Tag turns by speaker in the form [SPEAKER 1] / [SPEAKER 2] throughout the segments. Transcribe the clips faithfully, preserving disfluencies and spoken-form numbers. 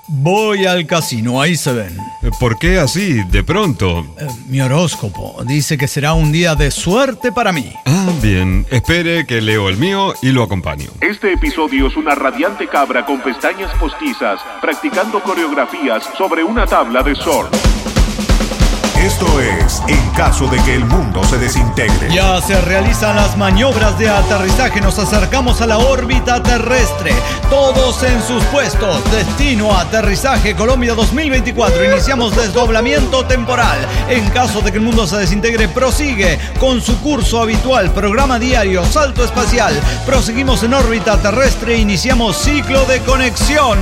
[SPEAKER 1] Voy al casino, ahí se ven.
[SPEAKER 2] ¿Por qué así, de pronto?
[SPEAKER 1] Eh, mi horóscopo dice que será un día de suerte para mí.
[SPEAKER 2] Ah, bien. Espere que leo el mío y lo acompaño.
[SPEAKER 3] Este episodio es una radiante cabra con pestañas postizas practicando coreografías sobre una tabla de surf.
[SPEAKER 4] Esto es En caso de que el mundo se desintegre.
[SPEAKER 1] Ya se realizan las maniobras de aterrizaje. Nos acercamos a la órbita terrestre. Todos en sus puestos. Destino aterrizaje Colombia dos mil veinticuatro. Iniciamos desdoblamiento temporal. En caso de que el mundo se desintegre, prosigue con su curso habitual. Programa diario, salto espacial. Proseguimos en órbita terrestre. Iniciamos ciclo de conexión.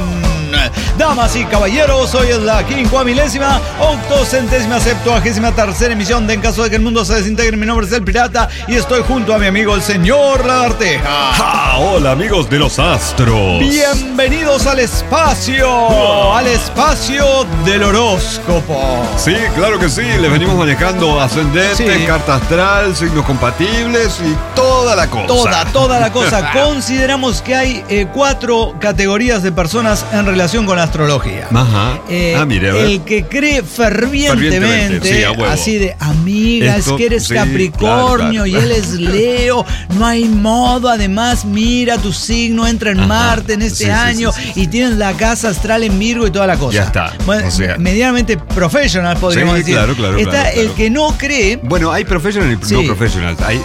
[SPEAKER 1] Damas y caballeros, hoy es la quincuamilésima, octocentésima, septuagésima tercera emisión de En caso de que el mundo se desintegre. Mi nombre es El Pirata y estoy junto a mi amigo el señor Lagarteja.
[SPEAKER 2] ¡Ja! Hola, amigos de los astros.
[SPEAKER 1] Bienvenidos al espacio, oh. al espacio del horóscopo.
[SPEAKER 2] Sí, claro que sí, les venimos manejando ascendente, sí. carta astral, signos compatibles y toda la cosa.
[SPEAKER 1] Toda, toda la cosa. Consideramos que hay eh, cuatro categorías de personas en relación con la astrología.
[SPEAKER 2] Ajá.
[SPEAKER 1] Eh,
[SPEAKER 2] ah, mire, a ver.
[SPEAKER 1] El que cree fervientemente, fervientemente sí, a huevo. Así de, amiga, Esto, es que eres sí, Capricornio claro, claro. y él es Leo, no hay modo, además, mira, tu signo entra en Ajá. Marte en este sí, año sí, sí, sí, y tienes la casa astral en Virgo y toda la cosa.
[SPEAKER 2] Ya está.
[SPEAKER 1] Bueno, o sea, medianamente professional, podríamos
[SPEAKER 2] sí,
[SPEAKER 1] decir.
[SPEAKER 2] Claro, claro,
[SPEAKER 1] Está
[SPEAKER 2] claro,
[SPEAKER 1] el
[SPEAKER 2] claro.
[SPEAKER 1] que no cree.
[SPEAKER 2] Bueno, hay professional y
[SPEAKER 1] sí.
[SPEAKER 2] no professional. Hay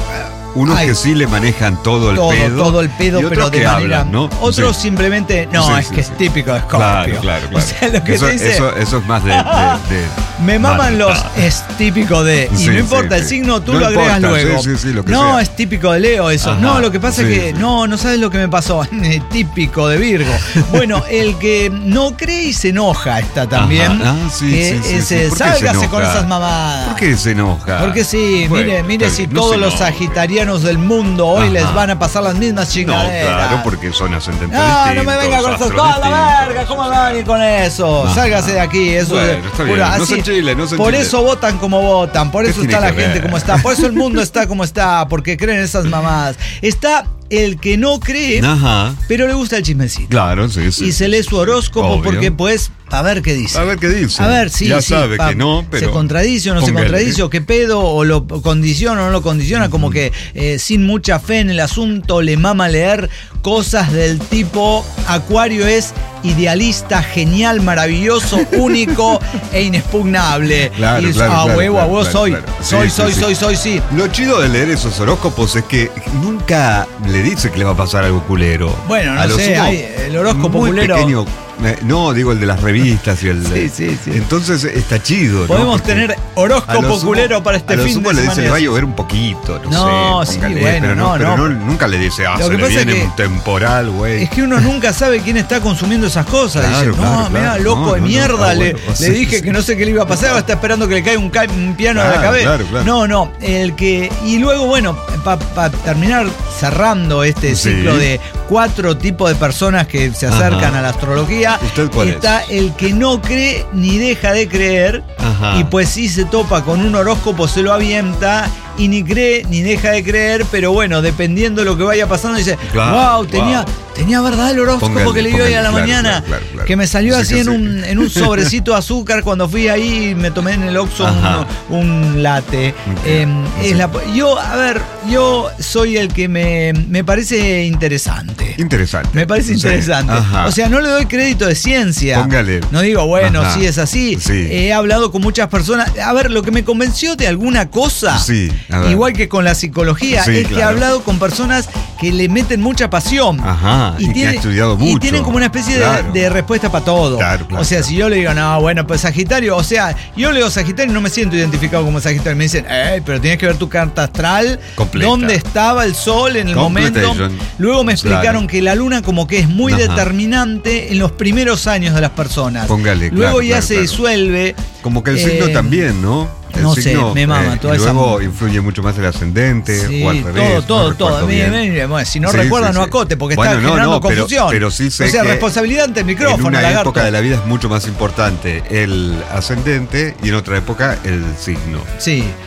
[SPEAKER 2] unos
[SPEAKER 1] Ay,
[SPEAKER 2] que sí le manejan todo el
[SPEAKER 1] todo,
[SPEAKER 2] pedo.
[SPEAKER 1] Todo el pedo,
[SPEAKER 2] y
[SPEAKER 1] pero de
[SPEAKER 2] que
[SPEAKER 1] manera.
[SPEAKER 2] Hablan, ¿no?
[SPEAKER 1] Otros
[SPEAKER 2] sí.
[SPEAKER 1] simplemente. No,
[SPEAKER 2] sí,
[SPEAKER 1] es
[SPEAKER 2] sí,
[SPEAKER 1] que
[SPEAKER 2] sí.
[SPEAKER 1] es típico de Scorpio.
[SPEAKER 2] Claro, claro, claro.
[SPEAKER 1] O sea, lo que
[SPEAKER 2] eso,
[SPEAKER 1] te dice.
[SPEAKER 2] Eso, eso es más de. de, de
[SPEAKER 1] me maman
[SPEAKER 2] Marta.
[SPEAKER 1] los. Es típico de. Y
[SPEAKER 2] sí,
[SPEAKER 1] no importa
[SPEAKER 2] sí,
[SPEAKER 1] el
[SPEAKER 2] sí.
[SPEAKER 1] signo, tú
[SPEAKER 2] no
[SPEAKER 1] lo
[SPEAKER 2] importa,
[SPEAKER 1] agregas luego.
[SPEAKER 2] Sí, sí, sí, lo que
[SPEAKER 1] no,
[SPEAKER 2] sea.
[SPEAKER 1] es típico de Leo eso.
[SPEAKER 2] Ajá,
[SPEAKER 1] no, lo que pasa
[SPEAKER 2] sí,
[SPEAKER 1] es que.
[SPEAKER 2] sí.
[SPEAKER 1] No, no sabes lo que me pasó. Típico de Virgo. Bueno, el que no cree y se enoja está también.
[SPEAKER 2] Ah, sí,
[SPEAKER 1] que
[SPEAKER 2] sí, sí,
[SPEAKER 1] ese,
[SPEAKER 2] sí.
[SPEAKER 1] sálgase con esas mamadas.
[SPEAKER 2] ¿Por qué se enoja?
[SPEAKER 1] Porque sí,
[SPEAKER 2] bueno,
[SPEAKER 1] mire, mire si
[SPEAKER 2] no
[SPEAKER 1] todos los sagitarianos del mundo hoy Ajá. les van a pasar las mismas chingaderas.
[SPEAKER 2] No, claro, porque son ascendentes
[SPEAKER 1] No,
[SPEAKER 2] distintos.
[SPEAKER 1] no me venga con esas cosas, la verga, ¿cómo me van a ir con eso?
[SPEAKER 2] Ajá.
[SPEAKER 1] Sálgase de aquí, eso
[SPEAKER 2] bueno,
[SPEAKER 1] es
[SPEAKER 2] está bien.
[SPEAKER 1] pura,
[SPEAKER 2] No
[SPEAKER 1] así,
[SPEAKER 2] se enchile, no se
[SPEAKER 1] por
[SPEAKER 2] enchile.
[SPEAKER 1] eso votan como votan, por eso está la gente ver? como está, por eso el mundo está como está, porque creen esas mamadas. Está el que no cree,
[SPEAKER 2] Ajá.
[SPEAKER 1] pero le gusta el chismecito.
[SPEAKER 2] Claro, sí, sí.
[SPEAKER 1] Y se lee su horóscopo
[SPEAKER 2] Obvio.
[SPEAKER 1] porque pues a ver qué dice.
[SPEAKER 2] A ver qué dice.
[SPEAKER 1] A ver, sí,
[SPEAKER 2] ya
[SPEAKER 1] sí,
[SPEAKER 2] sabe
[SPEAKER 1] pa,
[SPEAKER 2] que no, pero
[SPEAKER 1] se contradice o no
[SPEAKER 2] póngale.
[SPEAKER 1] se contradice, o qué pedo, o lo condiciona o no lo condiciona, como que eh, sin mucha fe en el asunto le mama leer cosas del tipo Acuario es idealista, genial, maravilloso, único e inexpugnable.
[SPEAKER 2] Claro,
[SPEAKER 1] y
[SPEAKER 2] claro,
[SPEAKER 1] a
[SPEAKER 2] claro,
[SPEAKER 1] huevo,
[SPEAKER 2] claro,
[SPEAKER 1] a vos
[SPEAKER 2] claro,
[SPEAKER 1] soy,
[SPEAKER 2] claro.
[SPEAKER 1] soy,
[SPEAKER 2] Sí,
[SPEAKER 1] soy,
[SPEAKER 2] sí,
[SPEAKER 1] soy,
[SPEAKER 2] sí.
[SPEAKER 1] soy, sí.
[SPEAKER 2] Lo chido de leer esos horóscopos es que nunca le dice que le va a pasar algo culero.
[SPEAKER 1] Bueno, no
[SPEAKER 2] a lo
[SPEAKER 1] sé,
[SPEAKER 2] sumo,
[SPEAKER 1] hay el horóscopo
[SPEAKER 2] muy
[SPEAKER 1] culero.
[SPEAKER 2] Pequeño, no, digo el de las revistas y el
[SPEAKER 1] Sí, sí, sí.
[SPEAKER 2] Entonces está chido, ¿no?
[SPEAKER 1] Podemos
[SPEAKER 2] Porque
[SPEAKER 1] tener horóscopo
[SPEAKER 2] sumo,
[SPEAKER 1] culero para este
[SPEAKER 2] a lo
[SPEAKER 1] fin
[SPEAKER 2] sumo
[SPEAKER 1] de
[SPEAKER 2] le
[SPEAKER 1] semana.
[SPEAKER 2] dice, le va a llover un poquito, no,
[SPEAKER 1] No,
[SPEAKER 2] sé.
[SPEAKER 1] sí,
[SPEAKER 2] póngale,
[SPEAKER 1] bueno,
[SPEAKER 2] pero
[SPEAKER 1] no,
[SPEAKER 2] pero
[SPEAKER 1] no.
[SPEAKER 2] no, nunca le dice, ah,
[SPEAKER 1] Lo
[SPEAKER 2] se
[SPEAKER 1] que
[SPEAKER 2] le
[SPEAKER 1] pasa
[SPEAKER 2] viene
[SPEAKER 1] es que-
[SPEAKER 2] un temporal, güey.
[SPEAKER 1] Es que uno nunca sabe quién está consumiendo esas cosas.
[SPEAKER 2] Claro,
[SPEAKER 1] Dice,
[SPEAKER 2] claro,
[SPEAKER 1] no, mira,
[SPEAKER 2] claro.
[SPEAKER 1] loco
[SPEAKER 2] No,
[SPEAKER 1] de
[SPEAKER 2] no, no,
[SPEAKER 1] mierda,
[SPEAKER 2] ah,
[SPEAKER 1] le,
[SPEAKER 2] bueno,
[SPEAKER 1] le
[SPEAKER 2] sí,
[SPEAKER 1] dije
[SPEAKER 2] sí.
[SPEAKER 1] que no sé qué le iba a pasar, ahora está esperando que le caiga un, ca- un piano
[SPEAKER 2] Claro,
[SPEAKER 1] a la cabeza.
[SPEAKER 2] claro, claro.
[SPEAKER 1] No, no, el que... Y luego, bueno, para pa terminar cerrando este
[SPEAKER 2] Sí.
[SPEAKER 1] ciclo de cuatro tipos de personas que se acercan
[SPEAKER 2] Ajá.
[SPEAKER 1] a la astrología,
[SPEAKER 2] ¿Usted cuál
[SPEAKER 1] está
[SPEAKER 2] es?
[SPEAKER 1] el que no cree ni deja de creer,
[SPEAKER 2] Ajá.
[SPEAKER 1] y pues sí se topa con un horóscopo, se lo avienta y ni cree ni deja de creer, pero bueno, dependiendo de lo que vaya pasando, dice,
[SPEAKER 2] Claro,
[SPEAKER 1] wow, tenía,
[SPEAKER 2] wow.
[SPEAKER 1] tenía verdad el horóscopo
[SPEAKER 2] Póngale,
[SPEAKER 1] que le dio hoy a la
[SPEAKER 2] póngale,
[SPEAKER 1] mañana,
[SPEAKER 2] claro, claro, claro.
[SPEAKER 1] que me salió
[SPEAKER 2] Sí,
[SPEAKER 1] así
[SPEAKER 2] que
[SPEAKER 1] en
[SPEAKER 2] sí.
[SPEAKER 1] un, en un sobrecito de azúcar cuando fui ahí y me tomé en el Oxxo
[SPEAKER 2] Ajá.
[SPEAKER 1] un, un latte. Eh,
[SPEAKER 2] Sí.
[SPEAKER 1] es la- yo, a ver, yo soy el que me, me parece interesante.
[SPEAKER 2] Interesante.
[SPEAKER 1] Me parece
[SPEAKER 2] Sí.
[SPEAKER 1] interesante.
[SPEAKER 2] Ajá.
[SPEAKER 1] O sea, no le doy crédito de ciencia.
[SPEAKER 2] Póngale.
[SPEAKER 1] No digo, bueno,
[SPEAKER 2] Ajá.
[SPEAKER 1] sí es así.
[SPEAKER 2] Sí.
[SPEAKER 1] He hablado con muchas personas. A ver, lo que me convenció de alguna cosa,
[SPEAKER 2] Sí, a ver.
[SPEAKER 1] igual que con la psicología,
[SPEAKER 2] Sí,
[SPEAKER 1] es que he
[SPEAKER 2] claro.
[SPEAKER 1] hablado con personas que le meten mucha pasión.
[SPEAKER 2] Ajá, y que ha estudiado
[SPEAKER 1] Y
[SPEAKER 2] mucho.
[SPEAKER 1] tienen como una especie de-
[SPEAKER 2] Claro.
[SPEAKER 1] de, respuesta para todo.
[SPEAKER 2] Claro, claro,
[SPEAKER 1] o sea,
[SPEAKER 2] claro.
[SPEAKER 1] si yo le digo, no, bueno, pues Sagitario, o sea, yo leo Sagitario y no me siento identificado como Sagitario. Me dicen, eh, pero tienes que ver tu carta astral,
[SPEAKER 2] Completa.
[SPEAKER 1] dónde estaba el sol en el momento.
[SPEAKER 2] Completation.
[SPEAKER 1] Luego me explicaron
[SPEAKER 2] Claro.
[SPEAKER 1] que la luna como que es muy
[SPEAKER 2] Ajá.
[SPEAKER 1] determinante en los primeros años de las personas.
[SPEAKER 2] Póngale,
[SPEAKER 1] Luego
[SPEAKER 2] claro,
[SPEAKER 1] ya
[SPEAKER 2] claro,
[SPEAKER 1] se
[SPEAKER 2] claro.
[SPEAKER 1] disuelve.
[SPEAKER 2] Como que el
[SPEAKER 1] Eh,
[SPEAKER 2] signo también, ¿no? El
[SPEAKER 1] no sé,
[SPEAKER 2] signo,
[SPEAKER 1] me mama toda
[SPEAKER 2] y
[SPEAKER 1] esa-
[SPEAKER 2] luego influye mucho más el ascendente
[SPEAKER 1] Sí,
[SPEAKER 2] o al revés.
[SPEAKER 1] todo,
[SPEAKER 2] no
[SPEAKER 1] todo, todo.
[SPEAKER 2] recuerdo
[SPEAKER 1] Mire,
[SPEAKER 2] bien.
[SPEAKER 1] mire, bueno, si no
[SPEAKER 2] Sí,
[SPEAKER 1] recuerda,
[SPEAKER 2] sí,
[SPEAKER 1] no
[SPEAKER 2] sí.
[SPEAKER 1] acote, porque
[SPEAKER 2] Bueno,
[SPEAKER 1] está
[SPEAKER 2] no,
[SPEAKER 1] generando
[SPEAKER 2] no, pero-
[SPEAKER 1] confusión.
[SPEAKER 2] pero sí sé
[SPEAKER 1] o sea,
[SPEAKER 2] que
[SPEAKER 1] responsabilidad ante el
[SPEAKER 2] En
[SPEAKER 1] micrófono,
[SPEAKER 2] una
[SPEAKER 1] lagarto.
[SPEAKER 2] época de la vida es mucho más importante el ascendente y en otra época el signo.
[SPEAKER 1] Sí.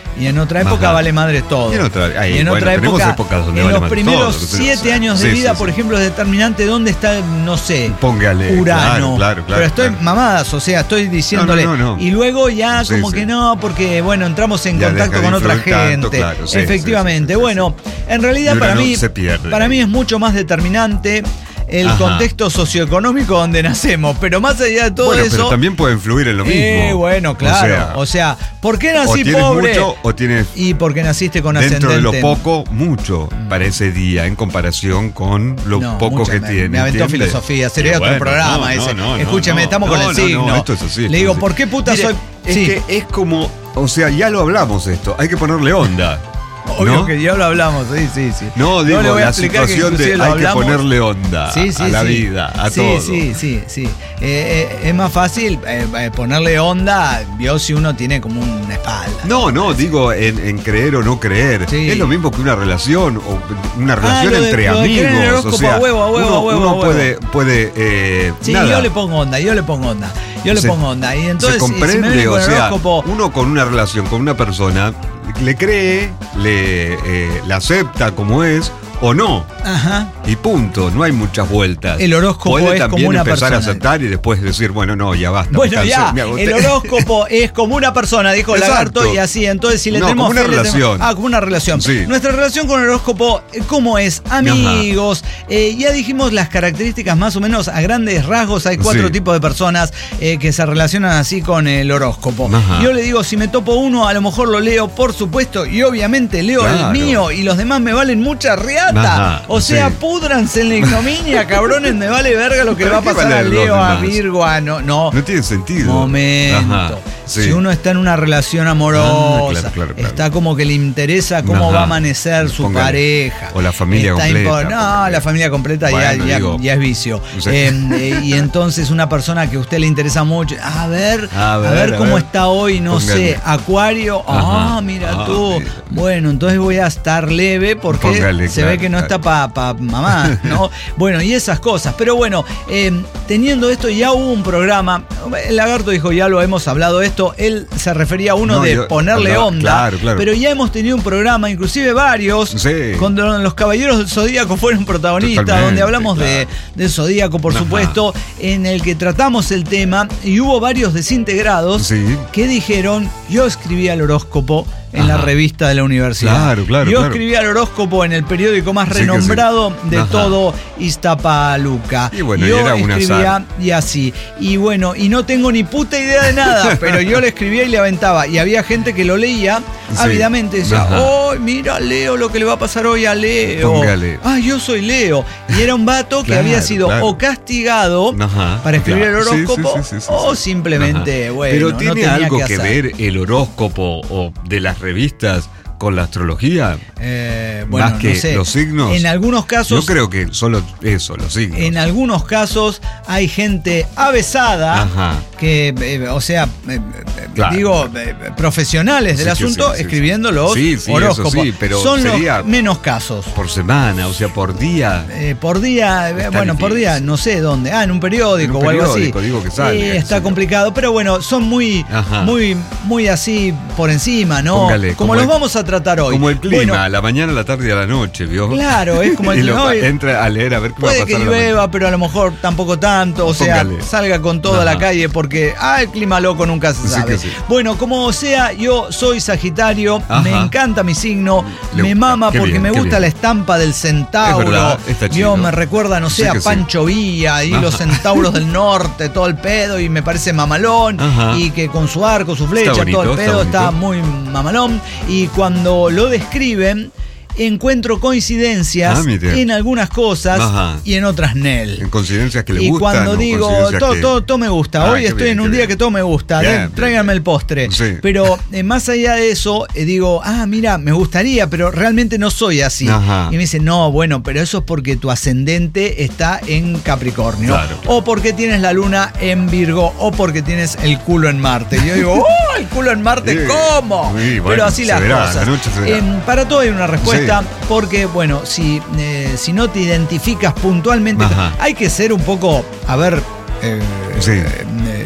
[SPEAKER 1] Y en otra época
[SPEAKER 2] Ajá.
[SPEAKER 1] vale madre todo.
[SPEAKER 2] Y en otra, ahí,
[SPEAKER 1] Y en
[SPEAKER 2] bueno,
[SPEAKER 1] otra
[SPEAKER 2] tenemos
[SPEAKER 1] época,
[SPEAKER 2] épocas donde
[SPEAKER 1] en
[SPEAKER 2] vale
[SPEAKER 1] los
[SPEAKER 2] madre
[SPEAKER 1] primeros
[SPEAKER 2] todo,
[SPEAKER 1] siete
[SPEAKER 2] o sea,
[SPEAKER 1] años de
[SPEAKER 2] sí,
[SPEAKER 1] vida,
[SPEAKER 2] sí,
[SPEAKER 1] por
[SPEAKER 2] sí.
[SPEAKER 1] ejemplo, es determinante dónde está, no sé,
[SPEAKER 2] Póngale,
[SPEAKER 1] Urano.
[SPEAKER 2] claro, claro, claro,
[SPEAKER 1] Pero estoy
[SPEAKER 2] claro.
[SPEAKER 1] mamadas, o sea, estoy diciéndole.
[SPEAKER 2] No, no, no, no.
[SPEAKER 1] Y luego ya
[SPEAKER 2] Sí,
[SPEAKER 1] como
[SPEAKER 2] sí.
[SPEAKER 1] que no, porque bueno, entramos en
[SPEAKER 2] Ya
[SPEAKER 1] contacto
[SPEAKER 2] deja de
[SPEAKER 1] con otra
[SPEAKER 2] influir tanto,
[SPEAKER 1] gente.
[SPEAKER 2] claro, sí,
[SPEAKER 1] Efectivamente.
[SPEAKER 2] sí, sí, sí,
[SPEAKER 1] bueno, en realidad
[SPEAKER 2] Y
[SPEAKER 1] para
[SPEAKER 2] Urano
[SPEAKER 1] mí,
[SPEAKER 2] se pierde
[SPEAKER 1] para
[SPEAKER 2] ahí.
[SPEAKER 1] mí es mucho más determinante el
[SPEAKER 2] Ajá.
[SPEAKER 1] contexto socioeconómico donde nacemos. Pero más allá de todo
[SPEAKER 2] Bueno,
[SPEAKER 1] eso.
[SPEAKER 2] pero también puede influir en lo mismo.
[SPEAKER 1] Eh, bueno, claro.
[SPEAKER 2] O
[SPEAKER 1] O sea,
[SPEAKER 2] sea,
[SPEAKER 1] ¿por qué
[SPEAKER 2] o
[SPEAKER 1] nací
[SPEAKER 2] tienes
[SPEAKER 1] pobre?
[SPEAKER 2] mucho o tienes
[SPEAKER 1] Y porque naciste con
[SPEAKER 2] dentro
[SPEAKER 1] ascendente.
[SPEAKER 2] de lo poco, mucho para ese día en comparación con lo
[SPEAKER 1] No,
[SPEAKER 2] poco
[SPEAKER 1] mucha-
[SPEAKER 2] que
[SPEAKER 1] me,
[SPEAKER 2] tiene.
[SPEAKER 1] Me aventó
[SPEAKER 2] ¿entiendes?
[SPEAKER 1] filosofía, sería
[SPEAKER 2] Y
[SPEAKER 1] otro
[SPEAKER 2] bueno,
[SPEAKER 1] programa
[SPEAKER 2] no,
[SPEAKER 1] ese.
[SPEAKER 2] no, no,
[SPEAKER 1] Escúcheme,
[SPEAKER 2] no,
[SPEAKER 1] estamos
[SPEAKER 2] no,
[SPEAKER 1] con el
[SPEAKER 2] no,
[SPEAKER 1] signo.
[SPEAKER 2] no, esto es así, esto
[SPEAKER 1] Le digo,
[SPEAKER 2] es así.
[SPEAKER 1] ¿por qué puta
[SPEAKER 2] Mire,
[SPEAKER 1] soy?
[SPEAKER 2] Es
[SPEAKER 1] Sí.
[SPEAKER 2] que es como, o sea, ya lo hablamos esto, hay que ponerle onda.
[SPEAKER 1] Obvio
[SPEAKER 2] ¿no?
[SPEAKER 1] que ya lo hablamos, sí, sí, sí.
[SPEAKER 2] No, digo,
[SPEAKER 1] le voy a
[SPEAKER 2] la
[SPEAKER 1] explicar que
[SPEAKER 2] situación de
[SPEAKER 1] inclusive lo
[SPEAKER 2] hay que
[SPEAKER 1] hablamos.
[SPEAKER 2] ponerle onda
[SPEAKER 1] Sí, sí,
[SPEAKER 2] a la
[SPEAKER 1] sí.
[SPEAKER 2] vida, a
[SPEAKER 1] sí,
[SPEAKER 2] todo.
[SPEAKER 1] Sí, sí, sí. Eh, eh, es más fácil eh, eh, ponerle onda, vio si uno tiene como una espalda.
[SPEAKER 2] No, no, digo en, en creer o no creer.
[SPEAKER 1] Sí.
[SPEAKER 2] Es lo mismo que una relación o una relación
[SPEAKER 1] lo de-
[SPEAKER 2] entre
[SPEAKER 1] lo de creer en el
[SPEAKER 2] amigos.
[SPEAKER 1] horóscopo,
[SPEAKER 2] O sea,
[SPEAKER 1] a huevo, a huevo,
[SPEAKER 2] uno,
[SPEAKER 1] a huevo,
[SPEAKER 2] uno
[SPEAKER 1] a huevo.
[SPEAKER 2] puede, puede eh,
[SPEAKER 1] Sí,
[SPEAKER 2] nada.
[SPEAKER 1] yo le pongo onda, yo le pongo onda. Yo le
[SPEAKER 2] Se-
[SPEAKER 1] pongo onda. Y entonces,
[SPEAKER 2] se
[SPEAKER 1] si- si me
[SPEAKER 2] comprende,
[SPEAKER 1] viene con
[SPEAKER 2] o
[SPEAKER 1] el
[SPEAKER 2] sea,
[SPEAKER 1] horóscopo,
[SPEAKER 2] uno con una relación con una persona le cree, le, eh, la acepta como es o no.
[SPEAKER 1] ajá.
[SPEAKER 2] Y punto, no hay muchas vueltas.
[SPEAKER 1] El horóscopo
[SPEAKER 2] Puede
[SPEAKER 1] es
[SPEAKER 2] también
[SPEAKER 1] como una
[SPEAKER 2] empezar
[SPEAKER 1] persona.
[SPEAKER 2] a aceptar y después decir, bueno, no, ya basta. me
[SPEAKER 1] Bueno,
[SPEAKER 2] cansé,
[SPEAKER 1] ya,
[SPEAKER 2] me agoté.
[SPEAKER 1] el horóscopo es como una persona, dijo
[SPEAKER 2] Exacto.
[SPEAKER 1] Lagarto, y así. Entonces, si le
[SPEAKER 2] No,
[SPEAKER 1] tenemos
[SPEAKER 2] como una
[SPEAKER 1] fe, le tenemos-
[SPEAKER 2] relación.
[SPEAKER 1] Ah, como una relación.
[SPEAKER 2] Sí.
[SPEAKER 1] Nuestra relación con el horóscopo, eh, ¿cómo es? Amigos. Eh, ya dijimos las características más o menos a grandes rasgos. Hay cuatro
[SPEAKER 2] Sí.
[SPEAKER 1] tipos de personas eh, que se relacionan así con el horóscopo.
[SPEAKER 2] Ajá.
[SPEAKER 1] Yo le digo, si me topo uno, a lo mejor lo leo, por supuesto, y obviamente leo
[SPEAKER 2] Claro.
[SPEAKER 1] el mío, y los demás me valen mucha riata.
[SPEAKER 2] Ajá,
[SPEAKER 1] O sea,
[SPEAKER 2] sí.
[SPEAKER 1] púdranse en la ignominia, cabrones, me vale verga lo que le va a
[SPEAKER 2] ¿Pero qué
[SPEAKER 1] pasar a
[SPEAKER 2] valen los
[SPEAKER 1] Leo, a
[SPEAKER 2] demás?
[SPEAKER 1] Virgo, a no, no.
[SPEAKER 2] No tiene sentido.
[SPEAKER 1] Momento.
[SPEAKER 2] Ajá, sí.
[SPEAKER 1] Si uno está en una relación amorosa,
[SPEAKER 2] Ah, claro, claro, claro.
[SPEAKER 1] está como que le interesa cómo
[SPEAKER 2] Ajá.
[SPEAKER 1] va a amanecer su
[SPEAKER 2] Póngale.
[SPEAKER 1] pareja.
[SPEAKER 2] O la familia
[SPEAKER 1] Está
[SPEAKER 2] completa,
[SPEAKER 1] impo- No,
[SPEAKER 2] póngale.
[SPEAKER 1] la familia completa ya,
[SPEAKER 2] Bueno,
[SPEAKER 1] ya-
[SPEAKER 2] digo,
[SPEAKER 1] ya es vicio.
[SPEAKER 2] sí.
[SPEAKER 1] Eh, eh, y entonces una persona que a usted le interesa mucho, a ver,
[SPEAKER 2] A
[SPEAKER 1] a ver,
[SPEAKER 2] ver, a
[SPEAKER 1] cómo
[SPEAKER 2] ver.
[SPEAKER 1] está hoy, no
[SPEAKER 2] Póngale.
[SPEAKER 1] sé, Acuario, ah,
[SPEAKER 2] Ajá.
[SPEAKER 1] mira
[SPEAKER 2] Ah,
[SPEAKER 1] tú.
[SPEAKER 2] mira.
[SPEAKER 1] Bueno, entonces voy a estar leve porque
[SPEAKER 2] Póngale,
[SPEAKER 1] se
[SPEAKER 2] claro,
[SPEAKER 1] ve que no
[SPEAKER 2] claro.
[SPEAKER 1] está para pa mamá, ¿no? Bueno, y esas cosas. Pero bueno, eh, teniendo esto, ya hubo un programa. El Lagarto dijo, ya lo hemos hablado esto. Él se refería a uno
[SPEAKER 2] No,
[SPEAKER 1] de
[SPEAKER 2] yo-
[SPEAKER 1] ponerle
[SPEAKER 2] hablaba-
[SPEAKER 1] onda.
[SPEAKER 2] claro, claro.
[SPEAKER 1] Pero ya hemos tenido un programa, inclusive varios,
[SPEAKER 2] Sí.
[SPEAKER 1] cuando los Caballeros del Zodíaco fueron protagonistas,
[SPEAKER 2] Totalmente,
[SPEAKER 1] donde hablamos de,
[SPEAKER 2] claro.
[SPEAKER 1] del Zodíaco, por
[SPEAKER 2] Ajá.
[SPEAKER 1] supuesto, en el que tratamos el tema y hubo varios desintegrados
[SPEAKER 2] Sí.
[SPEAKER 1] que dijeron, yo escribía el horóscopo en la
[SPEAKER 2] Ajá.
[SPEAKER 1] revista de la universidad.
[SPEAKER 2] Claro, claro,
[SPEAKER 1] Yo
[SPEAKER 2] claro.
[SPEAKER 1] escribía el horóscopo en el periódico más
[SPEAKER 2] Sí que sí.
[SPEAKER 1] renombrado de
[SPEAKER 2] Ajá.
[SPEAKER 1] todo Iztapaluca.
[SPEAKER 2] Y bueno, y
[SPEAKER 1] yo
[SPEAKER 2] era un
[SPEAKER 1] escribía
[SPEAKER 2] azar.
[SPEAKER 1] y así. Y bueno, y no tengo ni puta idea de nada, pero yo le escribía y le aventaba. Y había gente que lo leía
[SPEAKER 2] Sí.
[SPEAKER 1] ávidamente. Decía,
[SPEAKER 2] Ajá.
[SPEAKER 1] oh, mira, Leo, lo que le va a pasar hoy a Leo.
[SPEAKER 2] Póngale.
[SPEAKER 1] Ah, yo soy Leo. Y era un vato que
[SPEAKER 2] Claro,
[SPEAKER 1] había sido
[SPEAKER 2] claro.
[SPEAKER 1] o castigado
[SPEAKER 2] Ajá,
[SPEAKER 1] para escribir
[SPEAKER 2] claro.
[SPEAKER 1] el
[SPEAKER 2] Sí, sí,
[SPEAKER 1] horóscopo
[SPEAKER 2] sí, sí, sí,
[SPEAKER 1] o
[SPEAKER 2] sí.
[SPEAKER 1] simplemente,
[SPEAKER 2] Ajá.
[SPEAKER 1] bueno,
[SPEAKER 2] Pero
[SPEAKER 1] no
[SPEAKER 2] ¿tiene
[SPEAKER 1] tenía
[SPEAKER 2] algo
[SPEAKER 1] que
[SPEAKER 2] que,
[SPEAKER 1] hacer.
[SPEAKER 2] ver el horóscopo o de las revistas con la astrología?
[SPEAKER 1] Eh, bueno,
[SPEAKER 2] Más que
[SPEAKER 1] no sé.
[SPEAKER 2] los signos.
[SPEAKER 1] En algunos casos.
[SPEAKER 2] Yo creo que solo eso, los signos.
[SPEAKER 1] En algunos casos hay gente avesada
[SPEAKER 2] Ajá.
[SPEAKER 1] que, eh, o sea, eh, eh,
[SPEAKER 2] Claro.
[SPEAKER 1] digo, eh, profesionales del
[SPEAKER 2] Sí, que
[SPEAKER 1] asunto
[SPEAKER 2] sí, sí,
[SPEAKER 1] escribiendo
[SPEAKER 2] sí.
[SPEAKER 1] los
[SPEAKER 2] Sí, sí,
[SPEAKER 1] horóscopos.
[SPEAKER 2] eso sí, pero
[SPEAKER 1] Son
[SPEAKER 2] sería-
[SPEAKER 1] los menos casos.
[SPEAKER 2] Por semana, o sea, por día.
[SPEAKER 1] Eh, por día, eh,
[SPEAKER 2] Está
[SPEAKER 1] bueno, por
[SPEAKER 2] difícil.
[SPEAKER 1] día, no sé dónde. Ah, en un periódico
[SPEAKER 2] En un
[SPEAKER 1] o algo
[SPEAKER 2] periódico,
[SPEAKER 1] así.
[SPEAKER 2] digo que salga,
[SPEAKER 1] Eh,
[SPEAKER 2] qué
[SPEAKER 1] está
[SPEAKER 2] sé yo.
[SPEAKER 1] complicado, pero bueno, son muy,
[SPEAKER 2] Ajá.
[SPEAKER 1] muy, muy así por encima, ¿no?
[SPEAKER 2] Póngale,
[SPEAKER 1] como
[SPEAKER 2] como
[SPEAKER 1] los
[SPEAKER 2] el-
[SPEAKER 1] vamos a tratar hoy.
[SPEAKER 2] Como el clima,
[SPEAKER 1] Bueno,
[SPEAKER 2] a la mañana, a la tarde y a la noche, ¿vio?
[SPEAKER 1] Claro, es como el
[SPEAKER 2] Y lo-
[SPEAKER 1] clima hoy.
[SPEAKER 2] entra a leer a ver qué va a
[SPEAKER 1] puede
[SPEAKER 2] pasar
[SPEAKER 1] que
[SPEAKER 2] a la
[SPEAKER 1] llueva,
[SPEAKER 2] mañana.
[SPEAKER 1] pero a lo mejor tampoco tanto. O sea,
[SPEAKER 2] Póngale.
[SPEAKER 1] salga con toda la
[SPEAKER 2] Ajá.
[SPEAKER 1] calle porque, ah, el clima loco nunca se
[SPEAKER 2] Sí
[SPEAKER 1] sabe.
[SPEAKER 2] que sí.
[SPEAKER 1] Bueno, como sea, yo soy Sagitario,
[SPEAKER 2] Ajá.
[SPEAKER 1] me encanta mi signo,
[SPEAKER 2] Le
[SPEAKER 1] me
[SPEAKER 2] gusta.
[SPEAKER 1] mama
[SPEAKER 2] Qué
[SPEAKER 1] porque
[SPEAKER 2] bien,
[SPEAKER 1] me
[SPEAKER 2] qué
[SPEAKER 1] gusta
[SPEAKER 2] bien.
[SPEAKER 1] la estampa del centauro.
[SPEAKER 2] Es verdad, está
[SPEAKER 1] yo
[SPEAKER 2] chido.
[SPEAKER 1] me recuerda, no sé,
[SPEAKER 2] Sí
[SPEAKER 1] a
[SPEAKER 2] que sí.
[SPEAKER 1] Pancho Villa y
[SPEAKER 2] Ajá.
[SPEAKER 1] los centauros del norte, todo el pedo, y me parece mamalón.
[SPEAKER 2] Ajá.
[SPEAKER 1] Y que con su arco, su flecha,
[SPEAKER 2] Está bonito,
[SPEAKER 1] todo el
[SPEAKER 2] está
[SPEAKER 1] pedo, está,
[SPEAKER 2] bonito.
[SPEAKER 1] muy mamalón. Y cuando lo describen, encuentro coincidencias
[SPEAKER 2] Ah, mire.
[SPEAKER 1] en algunas cosas
[SPEAKER 2] Ajá.
[SPEAKER 1] y en otras Nel.
[SPEAKER 2] En coincidencias que le
[SPEAKER 1] Y
[SPEAKER 2] gustan.
[SPEAKER 1] cuando
[SPEAKER 2] o
[SPEAKER 1] digo,
[SPEAKER 2] coincidencias
[SPEAKER 1] todo,
[SPEAKER 2] que-
[SPEAKER 1] todo, todo me gusta.
[SPEAKER 2] Ah,
[SPEAKER 1] Hoy
[SPEAKER 2] qué
[SPEAKER 1] estoy
[SPEAKER 2] bien,
[SPEAKER 1] en un
[SPEAKER 2] qué
[SPEAKER 1] día
[SPEAKER 2] bien.
[SPEAKER 1] que todo me gusta.
[SPEAKER 2] Bien,
[SPEAKER 1] De-
[SPEAKER 2] bien,
[SPEAKER 1] tráiganme
[SPEAKER 2] bien.
[SPEAKER 1] el postre.
[SPEAKER 2] Sí.
[SPEAKER 1] Pero eh, más allá de eso, eh, digo, ah, mira, me gustaría, pero realmente no soy así.
[SPEAKER 2] Ajá.
[SPEAKER 1] Y me dice, no, bueno, pero eso es porque tu ascendente está en Capricornio.
[SPEAKER 2] Claro.
[SPEAKER 1] O porque tienes la luna en Virgo. O porque tienes el culo en Marte. Y yo digo, ¡oh, el culo en Marte!
[SPEAKER 2] Sí.
[SPEAKER 1] ¿Cómo?
[SPEAKER 2] Sí, bueno,
[SPEAKER 1] pero así
[SPEAKER 2] se
[SPEAKER 1] las
[SPEAKER 2] verá,
[SPEAKER 1] cosas.
[SPEAKER 2] la noche se verá.
[SPEAKER 1] Em, para todo hay una respuesta.
[SPEAKER 2] Sí.
[SPEAKER 1] Porque, bueno, si, eh, si no te identificas puntualmente,
[SPEAKER 2] Ajá.
[SPEAKER 1] hay que ser un poco, a ver, eh,
[SPEAKER 2] Sí.
[SPEAKER 1] eh,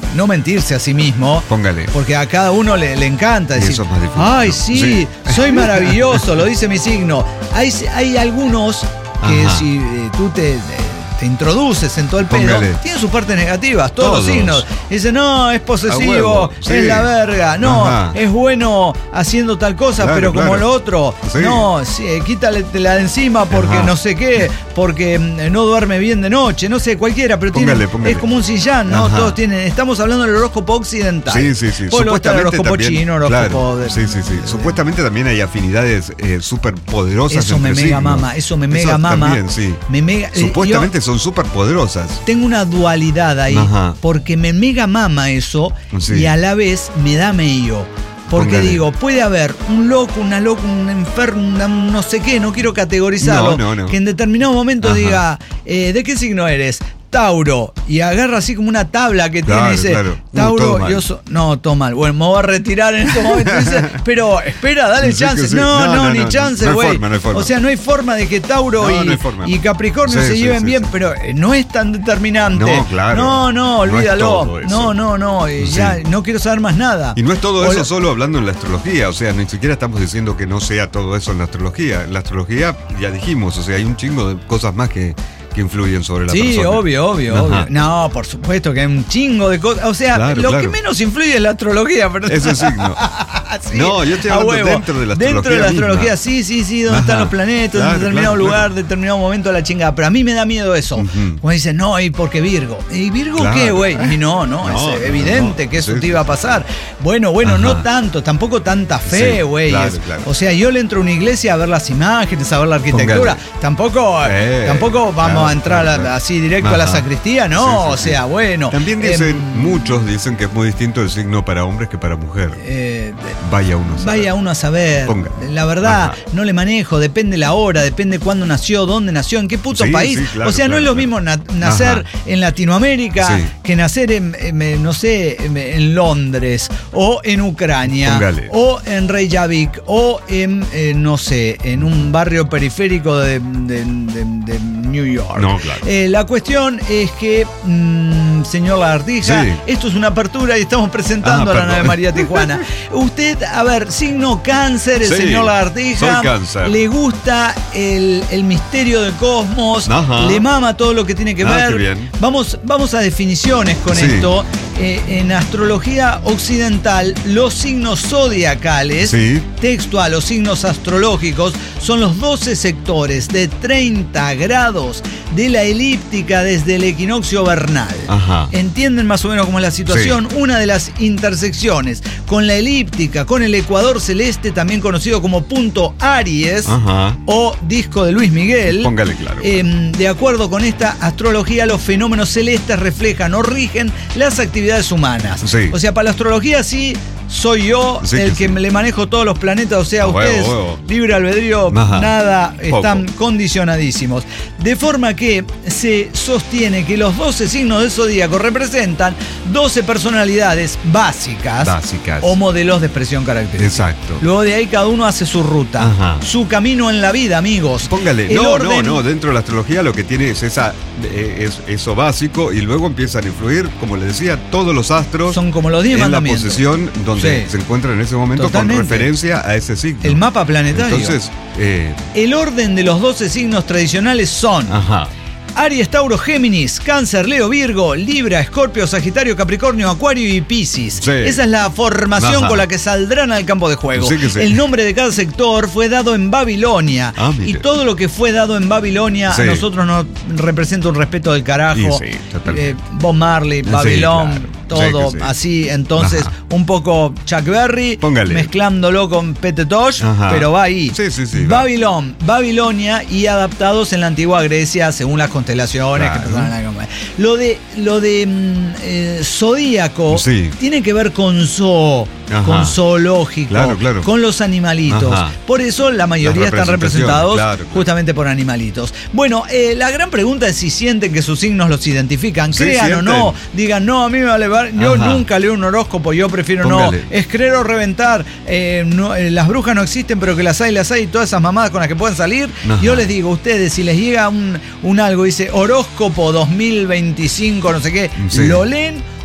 [SPEAKER 1] no mentirse a sí mismo.
[SPEAKER 2] Póngale.
[SPEAKER 1] Porque a cada uno le, le encanta decir,
[SPEAKER 2] Y eso es más difícil,
[SPEAKER 1] ay,
[SPEAKER 2] ¿no?
[SPEAKER 1] sí,
[SPEAKER 2] Sí.
[SPEAKER 1] soy maravilloso, lo dice mi signo. Hay, hay algunos que
[SPEAKER 2] Ajá.
[SPEAKER 1] si eh, tú te... te te introduces en todo el pedo,
[SPEAKER 2] Póngale.
[SPEAKER 1] tienen sus partes negativas, todos,
[SPEAKER 2] Todos.
[SPEAKER 1] los signos. Dicen, no, es posesivo,
[SPEAKER 2] A huevo,
[SPEAKER 1] es
[SPEAKER 2] sí.
[SPEAKER 1] la verga, no,
[SPEAKER 2] Ajá.
[SPEAKER 1] es bueno haciendo tal cosa,
[SPEAKER 2] Claro,
[SPEAKER 1] pero como
[SPEAKER 2] claro.
[SPEAKER 1] lo otro,
[SPEAKER 2] Sí.
[SPEAKER 1] no, sí, quítale la de encima porque
[SPEAKER 2] Ajá.
[SPEAKER 1] no sé qué, porque mm, no duerme bien de noche, no sé, cualquiera, pero
[SPEAKER 2] Póngale,
[SPEAKER 1] tiene,
[SPEAKER 2] póngale.
[SPEAKER 1] es como un sillán, ¿no?
[SPEAKER 2] Ajá.
[SPEAKER 1] Todos tienen, estamos hablando del horóscopo occidental.
[SPEAKER 2] Sí, sí, sí.
[SPEAKER 1] Pues luego está el horóscopo
[SPEAKER 2] también-
[SPEAKER 1] chino, horóscopo
[SPEAKER 2] claro,
[SPEAKER 1] de-
[SPEAKER 2] sí, sí, sí.
[SPEAKER 1] de-
[SPEAKER 2] Supuestamente también hay afinidades eh, súper poderosas.
[SPEAKER 1] Eso me
[SPEAKER 2] entre
[SPEAKER 1] mega
[SPEAKER 2] signos.
[SPEAKER 1] mama, eso me mega mama.
[SPEAKER 2] También, sí.
[SPEAKER 1] Me mega, eh,
[SPEAKER 2] Supuestamente
[SPEAKER 1] yo
[SPEAKER 2] son súper poderosas.
[SPEAKER 1] tengo una dualidad ahí,
[SPEAKER 2] Ajá.
[SPEAKER 1] porque me mega mama eso
[SPEAKER 2] Sí.
[SPEAKER 1] y a la vez me da medio. Porque
[SPEAKER 2] Póngale.
[SPEAKER 1] digo, puede haber un loco, una loca, un enfermo, una- no sé qué, no quiero categorizarlo,
[SPEAKER 2] No, no, no.
[SPEAKER 1] que en determinado momento
[SPEAKER 2] Ajá.
[SPEAKER 1] diga, eh, ¿de qué signo eres? Tauro, y agarra así como una tabla que
[SPEAKER 2] Claro,
[SPEAKER 1] tiene y dice,
[SPEAKER 2] claro. Uh,
[SPEAKER 1] Tauro,
[SPEAKER 2] todo mal.
[SPEAKER 1] yo soy. No, todo mal. Bueno, me voy a retirar en este momento. Dice, pero espera, dale
[SPEAKER 2] Sí,
[SPEAKER 1] chance.
[SPEAKER 2] que sí.
[SPEAKER 1] No, no,
[SPEAKER 2] No, no,
[SPEAKER 1] ni
[SPEAKER 2] no,
[SPEAKER 1] chance,
[SPEAKER 2] no hay
[SPEAKER 1] güey.
[SPEAKER 2] forma, no hay forma.
[SPEAKER 1] O sea, no hay forma de que Tauro
[SPEAKER 2] No,
[SPEAKER 1] y,
[SPEAKER 2] no hay forma.
[SPEAKER 1] y Capricornio
[SPEAKER 2] Sí,
[SPEAKER 1] se
[SPEAKER 2] sí,
[SPEAKER 1] lleven
[SPEAKER 2] sí,
[SPEAKER 1] bien,
[SPEAKER 2] sí.
[SPEAKER 1] pero eh, no es tan determinante.
[SPEAKER 2] No, claro.
[SPEAKER 1] No, no,
[SPEAKER 2] No es
[SPEAKER 1] olvídalo.
[SPEAKER 2] todo eso.
[SPEAKER 1] No, no, no. eh,
[SPEAKER 2] Sí.
[SPEAKER 1] Ya no quiero saber más nada.
[SPEAKER 2] Y no es todo
[SPEAKER 1] O
[SPEAKER 2] eso
[SPEAKER 1] lo-
[SPEAKER 2] solo hablando en la astrología, o sea, ni siquiera estamos diciendo que no sea todo eso en la astrología. En la astrología ya dijimos, o sea, hay un chingo de cosas más que, que influyen sobre la
[SPEAKER 1] Sí,
[SPEAKER 2] persona.
[SPEAKER 1] obvio, obvio,
[SPEAKER 2] Ajá.
[SPEAKER 1] obvio. No, por supuesto que hay un chingo de cosas. O sea,
[SPEAKER 2] Claro,
[SPEAKER 1] lo
[SPEAKER 2] claro.
[SPEAKER 1] que menos influye es la astrología, pero
[SPEAKER 2] Es el signo.
[SPEAKER 1] Sí,
[SPEAKER 2] No, yo estoy
[SPEAKER 1] a
[SPEAKER 2] hablando
[SPEAKER 1] huevo.
[SPEAKER 2] dentro de la
[SPEAKER 1] Dentro de la
[SPEAKER 2] astrología
[SPEAKER 1] astrología,
[SPEAKER 2] misma.
[SPEAKER 1] sí, sí, sí, donde
[SPEAKER 2] Ajá.
[SPEAKER 1] están los planetas,
[SPEAKER 2] Claro,
[SPEAKER 1] en determinado
[SPEAKER 2] claro,
[SPEAKER 1] lugar,
[SPEAKER 2] claro.
[SPEAKER 1] determinado momento de la chingada. Pero a mí me da miedo eso.
[SPEAKER 2] Ujú.
[SPEAKER 1] Como dicen, no, ¿y por qué Virgo? ¿Y Virgo
[SPEAKER 2] Claro.
[SPEAKER 1] qué, güey? Y no, no,
[SPEAKER 2] No,
[SPEAKER 1] es
[SPEAKER 2] no,
[SPEAKER 1] evidente
[SPEAKER 2] no.
[SPEAKER 1] que eso
[SPEAKER 2] Sí,
[SPEAKER 1] te
[SPEAKER 2] sí,
[SPEAKER 1] iba a
[SPEAKER 2] sí.
[SPEAKER 1] pasar. Bueno, bueno,
[SPEAKER 2] Ajá.
[SPEAKER 1] no tanto, tampoco tanta fe,
[SPEAKER 2] Sí,
[SPEAKER 1] güey.
[SPEAKER 2] claro,
[SPEAKER 1] Es-
[SPEAKER 2] claro.
[SPEAKER 1] O sea, yo le entro a una iglesia a ver las imágenes, a ver la arquitectura.
[SPEAKER 2] Póngale.
[SPEAKER 1] Tampoco,
[SPEAKER 2] Eh,
[SPEAKER 1] tampoco vamos
[SPEAKER 2] claro,
[SPEAKER 1] a entrar
[SPEAKER 2] claro,
[SPEAKER 1] a-
[SPEAKER 2] claro.
[SPEAKER 1] así directo a la
[SPEAKER 2] Ajá.
[SPEAKER 1] sacristía, no.
[SPEAKER 2] Sí, sí,
[SPEAKER 1] o
[SPEAKER 2] sí.
[SPEAKER 1] sea, bueno.
[SPEAKER 2] También
[SPEAKER 1] em,
[SPEAKER 2] dicen, muchos dicen que es muy distinto el signo para hombres que para mujer.
[SPEAKER 1] eh, de-
[SPEAKER 2] Vaya uno a saber.
[SPEAKER 1] Vaya uno a saber.
[SPEAKER 2] Ponga.
[SPEAKER 1] La verdad,
[SPEAKER 2] Ajá.
[SPEAKER 1] no le manejo, depende la hora, depende cuándo nació, dónde nació, en qué puto
[SPEAKER 2] Sí,
[SPEAKER 1] país.
[SPEAKER 2] sí, claro,
[SPEAKER 1] o sea, no
[SPEAKER 2] claro,
[SPEAKER 1] es lo
[SPEAKER 2] claro.
[SPEAKER 1] mismo na- nacer
[SPEAKER 2] Ajá.
[SPEAKER 1] en Latinoamérica
[SPEAKER 2] Sí.
[SPEAKER 1] que nacer en, en, no sé, en, en Londres, o en Ucrania,
[SPEAKER 2] Póngale.
[SPEAKER 1] o en Reykjavik, o en, eh, no sé, en un barrio periférico de, de- de- de New York.
[SPEAKER 2] No, claro.
[SPEAKER 1] Eh, la cuestión es que, mm, señor Lagartija,
[SPEAKER 2] Sí.
[SPEAKER 1] esto es una apertura y estamos presentando
[SPEAKER 2] Ah,
[SPEAKER 1] a la
[SPEAKER 2] perdón.
[SPEAKER 1] nave María Tijuana. Usted, a ver, signo cáncer, el
[SPEAKER 2] Sí,
[SPEAKER 1] señor Lagartija,
[SPEAKER 2] soy cáncer.
[SPEAKER 1] le gusta el, el misterio del cosmos,
[SPEAKER 2] Ajá.
[SPEAKER 1] le mama todo lo que tiene que
[SPEAKER 2] Ah,
[SPEAKER 1] ver.
[SPEAKER 2] qué bien.
[SPEAKER 1] Vamos, vamos a definiciones con
[SPEAKER 2] Sí.
[SPEAKER 1] esto. Eh, en astrología occidental, los signos zodiacales,
[SPEAKER 2] Sí.
[SPEAKER 1] textual, los signos astrológicos, son los doce sectores de treinta grados de la elíptica desde el equinoccio vernal.
[SPEAKER 2] Ajá.
[SPEAKER 1] ¿Entienden más o menos cómo es la situación? Una de las intersecciones con la elíptica, con el ecuador celeste, también conocido como punto Aries,
[SPEAKER 2] Ajá.
[SPEAKER 1] o disco de Luis Miguel.
[SPEAKER 2] Póngale claro.
[SPEAKER 1] Eh, de acuerdo con esta astrología, los fenómenos celestes reflejan o rigen las actividades humanas.
[SPEAKER 2] Sí.
[SPEAKER 1] O sea, para la astrología sí soy yo
[SPEAKER 2] Sí,
[SPEAKER 1] el
[SPEAKER 2] que
[SPEAKER 1] que
[SPEAKER 2] sí.
[SPEAKER 1] le manejo todos los planetas, o sea,
[SPEAKER 2] A huevo,
[SPEAKER 1] ustedes,
[SPEAKER 2] huevo.
[SPEAKER 1] libre albedrío,
[SPEAKER 2] Ajá.
[SPEAKER 1] nada,
[SPEAKER 2] Poco.
[SPEAKER 1] están condicionadísimos. De forma que se sostiene que los doce signos del zodíaco representan doce personalidades básicas,
[SPEAKER 2] Básicas.
[SPEAKER 1] o modelos de expresión característica.
[SPEAKER 2] Exacto.
[SPEAKER 1] Luego de ahí cada uno hace su ruta,
[SPEAKER 2] Ajá.
[SPEAKER 1] su camino en la vida, amigos.
[SPEAKER 2] Póngale,
[SPEAKER 1] El
[SPEAKER 2] no,
[SPEAKER 1] orden-
[SPEAKER 2] no, no, dentro de la astrología lo que tiene es esa eh, es eso básico y luego empiezan a influir, como le decía, todos los astros
[SPEAKER 1] Son como los diez
[SPEAKER 2] en la
[SPEAKER 1] mandamientos.
[SPEAKER 2] posición donde
[SPEAKER 1] Sí.
[SPEAKER 2] se encuentran en ese momento
[SPEAKER 1] Totalmente.
[SPEAKER 2] con referencia a ese signo.
[SPEAKER 1] El mapa planetario.
[SPEAKER 2] Entonces, eh,
[SPEAKER 1] El orden de los doce signos tradicionales son
[SPEAKER 2] ajá.
[SPEAKER 1] Aries, Tauro, Géminis, Cáncer, Leo, Virgo, Libra, Escorpio, Sagitario, Capricornio, Acuario y Piscis.
[SPEAKER 2] Sí.
[SPEAKER 1] Esa es la formación
[SPEAKER 2] Ajá.
[SPEAKER 1] con la que saldrán al campo de juego.
[SPEAKER 2] Sí que sí.
[SPEAKER 1] El nombre de cada sector fue dado en Babilonia.
[SPEAKER 2] Ah, mire.
[SPEAKER 1] y todo lo que fue dado en Babilonia
[SPEAKER 2] Sí.
[SPEAKER 1] a nosotros nos representa un respeto del carajo.
[SPEAKER 2] Y sí, totalmente.
[SPEAKER 1] Eh, Bob Marley,
[SPEAKER 2] Sí,
[SPEAKER 1] Babilón,
[SPEAKER 2] claro.
[SPEAKER 1] todo
[SPEAKER 2] Sí que sí.
[SPEAKER 1] así. Entonces,
[SPEAKER 2] Ajá.
[SPEAKER 1] un poco Chuck Berry,
[SPEAKER 2] Póngale.
[SPEAKER 1] mezclándolo con Pete Tosh,
[SPEAKER 2] Ajá.
[SPEAKER 1] pero va ahí.
[SPEAKER 2] Sí, sí, sí, va.
[SPEAKER 1] Babilón, Babilonia y adaptados en la antigua Grecia según las constelaciones
[SPEAKER 2] Claro.
[SPEAKER 1] que empezaron a comer. Lo de lo de mm, eh, zodíaco
[SPEAKER 2] Sí.
[SPEAKER 1] tiene que ver con zoo,
[SPEAKER 2] Ajá.
[SPEAKER 1] con zoológico,
[SPEAKER 2] Claro, claro.
[SPEAKER 1] con los animalitos.
[SPEAKER 2] Ajá.
[SPEAKER 1] Por eso la mayoría
[SPEAKER 2] Las
[SPEAKER 1] están
[SPEAKER 2] representaciones,
[SPEAKER 1] representados
[SPEAKER 2] claro, claro.
[SPEAKER 1] justamente por animalitos. Bueno, eh, la gran pregunta es si sienten que sus signos los identifican.
[SPEAKER 2] Sí,
[SPEAKER 1] Crean
[SPEAKER 2] sienten.
[SPEAKER 1] o no, digan, no, a mí me vale ver, yo
[SPEAKER 2] Ajá.
[SPEAKER 1] nunca leo un horóscopo, yo prefiero
[SPEAKER 2] Póngale.
[SPEAKER 1] no. Es creer o reventar, eh, no, eh, las brujas no existen, pero que las hay, las hay, y todas esas mamadas con las que pueden salir.
[SPEAKER 2] Ajá.
[SPEAKER 1] Yo les digo, ustedes, si les llega un, un algo, dice horóscopo dos mil veinticinco, no sé qué,
[SPEAKER 2] Sí.
[SPEAKER 1] ¿lo leen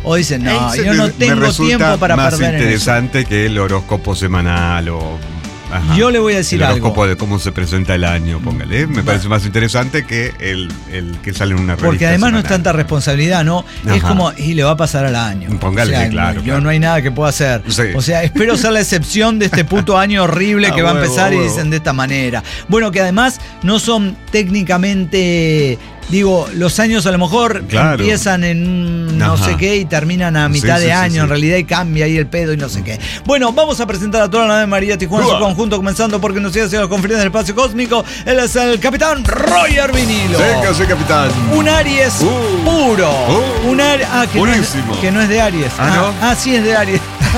[SPEAKER 1] o dicen, no,
[SPEAKER 2] Ese
[SPEAKER 1] yo no
[SPEAKER 2] me-
[SPEAKER 1] tengo
[SPEAKER 2] me resulta
[SPEAKER 1] tiempo para
[SPEAKER 2] más
[SPEAKER 1] perder en eso.
[SPEAKER 2] interesante que el horóscopo semanal o... Ajá.
[SPEAKER 1] Yo le voy a decir
[SPEAKER 2] el
[SPEAKER 1] algo.
[SPEAKER 2] horóscopo de cómo se presenta el año, póngale. Me parece más interesante que el, el que sale en una revista.
[SPEAKER 1] Porque además no es
[SPEAKER 2] semanal.
[SPEAKER 1] tanta responsabilidad, ¿no?
[SPEAKER 2] Ajá.
[SPEAKER 1] Es como, y le va a pasar al año.
[SPEAKER 2] Póngale,
[SPEAKER 1] O sea,
[SPEAKER 2] sí, claro,
[SPEAKER 1] no, Yo
[SPEAKER 2] claro.
[SPEAKER 1] no hay nada que pueda hacer.
[SPEAKER 2] Sí.
[SPEAKER 1] O sea, espero ser la excepción de este puto año horrible que
[SPEAKER 2] A
[SPEAKER 1] va a
[SPEAKER 2] huevo,
[SPEAKER 1] empezar
[SPEAKER 2] a
[SPEAKER 1] y
[SPEAKER 2] huevo.
[SPEAKER 1] dicen de esta manera. Bueno, que además no son técnicamente... Digo, los años a lo mejor
[SPEAKER 2] Claro.
[SPEAKER 1] empiezan en un no
[SPEAKER 2] Ajá.
[SPEAKER 1] sé qué y terminan a
[SPEAKER 2] Sí,
[SPEAKER 1] mitad
[SPEAKER 2] sí,
[SPEAKER 1] de
[SPEAKER 2] sí,
[SPEAKER 1] año,
[SPEAKER 2] sí.
[SPEAKER 1] en realidad, y cambia ahí el pedo y no sé qué. Bueno, vamos a presentar a toda la nave María Tijuana, su
[SPEAKER 2] Uah.
[SPEAKER 1] conjunto, comenzando porque nos sigue hacia los confines del espacio cósmico. Él es el capitán Roger Vinilo.
[SPEAKER 2] Sí, que sí, capitán.
[SPEAKER 1] Un Aries
[SPEAKER 2] Uh.
[SPEAKER 1] puro.
[SPEAKER 2] Uh.
[SPEAKER 1] Un Aries. Ah, que no, es,
[SPEAKER 2] Buenísimo.
[SPEAKER 1] que no es de Aries.
[SPEAKER 2] Ah, ¿no?
[SPEAKER 1] ah, sí es de Aries.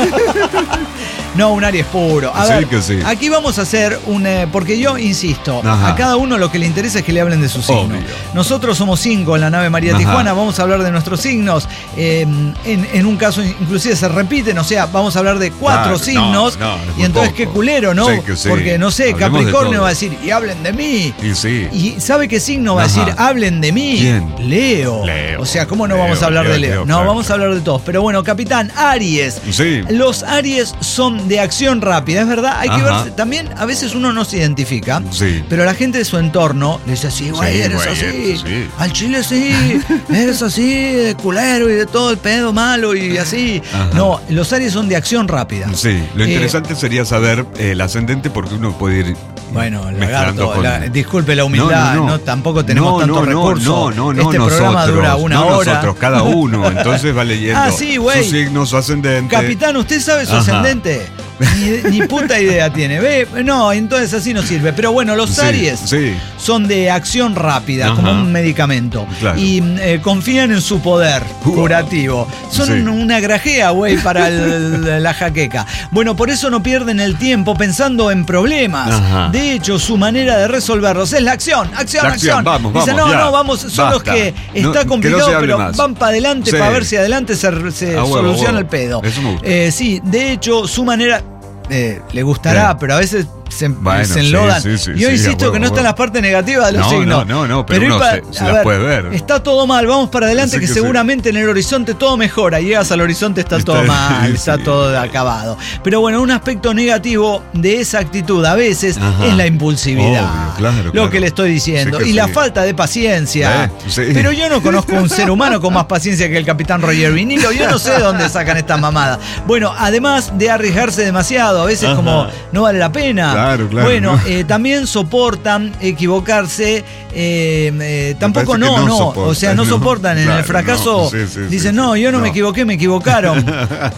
[SPEAKER 1] No, un Aries puro. A
[SPEAKER 2] Sí,
[SPEAKER 1] ver,
[SPEAKER 2] que sí.
[SPEAKER 1] aquí vamos a hacer un... eh, porque yo insisto,
[SPEAKER 2] Ajá.
[SPEAKER 1] a cada uno lo que le interesa es que le hablen de su signo.
[SPEAKER 2] Obvio.
[SPEAKER 1] Nosotros somos cinco en la nave María
[SPEAKER 2] Ajá.
[SPEAKER 1] Tijuana, vamos a hablar de nuestros signos. Eh, en, en un caso inclusive se repiten, o sea, vamos a hablar de cuatro
[SPEAKER 2] Claro,
[SPEAKER 1] signos.
[SPEAKER 2] no, no, es
[SPEAKER 1] y
[SPEAKER 2] muy
[SPEAKER 1] entonces
[SPEAKER 2] poco.
[SPEAKER 1] qué culero, ¿no?
[SPEAKER 2] Sí, que sí.
[SPEAKER 1] Porque no sé,
[SPEAKER 2] Hablemos de
[SPEAKER 1] Capricornio
[SPEAKER 2] todo.
[SPEAKER 1] va a decir, y hablen de mí.
[SPEAKER 2] Y sí.
[SPEAKER 1] ¿Y sabe qué signo va a
[SPEAKER 2] Ajá.
[SPEAKER 1] decir, hablen de mí?
[SPEAKER 2] ¿Quién?
[SPEAKER 1] Leo.
[SPEAKER 2] Leo.
[SPEAKER 1] O sea, ¿cómo no
[SPEAKER 2] Leo,
[SPEAKER 1] vamos a hablar
[SPEAKER 2] Leo,
[SPEAKER 1] de Leo?
[SPEAKER 2] Leo,
[SPEAKER 1] no,
[SPEAKER 2] claro,
[SPEAKER 1] vamos
[SPEAKER 2] claro.
[SPEAKER 1] a hablar de todos. Pero bueno, capitán, Aries.
[SPEAKER 2] Sí.
[SPEAKER 1] Los Aries son de acción rápida, es verdad. Hay que
[SPEAKER 2] Ajá.
[SPEAKER 1] ver, también a veces uno no se identifica,
[SPEAKER 2] Sí.
[SPEAKER 1] pero la gente de su entorno le dice así, güey,
[SPEAKER 2] Sí,
[SPEAKER 1] eres
[SPEAKER 2] güey,
[SPEAKER 1] así.
[SPEAKER 2] eres así.
[SPEAKER 1] Al chile sí, eres así, de culero y de todo el pedo malo y así.
[SPEAKER 2] Ajá.
[SPEAKER 1] No, los Aries son de acción rápida.
[SPEAKER 2] Sí, lo
[SPEAKER 1] Eh,
[SPEAKER 2] interesante sería saber eh, el ascendente porque uno puede ir
[SPEAKER 1] Bueno,
[SPEAKER 2] mezclando
[SPEAKER 1] lagarto,
[SPEAKER 2] con...
[SPEAKER 1] la- disculpe la humildad, no, tampoco tenemos
[SPEAKER 2] no,
[SPEAKER 1] tantos
[SPEAKER 2] no, no,
[SPEAKER 1] recursos.
[SPEAKER 2] No, no, no,
[SPEAKER 1] este
[SPEAKER 2] nosotros,
[SPEAKER 1] programa dura una
[SPEAKER 2] no
[SPEAKER 1] hora.
[SPEAKER 2] nosotros, cada uno. Entonces va leyendo
[SPEAKER 1] Ah, sí, güey.
[SPEAKER 2] su signo, su ascendente.
[SPEAKER 1] Capitán, ¿usted sabe su
[SPEAKER 2] Ajá.
[SPEAKER 1] ascendente? Ni, ni puta idea tiene. ¿Ve? No, entonces así no sirve. Pero bueno, los
[SPEAKER 2] Sí,
[SPEAKER 1] Aries
[SPEAKER 2] sí.
[SPEAKER 1] son de acción rápida,
[SPEAKER 2] Ajá.
[SPEAKER 1] como un medicamento.
[SPEAKER 2] Claro.
[SPEAKER 1] Y eh, confían en su poder
[SPEAKER 2] Uah.
[SPEAKER 1] curativo. Son
[SPEAKER 2] Sí.
[SPEAKER 1] una grajea, güey, para el- la jaqueca. Bueno, por eso no pierden el tiempo pensando en problemas.
[SPEAKER 2] Ajá.
[SPEAKER 1] De hecho, su manera de resolverlos es la acción. Acción,
[SPEAKER 2] La acción,
[SPEAKER 1] acción.
[SPEAKER 2] vamos,
[SPEAKER 1] Dicen,
[SPEAKER 2] vamos,
[SPEAKER 1] no,
[SPEAKER 2] ya.
[SPEAKER 1] no, vamos, son los
[SPEAKER 2] Basta.
[SPEAKER 1] que
[SPEAKER 2] No,
[SPEAKER 1] está
[SPEAKER 2] que
[SPEAKER 1] complicado,
[SPEAKER 2] no se hable
[SPEAKER 1] pero
[SPEAKER 2] más.
[SPEAKER 1] van para adelante
[SPEAKER 2] Sí.
[SPEAKER 1] para ver si adelante se, se
[SPEAKER 2] A huevo,
[SPEAKER 1] soluciona
[SPEAKER 2] huevo.
[SPEAKER 1] el pedo.
[SPEAKER 2] Eso me gusta.
[SPEAKER 1] Eh, sí, de hecho, su manera eh, le gustará,
[SPEAKER 2] Sí.
[SPEAKER 1] pero a veces se,
[SPEAKER 2] Bueno,
[SPEAKER 1] se enlodan.
[SPEAKER 2] sí, sí, sí,
[SPEAKER 1] Yo
[SPEAKER 2] sí,
[SPEAKER 1] insisto
[SPEAKER 2] a huevo,
[SPEAKER 1] que no
[SPEAKER 2] a
[SPEAKER 1] están
[SPEAKER 2] huevo.
[SPEAKER 1] las partes negativas de los
[SPEAKER 2] No,
[SPEAKER 1] signos.
[SPEAKER 2] no, no, no, pero
[SPEAKER 1] ir
[SPEAKER 2] uno
[SPEAKER 1] pa-
[SPEAKER 2] se- se
[SPEAKER 1] a
[SPEAKER 2] las
[SPEAKER 1] ver,
[SPEAKER 2] puede ver.
[SPEAKER 1] Está todo mal, vamos para adelante,
[SPEAKER 2] Sí,
[SPEAKER 1] que,
[SPEAKER 2] que sí.
[SPEAKER 1] seguramente en el horizonte todo mejora. Llegas al horizonte, está,
[SPEAKER 2] Está-
[SPEAKER 1] todo mal, está
[SPEAKER 2] sí.
[SPEAKER 1] todo acabado. Pero bueno, un aspecto negativo de esa actitud a veces
[SPEAKER 2] Ajá.
[SPEAKER 1] es la impulsividad.
[SPEAKER 2] Obvio, claro,
[SPEAKER 1] Lo
[SPEAKER 2] claro.
[SPEAKER 1] que le estoy diciendo.
[SPEAKER 2] Sí que
[SPEAKER 1] y la
[SPEAKER 2] sí.
[SPEAKER 1] falta de paciencia.
[SPEAKER 2] Eh, sí.
[SPEAKER 1] Pero yo no conozco un ser humano con más paciencia que el capitán Roger Vinilo. Yo no sé de dónde sacan esta mamada. Bueno, además de arriesgarse demasiado, a veces
[SPEAKER 2] Ajá.
[SPEAKER 1] como no vale la pena.
[SPEAKER 2] Claro, claro,
[SPEAKER 1] Bueno,
[SPEAKER 2] ¿no?
[SPEAKER 1] eh, también soportan equivocarse. eh, eh, tampoco
[SPEAKER 2] parece que
[SPEAKER 1] no,
[SPEAKER 2] no
[SPEAKER 1] no.
[SPEAKER 2] soportan,
[SPEAKER 1] O sea, no,
[SPEAKER 2] no.
[SPEAKER 1] soportan. En
[SPEAKER 2] Claro,
[SPEAKER 1] el fracaso
[SPEAKER 2] no. Sí, sí, sí,
[SPEAKER 1] dicen,
[SPEAKER 2] sí.
[SPEAKER 1] no, yo no, me
[SPEAKER 2] No.
[SPEAKER 1] equivoqué, me equivocaron.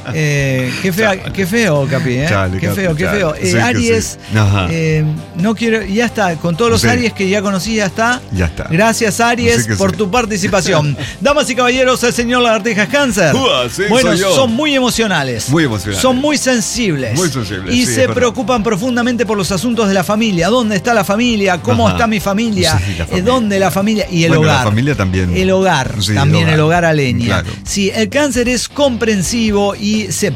[SPEAKER 1] Eh, qué, fea, qué feo, Capi, ¿eh?
[SPEAKER 2] Chale,
[SPEAKER 1] qué
[SPEAKER 2] Capi,
[SPEAKER 1] feo, qué
[SPEAKER 2] chale.
[SPEAKER 1] feo. Eh,
[SPEAKER 2] Sí que
[SPEAKER 1] Aries,
[SPEAKER 2] sí. Ajá.
[SPEAKER 1] eh, no quiero, ya está, con todos los
[SPEAKER 2] Sí.
[SPEAKER 1] Aries que ya conocí, ya está.
[SPEAKER 2] Ya está.
[SPEAKER 1] Gracias, Aries,
[SPEAKER 2] Sí que
[SPEAKER 1] por
[SPEAKER 2] sí.
[SPEAKER 1] tu participación. Damas y caballeros, el señor Lagartijas Cáncer.
[SPEAKER 2] Uah, sí,
[SPEAKER 1] bueno,
[SPEAKER 2] soy yo.
[SPEAKER 1] son muy emocionales.
[SPEAKER 2] Muy emocionales.
[SPEAKER 1] Son muy sensibles.
[SPEAKER 2] Muy sensibles,
[SPEAKER 1] Y
[SPEAKER 2] sí,
[SPEAKER 1] se
[SPEAKER 2] es verdad.
[SPEAKER 1] preocupan profundamente por los asuntos de la familia. ¿Dónde está la familia? ¿Cómo
[SPEAKER 2] Ajá.
[SPEAKER 1] está mi familia?
[SPEAKER 2] Sí, la
[SPEAKER 1] Eh,
[SPEAKER 2] familia.
[SPEAKER 1] ¿Dónde la familia? Y el
[SPEAKER 2] Bueno, la
[SPEAKER 1] hogar.
[SPEAKER 2] familia también.
[SPEAKER 1] El hogar.
[SPEAKER 2] Sí,
[SPEAKER 1] también
[SPEAKER 2] el
[SPEAKER 1] el
[SPEAKER 2] hogar.
[SPEAKER 1] hogar a leña.
[SPEAKER 2] Claro.
[SPEAKER 1] Sí, el cáncer es comprensivo y se,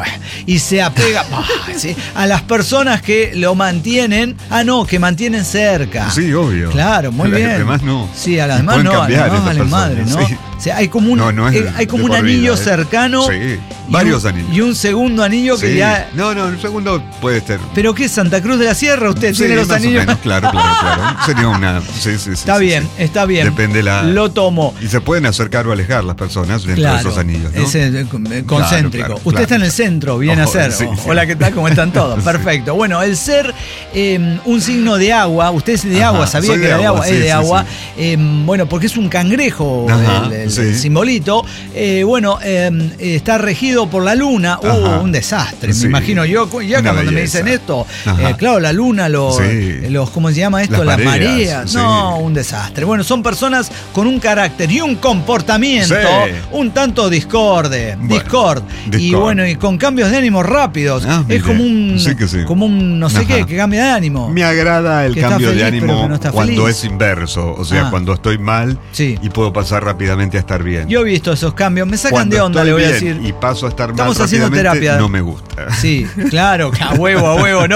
[SPEAKER 1] y se apega sí, a las personas que lo mantienen. Ah, no, que mantienen cerca.
[SPEAKER 2] Sí, obvio.
[SPEAKER 1] Claro, muy
[SPEAKER 2] A las
[SPEAKER 1] bien.
[SPEAKER 2] demás no.
[SPEAKER 1] Sí, a las
[SPEAKER 2] Y
[SPEAKER 1] demás
[SPEAKER 2] pueden
[SPEAKER 1] no, a las
[SPEAKER 2] cambiar
[SPEAKER 1] demás
[SPEAKER 2] esas
[SPEAKER 1] valen madre,
[SPEAKER 2] personas,
[SPEAKER 1] ¿no?
[SPEAKER 2] sí.
[SPEAKER 1] O sea, hay como un,
[SPEAKER 2] No, no es
[SPEAKER 1] eh, hay como
[SPEAKER 2] de
[SPEAKER 1] un
[SPEAKER 2] por
[SPEAKER 1] anillo
[SPEAKER 2] vida, ¿eh?
[SPEAKER 1] cercano.
[SPEAKER 2] Sí,
[SPEAKER 1] y
[SPEAKER 2] varios
[SPEAKER 1] un-
[SPEAKER 2] anillos.
[SPEAKER 1] Y un segundo anillo que
[SPEAKER 2] Sí.
[SPEAKER 1] ya.
[SPEAKER 2] No, no, el segundo puede ser.
[SPEAKER 1] ¿Pero qué es Santa Cruz de la Sierra? Usted
[SPEAKER 2] Sí,
[SPEAKER 1] tiene los
[SPEAKER 2] más o
[SPEAKER 1] anillos.
[SPEAKER 2] menos, claro, claro, claro. Sería una. Sí, sí, sí.
[SPEAKER 1] Está
[SPEAKER 2] sí,
[SPEAKER 1] bien,
[SPEAKER 2] sí.
[SPEAKER 1] está bien.
[SPEAKER 2] Depende la.
[SPEAKER 1] Lo tomo.
[SPEAKER 2] Y se pueden acercar o alejar las personas dentro
[SPEAKER 1] Claro,
[SPEAKER 2] de esos anillos, ¿no?
[SPEAKER 1] es eh, eh, concéntrico.
[SPEAKER 2] claro,
[SPEAKER 1] Usted
[SPEAKER 2] claro.
[SPEAKER 1] está en el centro, viene
[SPEAKER 2] Ojo,
[SPEAKER 1] a ser.
[SPEAKER 2] sí,
[SPEAKER 1] Oh,
[SPEAKER 2] sí.
[SPEAKER 1] Hola, ¿qué tal? ¿Cómo están todos?
[SPEAKER 2] Sí.
[SPEAKER 1] Perfecto. Bueno, el ser eh, un signo de agua, usted es de
[SPEAKER 2] Ajá,
[SPEAKER 1] agua, sabía
[SPEAKER 2] soy
[SPEAKER 1] que
[SPEAKER 2] de
[SPEAKER 1] era de
[SPEAKER 2] agua,
[SPEAKER 1] agua,
[SPEAKER 2] sí,
[SPEAKER 1] es de
[SPEAKER 2] sí,
[SPEAKER 1] agua.
[SPEAKER 2] sí.
[SPEAKER 1] Eh, bueno, porque es un cangrejo
[SPEAKER 2] Ajá,
[SPEAKER 1] el, el-
[SPEAKER 2] sí.
[SPEAKER 1] el simbolito. Eh, bueno, eh, está regido por la luna. Uh,
[SPEAKER 2] Ajá.
[SPEAKER 1] un desastre,
[SPEAKER 2] Sí.
[SPEAKER 1] me imagino yo. Ya
[SPEAKER 2] Una
[SPEAKER 1] cuando me
[SPEAKER 2] belleza.
[SPEAKER 1] dicen esto,
[SPEAKER 2] Ajá.
[SPEAKER 1] eh, claro, la luna, los,
[SPEAKER 2] Sí.
[SPEAKER 1] los, ¿cómo se llama esto? Las,
[SPEAKER 2] Las
[SPEAKER 1] mareas.
[SPEAKER 2] mareas,
[SPEAKER 1] No,
[SPEAKER 2] sí.
[SPEAKER 1] un desastre. Bueno, son personas con un carácter y un comportamiento
[SPEAKER 2] Sí.
[SPEAKER 1] un tanto discorde,
[SPEAKER 2] Bueno,
[SPEAKER 1] discord. Y
[SPEAKER 2] discord.
[SPEAKER 1] bueno, y con cambios de ánimo rápidos.
[SPEAKER 2] Ah,
[SPEAKER 1] es
[SPEAKER 2] mire,
[SPEAKER 1] como un,
[SPEAKER 2] sí que sí.
[SPEAKER 1] como un no sé
[SPEAKER 2] Ajá.
[SPEAKER 1] qué, que cambia de ánimo.
[SPEAKER 2] Me agrada el
[SPEAKER 1] Que está
[SPEAKER 2] cambio de
[SPEAKER 1] feliz, pero
[SPEAKER 2] ánimo
[SPEAKER 1] que no está
[SPEAKER 2] cuando
[SPEAKER 1] feliz.
[SPEAKER 2] es inverso, o sea,
[SPEAKER 1] Ah.
[SPEAKER 2] cuando estoy mal
[SPEAKER 1] Sí.
[SPEAKER 2] y puedo pasar rápidamente a estar bien.
[SPEAKER 1] Yo he visto esos cambios, me sacan
[SPEAKER 2] Cuando
[SPEAKER 1] de onda,
[SPEAKER 2] estoy
[SPEAKER 1] le voy a
[SPEAKER 2] bien
[SPEAKER 1] decir.
[SPEAKER 2] y paso a estar
[SPEAKER 1] Estamos
[SPEAKER 2] mal
[SPEAKER 1] haciendo
[SPEAKER 2] rápidamente,
[SPEAKER 1] terapia.
[SPEAKER 2] no me gusta.
[SPEAKER 1] Sí, claro, que a huevo, a huevo, ¿no?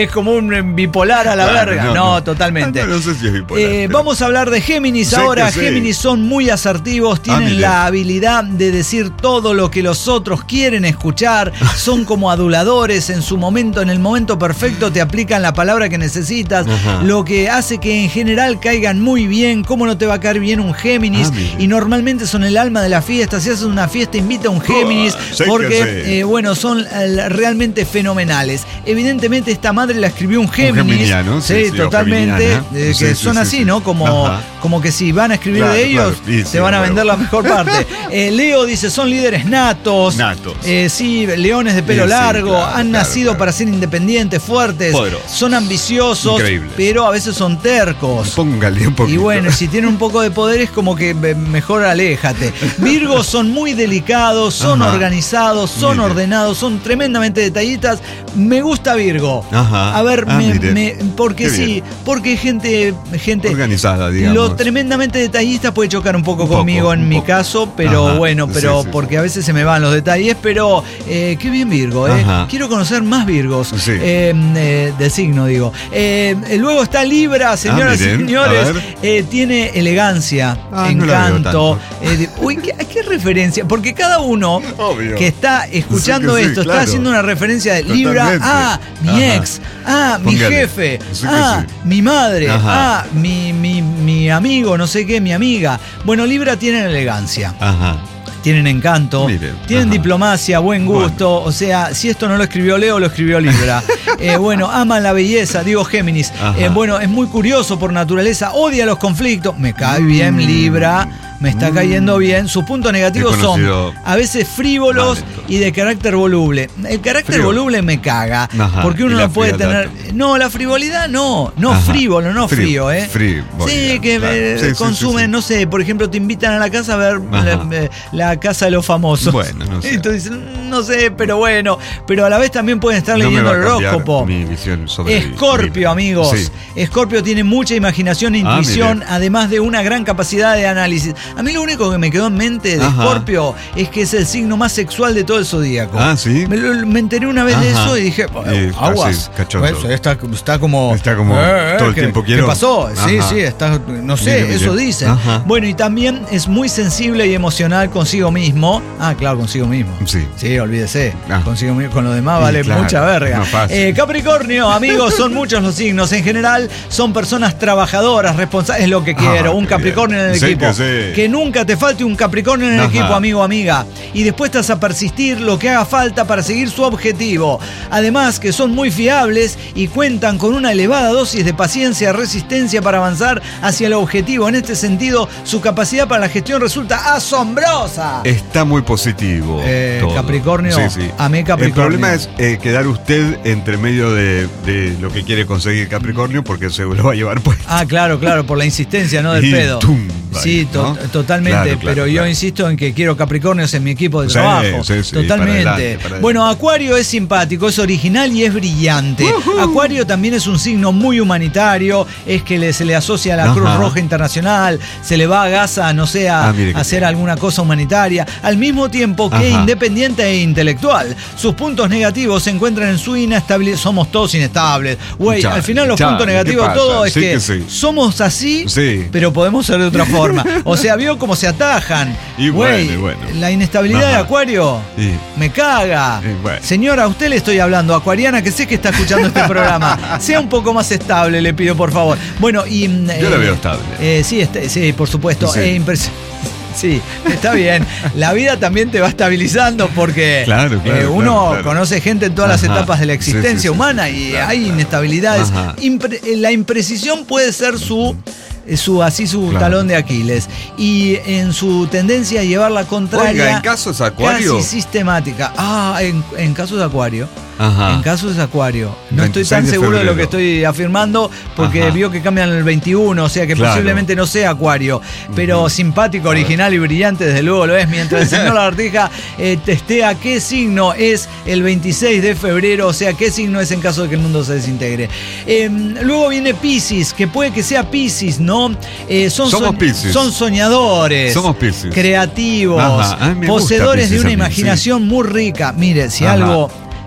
[SPEAKER 1] es como un bipolar a la
[SPEAKER 2] Claro,
[SPEAKER 1] verga.
[SPEAKER 2] no,
[SPEAKER 1] No,
[SPEAKER 2] no.
[SPEAKER 1] totalmente.
[SPEAKER 2] No, no sé si es bipolar,
[SPEAKER 1] Eh,
[SPEAKER 2] pero-
[SPEAKER 1] vamos a hablar de Géminis
[SPEAKER 2] Sé
[SPEAKER 1] ahora.
[SPEAKER 2] que sé.
[SPEAKER 1] Géminis son muy asertivos, tienen
[SPEAKER 2] mire.
[SPEAKER 1] la habilidad de decir todo lo que los otros quieren escuchar, son como aduladores en su momento, en el momento perfecto te aplican la palabra que necesitas,
[SPEAKER 2] Ajá.
[SPEAKER 1] lo que hace que en general caigan muy bien. ¿Cómo no te va a caer bien un Géminis?
[SPEAKER 2] Ah, mire.
[SPEAKER 1] Y normalmente son el alma de la fiesta. Si haces una fiesta, invita a un Géminis,
[SPEAKER 2] Ah, sé que
[SPEAKER 1] porque
[SPEAKER 2] sé.
[SPEAKER 1] eh, bueno, son eh, realmente fenomenales. Evidentemente esta madre la escribió un Géminis.
[SPEAKER 2] geminiano, sí,
[SPEAKER 1] sí,
[SPEAKER 2] sí, o
[SPEAKER 1] totalmente.
[SPEAKER 2] geminiana.
[SPEAKER 1] eh,
[SPEAKER 2] Sí,
[SPEAKER 1] que
[SPEAKER 2] sí,
[SPEAKER 1] son
[SPEAKER 2] sí,
[SPEAKER 1] así,
[SPEAKER 2] sí.
[SPEAKER 1] ¿no? Como,
[SPEAKER 2] Ajá.
[SPEAKER 1] como que si van a escribir
[SPEAKER 2] Claro,
[SPEAKER 1] de ellos,
[SPEAKER 2] claro. Y
[SPEAKER 1] te
[SPEAKER 2] sí,
[SPEAKER 1] van a
[SPEAKER 2] bueno.
[SPEAKER 1] vender la mejor parte. Eh, Leo dice, son líderes natos.
[SPEAKER 2] Natos.
[SPEAKER 1] Eh, sí, leones de pelo
[SPEAKER 2] Sí, sí,
[SPEAKER 1] largo.
[SPEAKER 2] claro,
[SPEAKER 1] han
[SPEAKER 2] claro,
[SPEAKER 1] nacido
[SPEAKER 2] claro.
[SPEAKER 1] para ser independientes, fuertes.
[SPEAKER 2] Poderosos.
[SPEAKER 1] Son ambiciosos,
[SPEAKER 2] Increíbles.
[SPEAKER 1] pero a veces son tercos.
[SPEAKER 2] Póngale un poquito.
[SPEAKER 1] Y bueno, si tienen un poco de poder es como que eh, mejor aléjate. Virgos son muy delicados, son
[SPEAKER 2] Ajá.
[SPEAKER 1] organizados, son
[SPEAKER 2] Mire.
[SPEAKER 1] ordenados, son tremendamente detallistas. Me gusta Virgo.
[SPEAKER 2] Ajá.
[SPEAKER 1] A ver,
[SPEAKER 2] Ah,
[SPEAKER 1] me-
[SPEAKER 2] mire.
[SPEAKER 1] me- porque
[SPEAKER 2] Qué
[SPEAKER 1] sí,
[SPEAKER 2] bien.
[SPEAKER 1] porque gente, gente
[SPEAKER 2] Organizada, digamos.
[SPEAKER 1] lo tremendamente detallista puede chocar un poco
[SPEAKER 2] Un poco,
[SPEAKER 1] conmigo en
[SPEAKER 2] un
[SPEAKER 1] mi
[SPEAKER 2] poco.
[SPEAKER 1] caso, pero
[SPEAKER 2] Ajá.
[SPEAKER 1] bueno,
[SPEAKER 2] Sí,
[SPEAKER 1] pero
[SPEAKER 2] sí,
[SPEAKER 1] porque
[SPEAKER 2] sí.
[SPEAKER 1] a veces se me van los detalles, pero eh, qué bien Virgo, ¿eh?
[SPEAKER 2] Ajá.
[SPEAKER 1] Quiero conocer más Virgos,
[SPEAKER 2] Sí.
[SPEAKER 1] eh, eh, del signo, digo. Eh, eh, luego está Libra, señoras y
[SPEAKER 2] miren,
[SPEAKER 1] señores,
[SPEAKER 2] a ver.
[SPEAKER 1] eh, tiene elegancia,
[SPEAKER 2] Ah, no la veo
[SPEAKER 1] encanto.
[SPEAKER 2] tanto.
[SPEAKER 1] eh, de- uy, ¿qué, ¿qué referencia? Porque cada uno
[SPEAKER 2] Obvio.
[SPEAKER 1] que está escuchando
[SPEAKER 2] Sí que sí,
[SPEAKER 1] esto está
[SPEAKER 2] claro.
[SPEAKER 1] haciendo una referencia de Libra,
[SPEAKER 2] Totalmente.
[SPEAKER 1] ah, mi
[SPEAKER 2] Ajá.
[SPEAKER 1] ex, ah, mi
[SPEAKER 2] Póngale.
[SPEAKER 1] jefe,
[SPEAKER 2] Sí que
[SPEAKER 1] ah,
[SPEAKER 2] sí.
[SPEAKER 1] mi madre,
[SPEAKER 2] Ajá.
[SPEAKER 1] ah, mi, mi, mi amigo, no sé qué, mi amiga. Bueno, Libra tienen elegancia,
[SPEAKER 2] Ajá.
[SPEAKER 1] tienen encanto,
[SPEAKER 2] Mire,
[SPEAKER 1] tienen
[SPEAKER 2] ajá.
[SPEAKER 1] diplomacia, buen gusto. O sea, si esto no lo escribió Leo, lo escribió Libra. Eh, bueno, aman la belleza, digo Géminis.
[SPEAKER 2] Ajá.
[SPEAKER 1] Eh, bueno, es muy curioso por naturaleza, odia los conflictos. Me cae bien Libra, me está
[SPEAKER 2] Mm.
[SPEAKER 1] cayendo bien. Sus puntos negativos
[SPEAKER 2] He
[SPEAKER 1] son
[SPEAKER 2] conocido
[SPEAKER 1] a veces frívolos
[SPEAKER 2] mal, entonces.
[SPEAKER 1] y de carácter voluble. El carácter
[SPEAKER 2] Frívolo.
[SPEAKER 1] voluble me caga,
[SPEAKER 2] Ajá.
[SPEAKER 1] porque uno
[SPEAKER 2] Y la
[SPEAKER 1] no puede
[SPEAKER 2] frialdad
[SPEAKER 1] tener... No, la frivolidad no, no
[SPEAKER 2] Ajá.
[SPEAKER 1] frívolo, no
[SPEAKER 2] Frí-
[SPEAKER 1] frío, ¿eh?
[SPEAKER 2] frivolidad,
[SPEAKER 1] Sí, que
[SPEAKER 2] claro.
[SPEAKER 1] eh,
[SPEAKER 2] Sí, sí,
[SPEAKER 1] consumen,
[SPEAKER 2] sí, sí.
[SPEAKER 1] no sé, por ejemplo, te invitan a la casa a ver
[SPEAKER 2] Ajá.
[SPEAKER 1] la, eh, la casa de los famosos.
[SPEAKER 2] Bueno, no sé.
[SPEAKER 1] Y tú dices, "Mm, no sé, pero bueno, pero a la vez también pueden estar
[SPEAKER 2] No me
[SPEAKER 1] leyendo
[SPEAKER 2] va a
[SPEAKER 1] el
[SPEAKER 2] cambiar
[SPEAKER 1] horóscopo.
[SPEAKER 2] mi visión sobre
[SPEAKER 1] Escorpio,
[SPEAKER 2] Libra.
[SPEAKER 1] amigos.
[SPEAKER 2] Sí.
[SPEAKER 1] Escorpio tiene mucha imaginación e
[SPEAKER 2] Ah,
[SPEAKER 1] intuición,
[SPEAKER 2] mire.
[SPEAKER 1] además de una gran capacidad de análisis. A mí lo único que me quedó en mente de
[SPEAKER 2] Ajá.
[SPEAKER 1] Escorpio es que es el signo más sexual de todo el zodíaco.
[SPEAKER 2] Ah, ¿sí?
[SPEAKER 1] Me, lo- me enteré una vez de
[SPEAKER 2] Ajá.
[SPEAKER 1] eso y dije,
[SPEAKER 2] Eh,
[SPEAKER 1] aguas.
[SPEAKER 2] así, cachondo.
[SPEAKER 1] Pues, está, está como.
[SPEAKER 2] Está como todo el
[SPEAKER 1] ¿qué-
[SPEAKER 2] tiempo
[SPEAKER 1] ¿Qué
[SPEAKER 2] quiero.
[SPEAKER 1] pasó? Sí,
[SPEAKER 2] Ajá.
[SPEAKER 1] sí, está. No sé,
[SPEAKER 2] Mire, mire.
[SPEAKER 1] eso dicen.
[SPEAKER 2] Ajá.
[SPEAKER 1] Bueno, y también es muy sensible y emocional consigo mismo. Ah, claro, consigo mismo.
[SPEAKER 2] Sí.
[SPEAKER 1] Sí, olvídese.
[SPEAKER 2] Ah.
[SPEAKER 1] Consigo mismo. Con lo demás
[SPEAKER 2] Sí,
[SPEAKER 1] vale
[SPEAKER 2] claro,
[SPEAKER 1] mucha verga.
[SPEAKER 2] no fácil.
[SPEAKER 1] Eh, Capricornio, amigos, son muchos los signos. En general, son personas trabajadoras, responsables. Es lo que quiero.
[SPEAKER 2] Ah,
[SPEAKER 1] un
[SPEAKER 2] qué
[SPEAKER 1] Capricornio
[SPEAKER 2] bien.
[SPEAKER 1] en el
[SPEAKER 2] Sí,
[SPEAKER 1] equipo.
[SPEAKER 2] que sí.
[SPEAKER 1] Que nunca te falte un Capricornio en el
[SPEAKER 2] Ajá.
[SPEAKER 1] equipo, amigo o amiga. Y después estás a persistir lo que haga falta para seguir su objetivo. Además, que son muy fiables y cuentan con una elevada dosis de paciencia y resistencia para avanzar hacia el objetivo. En este sentido, su capacidad para la gestión resulta asombrosa.
[SPEAKER 2] Está muy positivo.
[SPEAKER 1] Eh,
[SPEAKER 2] todo.
[SPEAKER 1] Capricornio,
[SPEAKER 2] Sí, sí.
[SPEAKER 1] amé Capricornio.
[SPEAKER 2] El problema es eh, quedar usted entre medio de, de lo que quiere conseguir Capricornio porque se lo va a llevar puesto.
[SPEAKER 1] Ah, claro, claro, por la insistencia, ¿no? Del
[SPEAKER 2] Y
[SPEAKER 1] pedo.
[SPEAKER 2] tum,
[SPEAKER 1] Sí,
[SPEAKER 2] ¿no?
[SPEAKER 1] to- totalmente.
[SPEAKER 2] Claro, claro,
[SPEAKER 1] pero yo
[SPEAKER 2] claro.
[SPEAKER 1] insisto en que quiero Capricornios en mi equipo de
[SPEAKER 2] Sí,
[SPEAKER 1] trabajo.
[SPEAKER 2] sí, sí,
[SPEAKER 1] totalmente.
[SPEAKER 2] para adelante, para adelante.
[SPEAKER 1] Bueno, Acuario es simpático, es original y es brillante. Acuario también es un signo muy humanitario, es que le- se le asocia a la
[SPEAKER 2] Ajá.
[SPEAKER 1] Cruz Roja Internacional, se le va a Gaza, no sé, a,
[SPEAKER 2] Ah, mire
[SPEAKER 1] a
[SPEAKER 2] qué
[SPEAKER 1] hacer
[SPEAKER 2] bien.
[SPEAKER 1] alguna cosa humanitaria, al mismo tiempo que
[SPEAKER 2] Ajá.
[SPEAKER 1] independiente e intelectual. Sus puntos negativos se encuentran en su inestabilidad. Somos todos inestables. Güey,
[SPEAKER 2] Chale,
[SPEAKER 1] al final los
[SPEAKER 2] chale,
[SPEAKER 1] puntos
[SPEAKER 2] ¿qué
[SPEAKER 1] negativos de
[SPEAKER 2] pasa?
[SPEAKER 1] todo es
[SPEAKER 2] Sí
[SPEAKER 1] que,
[SPEAKER 2] que sí.
[SPEAKER 1] somos así,
[SPEAKER 2] Sí.
[SPEAKER 1] pero podemos ser de otra forma. O sea, vio cómo se atajan.
[SPEAKER 2] Y
[SPEAKER 1] Güey,
[SPEAKER 2] bueno, y bueno.
[SPEAKER 1] la inestabilidad de
[SPEAKER 2] Ajá.
[SPEAKER 1] Acuario
[SPEAKER 2] Sí.
[SPEAKER 1] me caga.
[SPEAKER 2] Y bueno.
[SPEAKER 1] Señora, a usted le estoy hablando, acuariana, que sé que está escuchando este programa. Sea un poco más estable, le pido, por favor. Bueno, y...
[SPEAKER 2] Yo la veo estable.
[SPEAKER 1] eh, sí, este- sí, por supuesto.
[SPEAKER 2] Sí.
[SPEAKER 1] Eh, impres- Sí, está bien. La vida también te va estabilizando porque
[SPEAKER 2] Claro, claro,
[SPEAKER 1] eh, uno
[SPEAKER 2] claro, claro.
[SPEAKER 1] conoce gente en todas las
[SPEAKER 2] Ajá.
[SPEAKER 1] etapas de la
[SPEAKER 2] Sí,
[SPEAKER 1] existencia
[SPEAKER 2] sí, sí,
[SPEAKER 1] humana
[SPEAKER 2] sí,
[SPEAKER 1] y
[SPEAKER 2] claro,
[SPEAKER 1] hay
[SPEAKER 2] claro.
[SPEAKER 1] inestabilidades.
[SPEAKER 2] Ajá.
[SPEAKER 1] Impre- eh, la imprecisión puede ser su, eh, su así su
[SPEAKER 2] Claro.
[SPEAKER 1] talón de Aquiles y en su tendencia a llevar la contraria.
[SPEAKER 2] Oiga, en casos Acuario.
[SPEAKER 1] Casi sistemática. Ah, en, en casos de Acuario.
[SPEAKER 2] Ajá.
[SPEAKER 1] En casos de Acuario. No estoy
[SPEAKER 2] veintiséis
[SPEAKER 1] tan
[SPEAKER 2] de
[SPEAKER 1] seguro de lo que
[SPEAKER 2] febrero.
[SPEAKER 1] estoy afirmando porque
[SPEAKER 2] Ajá.
[SPEAKER 1] vio que cambian el veintiuno, o sea que
[SPEAKER 2] Claro.
[SPEAKER 1] posiblemente no sea Acuario, pero simpático, original y brillante, desde luego lo es. Mientras el señor Lagartija eh, testea qué signo es el veintiséis de febrero, o sea, qué signo es en caso de que el mundo se desintegre. Eh, luego viene Piscis, que puede que sea Piscis, ¿no? Eh, son
[SPEAKER 2] Somos
[SPEAKER 1] soñ-
[SPEAKER 2] Piscis.
[SPEAKER 1] Son soñadores.
[SPEAKER 2] Somos Piscis.
[SPEAKER 1] Creativos,
[SPEAKER 2] Ajá. Ay, me gusta
[SPEAKER 1] poseedores
[SPEAKER 2] Piscis
[SPEAKER 1] de una
[SPEAKER 2] a mí,
[SPEAKER 1] imaginación muy rica. Mire, si
[SPEAKER 2] Ajá.
[SPEAKER 1] algo...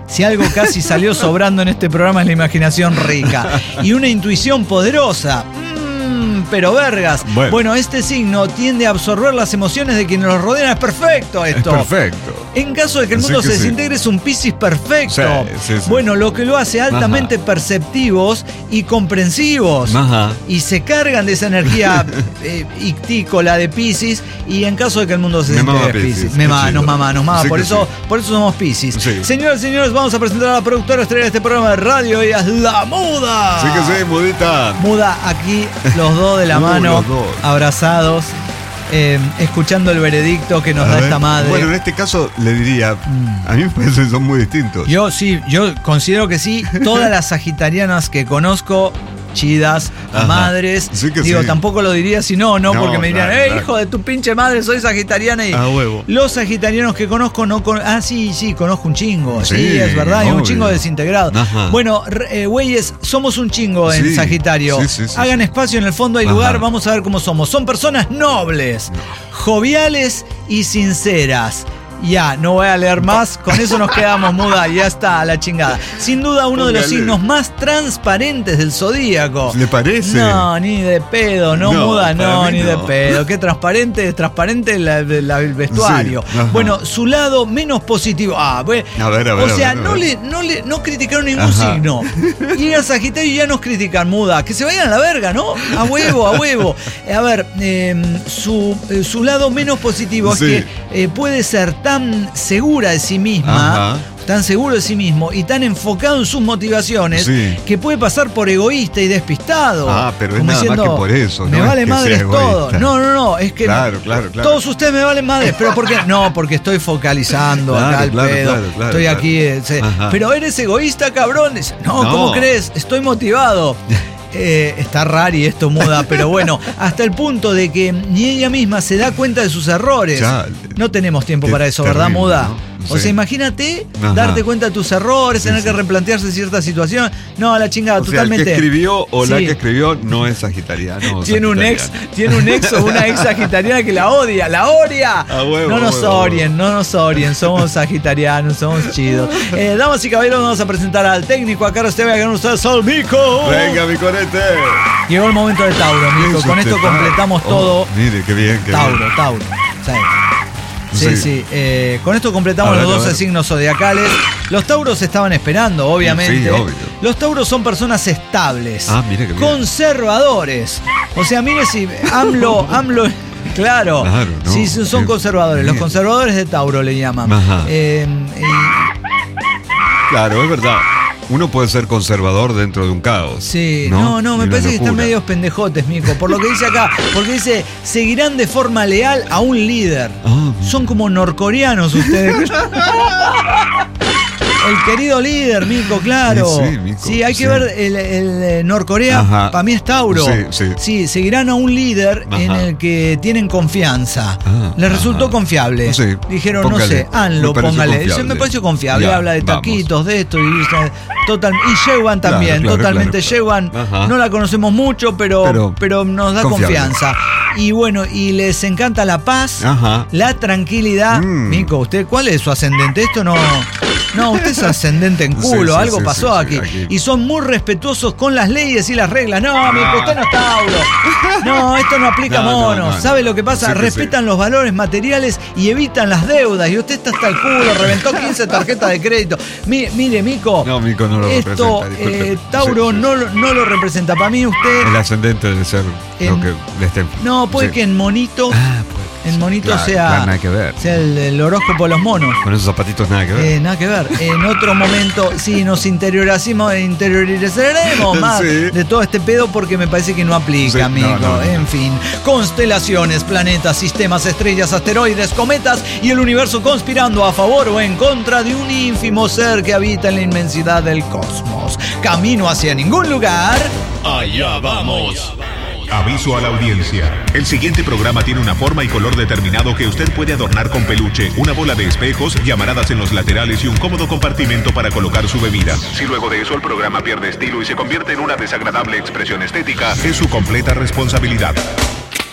[SPEAKER 1] Si algo casi salió sobrando en este programa es la imaginación rica. Y una intuición poderosa. Mmm, pero vergas.
[SPEAKER 2] Bueno.
[SPEAKER 1] bueno, este signo tiende a absorber las emociones de quienes los rodean. Es perfecto esto.
[SPEAKER 2] Es perfecto.
[SPEAKER 1] En caso de que el mundo
[SPEAKER 2] Sí
[SPEAKER 1] se
[SPEAKER 2] que sí.
[SPEAKER 1] desintegre, es un Piscis perfecto.
[SPEAKER 2] Sí, sí, sí.
[SPEAKER 1] Bueno, lo que lo hace altamente
[SPEAKER 2] Ajá.
[SPEAKER 1] perceptivos y comprensivos.
[SPEAKER 2] Ajá.
[SPEAKER 1] Y se cargan de esa energía eh, ictícola de Piscis. Y en caso de que el mundo se
[SPEAKER 2] Me mama
[SPEAKER 1] desintegre,
[SPEAKER 2] Piscis,
[SPEAKER 1] Piscis. Me
[SPEAKER 2] qué
[SPEAKER 1] mama,
[SPEAKER 2] chido.
[SPEAKER 1] nos mama, nos mama.
[SPEAKER 2] Sí
[SPEAKER 1] Por
[SPEAKER 2] que
[SPEAKER 1] eso,
[SPEAKER 2] sí.
[SPEAKER 1] por eso somos Piscis.
[SPEAKER 2] Sí.
[SPEAKER 1] Señoras y señores, vamos a presentar a la productora estrella de este programa de radio. Ella es La Muda.
[SPEAKER 2] Sí que sí, mudita.
[SPEAKER 1] Muda, aquí los dos de la
[SPEAKER 2] Uh,
[SPEAKER 1] mano,
[SPEAKER 2] los dos.
[SPEAKER 1] abrazados, eh, escuchando el veredicto que nos
[SPEAKER 2] A
[SPEAKER 1] da
[SPEAKER 2] ver.
[SPEAKER 1] esta madre.
[SPEAKER 2] Bueno, en este caso le diría, a mí me parece que son muy distintos.
[SPEAKER 1] Yo sí, yo considero que sí. Todas las sagitarianas que conozco, chidas,
[SPEAKER 2] Ajá.
[SPEAKER 1] madres.
[SPEAKER 2] Sí que
[SPEAKER 1] Digo,
[SPEAKER 2] sí.
[SPEAKER 1] tampoco lo diría si no, no,
[SPEAKER 2] No,
[SPEAKER 1] porque me dirían,
[SPEAKER 2] claro,
[SPEAKER 1] ¡eh,
[SPEAKER 2] claro.
[SPEAKER 1] hijo de tu pinche madre, soy sagitariana! Y
[SPEAKER 2] A huevo.
[SPEAKER 1] los sagitarianos que conozco no con... Ah, sí, sí, conozco un chingo. Sí,
[SPEAKER 2] Sí,
[SPEAKER 1] es verdad, hay un
[SPEAKER 2] obvio.
[SPEAKER 1] chingo desintegrado.
[SPEAKER 2] Ajá.
[SPEAKER 1] Bueno, re- eh, güeyes, somos un chingo en
[SPEAKER 2] Sí,
[SPEAKER 1] Sagitario.
[SPEAKER 2] sí, sí, sí,
[SPEAKER 1] Hagan
[SPEAKER 2] sí.
[SPEAKER 1] espacio, en el fondo hay
[SPEAKER 2] Ajá.
[SPEAKER 1] lugar, vamos a ver cómo somos. Son personas nobles, joviales y sinceras. Ya, no voy a leer más, con eso nos quedamos, Muda, ya está, a la chingada. Sin duda uno de los
[SPEAKER 2] Póngale.
[SPEAKER 1] signos más transparentes del zodíaco.
[SPEAKER 2] ¿Le parece?
[SPEAKER 1] No, ni de pedo, no,
[SPEAKER 2] No,
[SPEAKER 1] Muda,
[SPEAKER 2] para
[SPEAKER 1] no,
[SPEAKER 2] mí
[SPEAKER 1] ni de
[SPEAKER 2] no.
[SPEAKER 1] pedo. Qué transparente, transparente la- la- el vestuario.
[SPEAKER 2] Sí, ajá.
[SPEAKER 1] Bueno, su lado menos positivo. Ah, bueno,
[SPEAKER 2] A ver, a ver,
[SPEAKER 1] o
[SPEAKER 2] a
[SPEAKER 1] sea,
[SPEAKER 2] ver, a
[SPEAKER 1] no,
[SPEAKER 2] ver.
[SPEAKER 1] le, no, le, no criticaron ningún
[SPEAKER 2] Ajá.
[SPEAKER 1] signo. Y a Sagitario ya nos critican, Muda. Que se vayan a la verga, ¿no? A huevo, a huevo. Eh, A ver, eh, su, eh, su lado menos positivo
[SPEAKER 2] Sí.
[SPEAKER 1] es que eh, puede ser tan segura de sí misma,
[SPEAKER 2] Ajá.
[SPEAKER 1] tan seguro de sí mismo y tan enfocado en sus motivaciones,
[SPEAKER 2] Sí.
[SPEAKER 1] que puede pasar por egoísta y despistado.
[SPEAKER 2] Ah, pero es
[SPEAKER 1] Como
[SPEAKER 2] nada más
[SPEAKER 1] diciendo,
[SPEAKER 2] que por eso,
[SPEAKER 1] Me
[SPEAKER 2] no es
[SPEAKER 1] vale
[SPEAKER 2] que
[SPEAKER 1] madres
[SPEAKER 2] sea
[SPEAKER 1] todo.
[SPEAKER 2] egoísta.
[SPEAKER 1] No, no, no, es que
[SPEAKER 2] Claro, claro, claro.
[SPEAKER 1] todos ustedes me valen madres, pero ¿por qué? No, porque estoy focalizando
[SPEAKER 2] Claro,
[SPEAKER 1] acá el
[SPEAKER 2] claro,
[SPEAKER 1] pedo.
[SPEAKER 2] claro, claro,
[SPEAKER 1] estoy
[SPEAKER 2] claro.
[SPEAKER 1] aquí. eh, se-
[SPEAKER 2] Ajá.
[SPEAKER 1] pero eres egoísta, cabrón. Dice, No,
[SPEAKER 2] No.
[SPEAKER 1] ¿cómo crees? Estoy motivado. Eh, está rari esto, Muda, pero bueno, hasta el punto de que ni ella misma se da cuenta de sus errores.
[SPEAKER 2] Chale.
[SPEAKER 1] No tenemos tiempo
[SPEAKER 2] Qué
[SPEAKER 1] para eso, ¿verdad,
[SPEAKER 2] terrible,
[SPEAKER 1] Muda?
[SPEAKER 2] ¿no?
[SPEAKER 1] O
[SPEAKER 2] Sí.
[SPEAKER 1] sea, imagínate
[SPEAKER 2] Ajá.
[SPEAKER 1] darte cuenta de tus errores,
[SPEAKER 2] Sí,
[SPEAKER 1] tener
[SPEAKER 2] sí.
[SPEAKER 1] que replantearse cierta situación. No, a la chingada,
[SPEAKER 2] O sea,
[SPEAKER 1] totalmente.
[SPEAKER 2] el que escribió o la
[SPEAKER 1] Sí.
[SPEAKER 2] que escribió no es sagitariano. o
[SPEAKER 1] Tiene un ex,
[SPEAKER 2] sagitariana.
[SPEAKER 1] tiene un ex o una ex sagitariana que la odia, la odia.
[SPEAKER 2] A huevo,
[SPEAKER 1] no nos
[SPEAKER 2] a huevo, a
[SPEAKER 1] odien, no nos odien, somos sagitarianos, somos chidos. Eh, damas y caballeros, vamos a presentar al técnico a cargo de Esteban, con ustedes, Sol Mico.
[SPEAKER 2] Venga, mi conete.
[SPEAKER 1] Llegó el momento de Tauro, Mico.
[SPEAKER 2] Eso
[SPEAKER 1] Con esto
[SPEAKER 2] te-
[SPEAKER 1] completamos
[SPEAKER 2] Oh,
[SPEAKER 1] todo.
[SPEAKER 2] Mire, qué bien, qué
[SPEAKER 1] Tauro,
[SPEAKER 2] bien.
[SPEAKER 1] Tauro. Sí. Sí,
[SPEAKER 2] Sí.
[SPEAKER 1] sí. Eh, con esto completamos
[SPEAKER 2] A ver,
[SPEAKER 1] los
[SPEAKER 2] a
[SPEAKER 1] doce
[SPEAKER 2] ver.
[SPEAKER 1] signos zodiacales. Los Tauros estaban esperando, obviamente.
[SPEAKER 2] Sí, obvio.
[SPEAKER 1] Los Tauros son personas estables.
[SPEAKER 2] Ah, mire qué bien.
[SPEAKER 1] Conservadores. O sea, mire si AMLO, AMLO. Claro,
[SPEAKER 2] Claro, ¿no?
[SPEAKER 1] sí, son son
[SPEAKER 2] Bien.
[SPEAKER 1] conservadores. Los
[SPEAKER 2] Bien.
[SPEAKER 1] conservadores de Tauro le llaman.
[SPEAKER 2] Ajá.
[SPEAKER 1] Eh, y-
[SPEAKER 2] Claro, es verdad. Uno puede ser conservador dentro de un caos.
[SPEAKER 1] Sí, no, no,
[SPEAKER 2] Y
[SPEAKER 1] me
[SPEAKER 2] una
[SPEAKER 1] parece que están
[SPEAKER 2] locura.
[SPEAKER 1] medios pendejotes, Mico. Por lo que dice acá, porque dice, seguirán de forma leal a un líder.
[SPEAKER 2] Ah,
[SPEAKER 1] Son como norcoreanos ustedes. El querido líder, Mico, claro.
[SPEAKER 2] Sí, sí, Mico,
[SPEAKER 1] Sí, hay que
[SPEAKER 2] sí.
[SPEAKER 1] ver el, el, eh, Norcorea,
[SPEAKER 2] Ajá.
[SPEAKER 1] para mí es Tauro.
[SPEAKER 2] Sí, sí.
[SPEAKER 1] seguirán a un líder
[SPEAKER 2] Ajá.
[SPEAKER 1] en el que tienen confianza.
[SPEAKER 2] Ah,
[SPEAKER 1] Les resultó
[SPEAKER 2] ajá.
[SPEAKER 1] confiable.
[SPEAKER 2] Sí,
[SPEAKER 1] Dijeron,
[SPEAKER 2] póngale.
[SPEAKER 1] no sé, Anlo,
[SPEAKER 2] Me pareció
[SPEAKER 1] póngale.
[SPEAKER 2] confiable.
[SPEAKER 1] Dice, me pareció confiable.
[SPEAKER 2] Ya,
[SPEAKER 1] Habla de
[SPEAKER 2] vamos.
[SPEAKER 1] taquitos, de esto. Y, total, y Yewan
[SPEAKER 2] Claro,
[SPEAKER 1] también,
[SPEAKER 2] claro,
[SPEAKER 1] totalmente.
[SPEAKER 2] claro, claro.
[SPEAKER 1] Yewan,
[SPEAKER 2] Ajá.
[SPEAKER 1] no la conocemos mucho, pero, pero,
[SPEAKER 2] Pero
[SPEAKER 1] nos da
[SPEAKER 2] confiable.
[SPEAKER 1] confianza. Y bueno, y les encanta la paz,
[SPEAKER 2] Ajá.
[SPEAKER 1] la tranquilidad.
[SPEAKER 2] Mm.
[SPEAKER 1] Mico, ¿usted cuál es su ascendente? Esto no. No, usted es ascendente en culo,
[SPEAKER 2] Sí, sí,
[SPEAKER 1] algo
[SPEAKER 2] sí,
[SPEAKER 1] pasó
[SPEAKER 2] sí,
[SPEAKER 1] aquí.
[SPEAKER 2] sí, aquí.
[SPEAKER 1] Y son muy respetuosos con las leyes y las reglas. No, Mico, usted no es Tauro. No, esto no aplica a
[SPEAKER 2] No, no,
[SPEAKER 1] monos.
[SPEAKER 2] no,
[SPEAKER 1] ¿Sabe
[SPEAKER 2] no.
[SPEAKER 1] lo que pasa?
[SPEAKER 2] Sí que
[SPEAKER 1] Respetan los valores materiales y evitan las deudas. Y usted está hasta el culo, reventó quince tarjetas de crédito. Mire, mire Mico.
[SPEAKER 2] No, Mico no lo
[SPEAKER 1] Esto,
[SPEAKER 2] representa, disculpe.
[SPEAKER 1] eh, Tauro
[SPEAKER 2] Sí, sí.
[SPEAKER 1] No, lo- no lo representa. Para mí usted.
[SPEAKER 2] El ascendente debe ser
[SPEAKER 1] En-
[SPEAKER 2] lo que le esté.
[SPEAKER 1] No, puede
[SPEAKER 2] sí.
[SPEAKER 1] que en monito,
[SPEAKER 2] Ah, pues.
[SPEAKER 1] en monito
[SPEAKER 2] Claro,
[SPEAKER 1] sea,
[SPEAKER 2] claro, nada que ver.
[SPEAKER 1] sea el, el horóscopo de los monos.
[SPEAKER 2] Con esos zapatitos nada que ver.
[SPEAKER 1] Eh, nada que ver. En otro momento, sí, nos interiorizamos, interiorizaremos más
[SPEAKER 2] Sí.
[SPEAKER 1] de todo este pedo porque me parece que no aplica,
[SPEAKER 2] Sí, no,
[SPEAKER 1] amigo.
[SPEAKER 2] no, no.
[SPEAKER 1] En fin, constelaciones, planetas, sistemas, estrellas, asteroides, cometas y el universo conspirando a favor o en contra de un ínfimo ser que habita en la inmensidad del cosmos. Camino hacia ningún lugar.
[SPEAKER 5] Allá vamos.
[SPEAKER 4] Aviso a la audiencia.
[SPEAKER 3] El siguiente programa tiene una forma y color determinado que usted puede adornar con peluche, una bola de espejos, llamaradas en los laterales y un cómodo compartimento para colocar su bebida. Si luego de eso el programa pierde estilo y se convierte en una desagradable expresión estética, es su completa responsabilidad.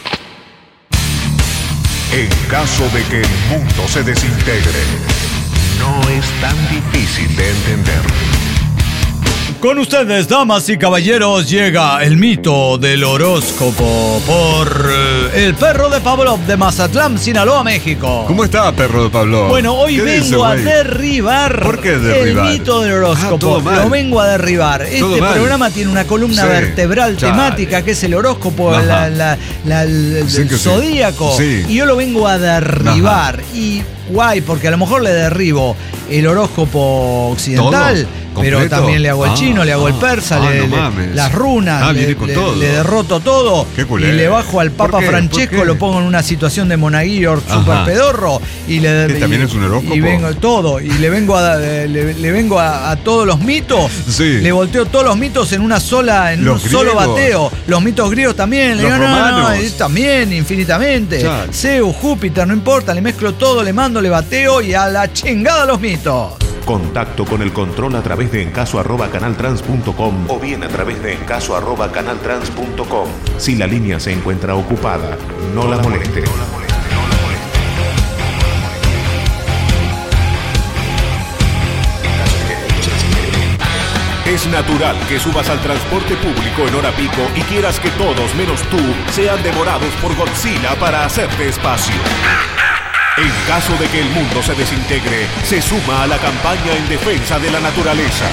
[SPEAKER 4] En caso de que el mundo se desintegre.
[SPEAKER 3] no es tan difícil de entender.
[SPEAKER 1] Con ustedes, damas y caballeros, llega el mito del horóscopo por eh, el perro de Pavlov de Mazatlán, Sinaloa, México.
[SPEAKER 2] ¿Cómo está, perro de Pavlov?
[SPEAKER 1] Bueno, hoy
[SPEAKER 2] ¿Qué
[SPEAKER 1] vengo
[SPEAKER 2] dice,
[SPEAKER 1] a
[SPEAKER 2] güey?
[SPEAKER 1] derribar
[SPEAKER 2] ¿Por qué derribar?
[SPEAKER 1] el mito del
[SPEAKER 2] Ah,
[SPEAKER 1] horóscopo.
[SPEAKER 2] todo mal.
[SPEAKER 1] Lo vengo a derribar.
[SPEAKER 2] Todo
[SPEAKER 1] Este
[SPEAKER 2] mal.
[SPEAKER 1] programa tiene una columna
[SPEAKER 2] Sí.
[SPEAKER 1] vertebral
[SPEAKER 2] Chale.
[SPEAKER 1] temática que es el horóscopo,
[SPEAKER 2] Ajá.
[SPEAKER 1] la, la, la- el,
[SPEAKER 2] Sí
[SPEAKER 1] el
[SPEAKER 2] que sí.
[SPEAKER 1] zodíaco.
[SPEAKER 2] Sí.
[SPEAKER 1] Y yo lo vengo a derribar. Y guay, porque a lo mejor le derribo el horóscopo occidental,
[SPEAKER 2] ¿Todo?
[SPEAKER 1] pero
[SPEAKER 2] ¿Completo?
[SPEAKER 1] también le hago el
[SPEAKER 2] Ah,
[SPEAKER 1] chino, le hago el
[SPEAKER 2] ah,
[SPEAKER 1] persa,
[SPEAKER 2] ah,
[SPEAKER 1] le,
[SPEAKER 2] no
[SPEAKER 1] le-
[SPEAKER 2] mames.
[SPEAKER 1] las runas,
[SPEAKER 2] Ah,
[SPEAKER 1] le,
[SPEAKER 2] viene con
[SPEAKER 1] le-
[SPEAKER 2] todo.
[SPEAKER 1] le derroto todo.
[SPEAKER 2] Qué
[SPEAKER 1] Y
[SPEAKER 2] culé.
[SPEAKER 1] le bajo al
[SPEAKER 2] ¿Por
[SPEAKER 1] Papa
[SPEAKER 2] qué? ¿Por
[SPEAKER 1] Francesco,
[SPEAKER 2] qué?
[SPEAKER 1] lo pongo en una situación de monaguillo
[SPEAKER 2] Ajá.
[SPEAKER 1] super pedorro. Y le,
[SPEAKER 2] Que también
[SPEAKER 1] y-
[SPEAKER 2] es un horóscopo.
[SPEAKER 1] Y vengo todo. Y le vengo a, le, le vengo a, a todos los mitos.
[SPEAKER 2] Sí.
[SPEAKER 1] Le volteo todos los mitos en una sola, en
[SPEAKER 2] Los
[SPEAKER 1] un solo
[SPEAKER 2] griegos.
[SPEAKER 1] bateo. Los mitos griegos también. Le
[SPEAKER 2] Los
[SPEAKER 1] digo, no, no, no,
[SPEAKER 2] romanos.
[SPEAKER 1] es también, infinitamente.
[SPEAKER 2] Chale.
[SPEAKER 1] Zeus, Júpiter, no importa, le mezclo todo, le mando, le bateo y a la chingada los mitos.
[SPEAKER 3] Contacto con el control a través de encaso arroba canaltrans punto com o bien a través de encaso arroba canaltrans punto com. Si la línea se encuentra ocupada, no la moleste. Es natural que subas al transporte público en hora pico y quieras que todos menos tú sean devorados por Godzilla para hacerte espacio. En caso de que el mundo se desintegre, se suma a la campaña en defensa de la naturaleza.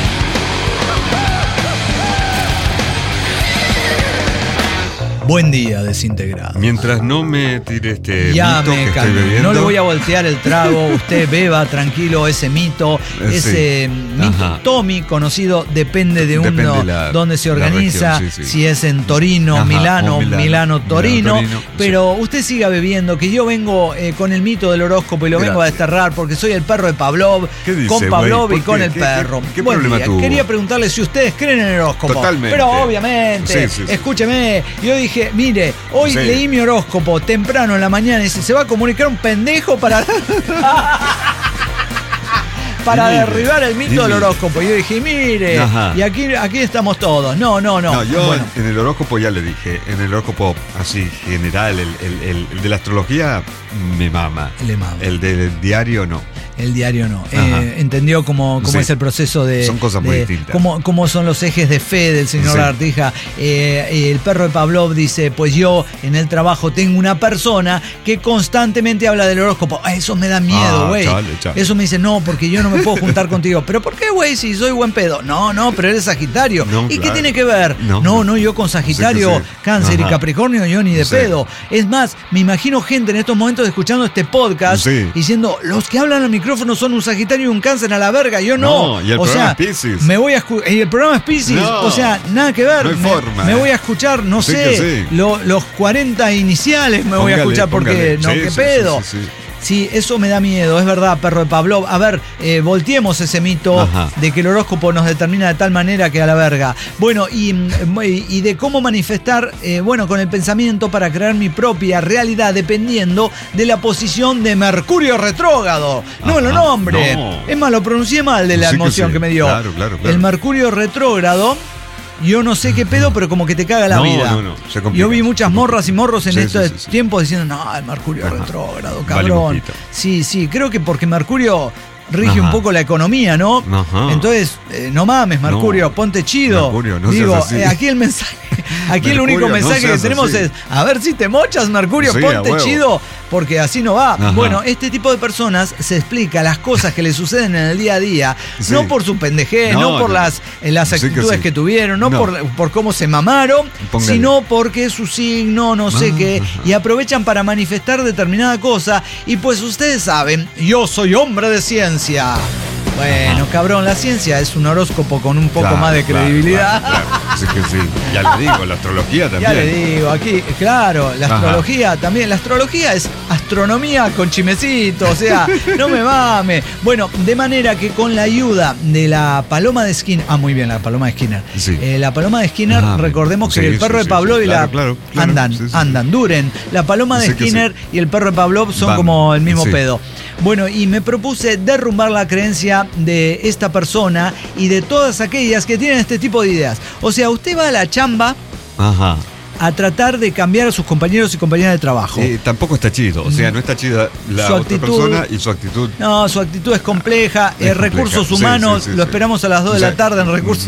[SPEAKER 1] Buen día, desintegrado.
[SPEAKER 2] Mientras no me tire este
[SPEAKER 1] Ya
[SPEAKER 2] mito que
[SPEAKER 1] me
[SPEAKER 2] estoy
[SPEAKER 1] calmé.
[SPEAKER 2] bebiendo.
[SPEAKER 1] No le voy a voltear el trago. Usted beba tranquilo ese mito.
[SPEAKER 2] Eh,
[SPEAKER 1] Ese
[SPEAKER 2] sí.
[SPEAKER 1] mito
[SPEAKER 2] Ajá.
[SPEAKER 1] Tommy, conocido, depende de
[SPEAKER 2] Depende
[SPEAKER 1] uno
[SPEAKER 2] la-
[SPEAKER 1] donde se
[SPEAKER 2] la
[SPEAKER 1] organiza.
[SPEAKER 2] región, sí, sí.
[SPEAKER 1] Si es en Torino,
[SPEAKER 2] Ajá,
[SPEAKER 1] Milano,
[SPEAKER 2] o Milano,
[SPEAKER 1] Milano, Torino.
[SPEAKER 2] Milano, Torino,
[SPEAKER 1] Pero usted siga bebiendo, que yo vengo eh, con el mito del horóscopo y lo vengo a
[SPEAKER 2] Gracias.
[SPEAKER 1] desterrar porque soy el perro de Pavlov.
[SPEAKER 2] ¿Qué dice,
[SPEAKER 1] con Pavlov
[SPEAKER 2] güey?
[SPEAKER 1] y
[SPEAKER 2] ¿Por
[SPEAKER 1] con
[SPEAKER 2] qué?
[SPEAKER 1] el
[SPEAKER 2] ¿Qué-
[SPEAKER 1] perro.
[SPEAKER 2] qué- qué
[SPEAKER 1] Buen
[SPEAKER 2] problema
[SPEAKER 1] día.
[SPEAKER 2] tuvo?
[SPEAKER 1] Quería preguntarle si ustedes creen en el horóscopo.
[SPEAKER 2] Totalmente.
[SPEAKER 1] Pero obviamente,
[SPEAKER 2] Sí, sí, sí.
[SPEAKER 1] escúcheme, yo dije, mire, hoy
[SPEAKER 2] Sí.
[SPEAKER 1] leí mi horóscopo temprano en la mañana y dice, se va a comunicar un pendejo para para
[SPEAKER 2] Dime,
[SPEAKER 1] derribar el mito
[SPEAKER 2] dime.
[SPEAKER 1] del horóscopo. Y yo dije, mire,
[SPEAKER 2] Ajá.
[SPEAKER 1] y aquí, aquí estamos todos. No, no, no.
[SPEAKER 2] No, yo
[SPEAKER 1] Bueno,
[SPEAKER 2] en el horóscopo ya le dije, en el horóscopo así general, el, el- el- el de la astrología me mama.
[SPEAKER 1] Le mama.
[SPEAKER 2] El del diario no.
[SPEAKER 1] el diario no.
[SPEAKER 2] Ajá.
[SPEAKER 1] Eh, entendió cómo, cómo
[SPEAKER 2] Sí.
[SPEAKER 1] es el proceso de...
[SPEAKER 2] Son cosas muy
[SPEAKER 1] de-
[SPEAKER 2] distintas.
[SPEAKER 1] Cómo, cómo son los ejes de fe del señor
[SPEAKER 2] Sí.
[SPEAKER 1] Lagartija. Eh, el perro de Pavlov dice, pues yo en el trabajo tengo una persona que constantemente habla del horóscopo. Ah, eso me da miedo,
[SPEAKER 2] Ah,
[SPEAKER 1] güey.
[SPEAKER 2] chale, chale.
[SPEAKER 1] Eso me dice, no, porque yo no me puedo juntar contigo. ¿Pero por qué, güey? Si soy buen pedo. No, no, pero eres Sagitario.
[SPEAKER 2] No,
[SPEAKER 1] ¿Y qué
[SPEAKER 2] claro.
[SPEAKER 1] tiene que ver? No,
[SPEAKER 2] No.
[SPEAKER 1] no, yo con Sagitario,
[SPEAKER 2] Sí que sí.
[SPEAKER 1] Cáncer y
[SPEAKER 2] Ajá.
[SPEAKER 1] Capricornio, yo ni de
[SPEAKER 2] Sí.
[SPEAKER 1] pedo. Es más, me imagino gente en estos momentos escuchando este podcast
[SPEAKER 2] Sí.
[SPEAKER 1] diciendo, los que hablan al micrófono son un Sagitario y un Cáncer a la verga. Yo no.
[SPEAKER 2] No, y el
[SPEAKER 1] o
[SPEAKER 2] programa
[SPEAKER 1] sea,
[SPEAKER 2] es Piscis.
[SPEAKER 1] me voy a escu- y el programa es Piscis.
[SPEAKER 2] No.
[SPEAKER 1] O sea, nada que ver.
[SPEAKER 2] No hay
[SPEAKER 1] me,
[SPEAKER 2] forma,
[SPEAKER 1] me
[SPEAKER 2] eh.
[SPEAKER 1] voy a escuchar, no
[SPEAKER 2] Sí
[SPEAKER 1] sé,
[SPEAKER 2] que sí.
[SPEAKER 1] lo- los cuarenta iniciales me voy a
[SPEAKER 2] Póngale,
[SPEAKER 1] escuchar porque
[SPEAKER 2] póngale.
[SPEAKER 1] no,
[SPEAKER 2] Sí,
[SPEAKER 1] qué
[SPEAKER 2] sí,
[SPEAKER 1] pedo.
[SPEAKER 2] sí, sí, sí.
[SPEAKER 1] Sí, eso me da miedo, es verdad, perro de Pavlov. A ver, eh, volteemos ese mito
[SPEAKER 2] Ajá.
[SPEAKER 1] de que el horóscopo nos determina de tal manera que a la verga. Bueno, y, y- y de cómo manifestar, eh, bueno, con el pensamiento para crear mi propia realidad dependiendo de la posición de Mercurio retrógrado. No me lo
[SPEAKER 2] Ajá,
[SPEAKER 1] nombre.
[SPEAKER 2] no.
[SPEAKER 1] Es más, lo pronuncié mal de la
[SPEAKER 2] Sí que
[SPEAKER 1] emoción que,
[SPEAKER 2] sí.
[SPEAKER 1] me dio.
[SPEAKER 2] Claro, claro, claro.
[SPEAKER 1] El Mercurio retrógrado. Yo no sé qué pedo, pero como que te caga la
[SPEAKER 2] No,
[SPEAKER 1] vida.
[SPEAKER 2] no, no, se complica,
[SPEAKER 1] Yo vi
[SPEAKER 2] se
[SPEAKER 1] muchas
[SPEAKER 2] complica.
[SPEAKER 1] morras y morros en
[SPEAKER 2] Sí,
[SPEAKER 1] estos
[SPEAKER 2] sí, sí, sí.
[SPEAKER 1] tiempos diciendo, no, el Mercurio
[SPEAKER 2] Ajá.
[SPEAKER 1] retrógrado,
[SPEAKER 2] Vale
[SPEAKER 1] cabrón.
[SPEAKER 2] poquito.
[SPEAKER 1] Sí, sí, creo que porque Mercurio rige
[SPEAKER 2] Ajá.
[SPEAKER 1] un poco la economía, ¿no?
[SPEAKER 2] Ajá.
[SPEAKER 1] Entonces, eh, no mames, Mercurio,
[SPEAKER 2] No.
[SPEAKER 1] ponte chido.
[SPEAKER 2] Mercurio, no
[SPEAKER 1] Digo,
[SPEAKER 2] seas así.
[SPEAKER 1] eh, aquí el mensaje, aquí el único
[SPEAKER 2] Mercurio, no
[SPEAKER 1] mensaje que
[SPEAKER 2] seas
[SPEAKER 1] tenemos
[SPEAKER 2] así.
[SPEAKER 1] es, a ver si te mochas, Mercurio,
[SPEAKER 2] Sí, a
[SPEAKER 1] ponte
[SPEAKER 2] huevo.
[SPEAKER 1] chido, porque así no va.
[SPEAKER 2] Ajá.
[SPEAKER 1] Bueno, este tipo de personas se explica las cosas que le suceden en el día a día,
[SPEAKER 2] Sí.
[SPEAKER 1] no por su pendejez, no,
[SPEAKER 2] No,
[SPEAKER 1] por
[SPEAKER 2] no.
[SPEAKER 1] las, eh, las
[SPEAKER 2] Sí que
[SPEAKER 1] actitudes
[SPEAKER 2] sí.
[SPEAKER 1] que tuvieron, no,
[SPEAKER 2] No.
[SPEAKER 1] Por, por cómo se mamaron,
[SPEAKER 2] Póngale.
[SPEAKER 1] sino porque es su signo, no sé
[SPEAKER 2] Ah,
[SPEAKER 1] qué,
[SPEAKER 2] ajá.
[SPEAKER 1] y aprovechan para manifestar determinada cosa. Y pues ustedes saben, yo soy hombre de ciencia. Bueno, cabrón, la ciencia es un horóscopo con un poco
[SPEAKER 2] Claro,
[SPEAKER 1] más de
[SPEAKER 2] claro,
[SPEAKER 1] credibilidad.
[SPEAKER 2] claro, claro. Así que sí, ya le digo, la astrología también.
[SPEAKER 1] Ya le digo, aquí, claro, la
[SPEAKER 2] Ajá.
[SPEAKER 1] astrología también. La astrología es astronomía con chimecito, o sea, no me mame. Bueno, de manera que con la ayuda de la paloma de Skinner, ah, muy bien, la paloma de Skinner.
[SPEAKER 2] Sí.
[SPEAKER 1] Eh, la paloma de Skinner,
[SPEAKER 2] Ah,
[SPEAKER 1] recordemos que
[SPEAKER 2] sí,
[SPEAKER 1] el perro
[SPEAKER 2] sí,
[SPEAKER 1] de
[SPEAKER 2] sí,
[SPEAKER 1] Pavlov
[SPEAKER 2] sí,
[SPEAKER 1] y
[SPEAKER 2] claro,
[SPEAKER 1] la
[SPEAKER 2] claro, claro,
[SPEAKER 1] andan,
[SPEAKER 2] sí, sí, sí.
[SPEAKER 1] andan, duren. La paloma de
[SPEAKER 2] Sí que
[SPEAKER 1] Skinner
[SPEAKER 2] sí.
[SPEAKER 1] y el perro de Pavlov son
[SPEAKER 2] Van,
[SPEAKER 1] como el mismo
[SPEAKER 2] sí.
[SPEAKER 1] pedo. Bueno, y me propuse derrumbar la creencia de esta persona y de todas aquellas que tienen este tipo de ideas. O sea, usted va a la chamba,
[SPEAKER 2] Ajá.
[SPEAKER 1] a tratar de cambiar a sus compañeros y compañeras de trabajo.
[SPEAKER 2] Eh, tampoco está chido, o sea, no está chida la
[SPEAKER 1] Su
[SPEAKER 2] otra
[SPEAKER 1] actitud-
[SPEAKER 2] persona y su actitud.
[SPEAKER 1] No, su actitud es compleja.
[SPEAKER 2] Es
[SPEAKER 1] Eh,
[SPEAKER 2] compleja.
[SPEAKER 1] recursos
[SPEAKER 2] Sí,
[SPEAKER 1] humanos,
[SPEAKER 2] sí, sí,
[SPEAKER 1] lo
[SPEAKER 2] sí.
[SPEAKER 1] esperamos a las dos de
[SPEAKER 2] O sea,
[SPEAKER 1] la tarde en recursos.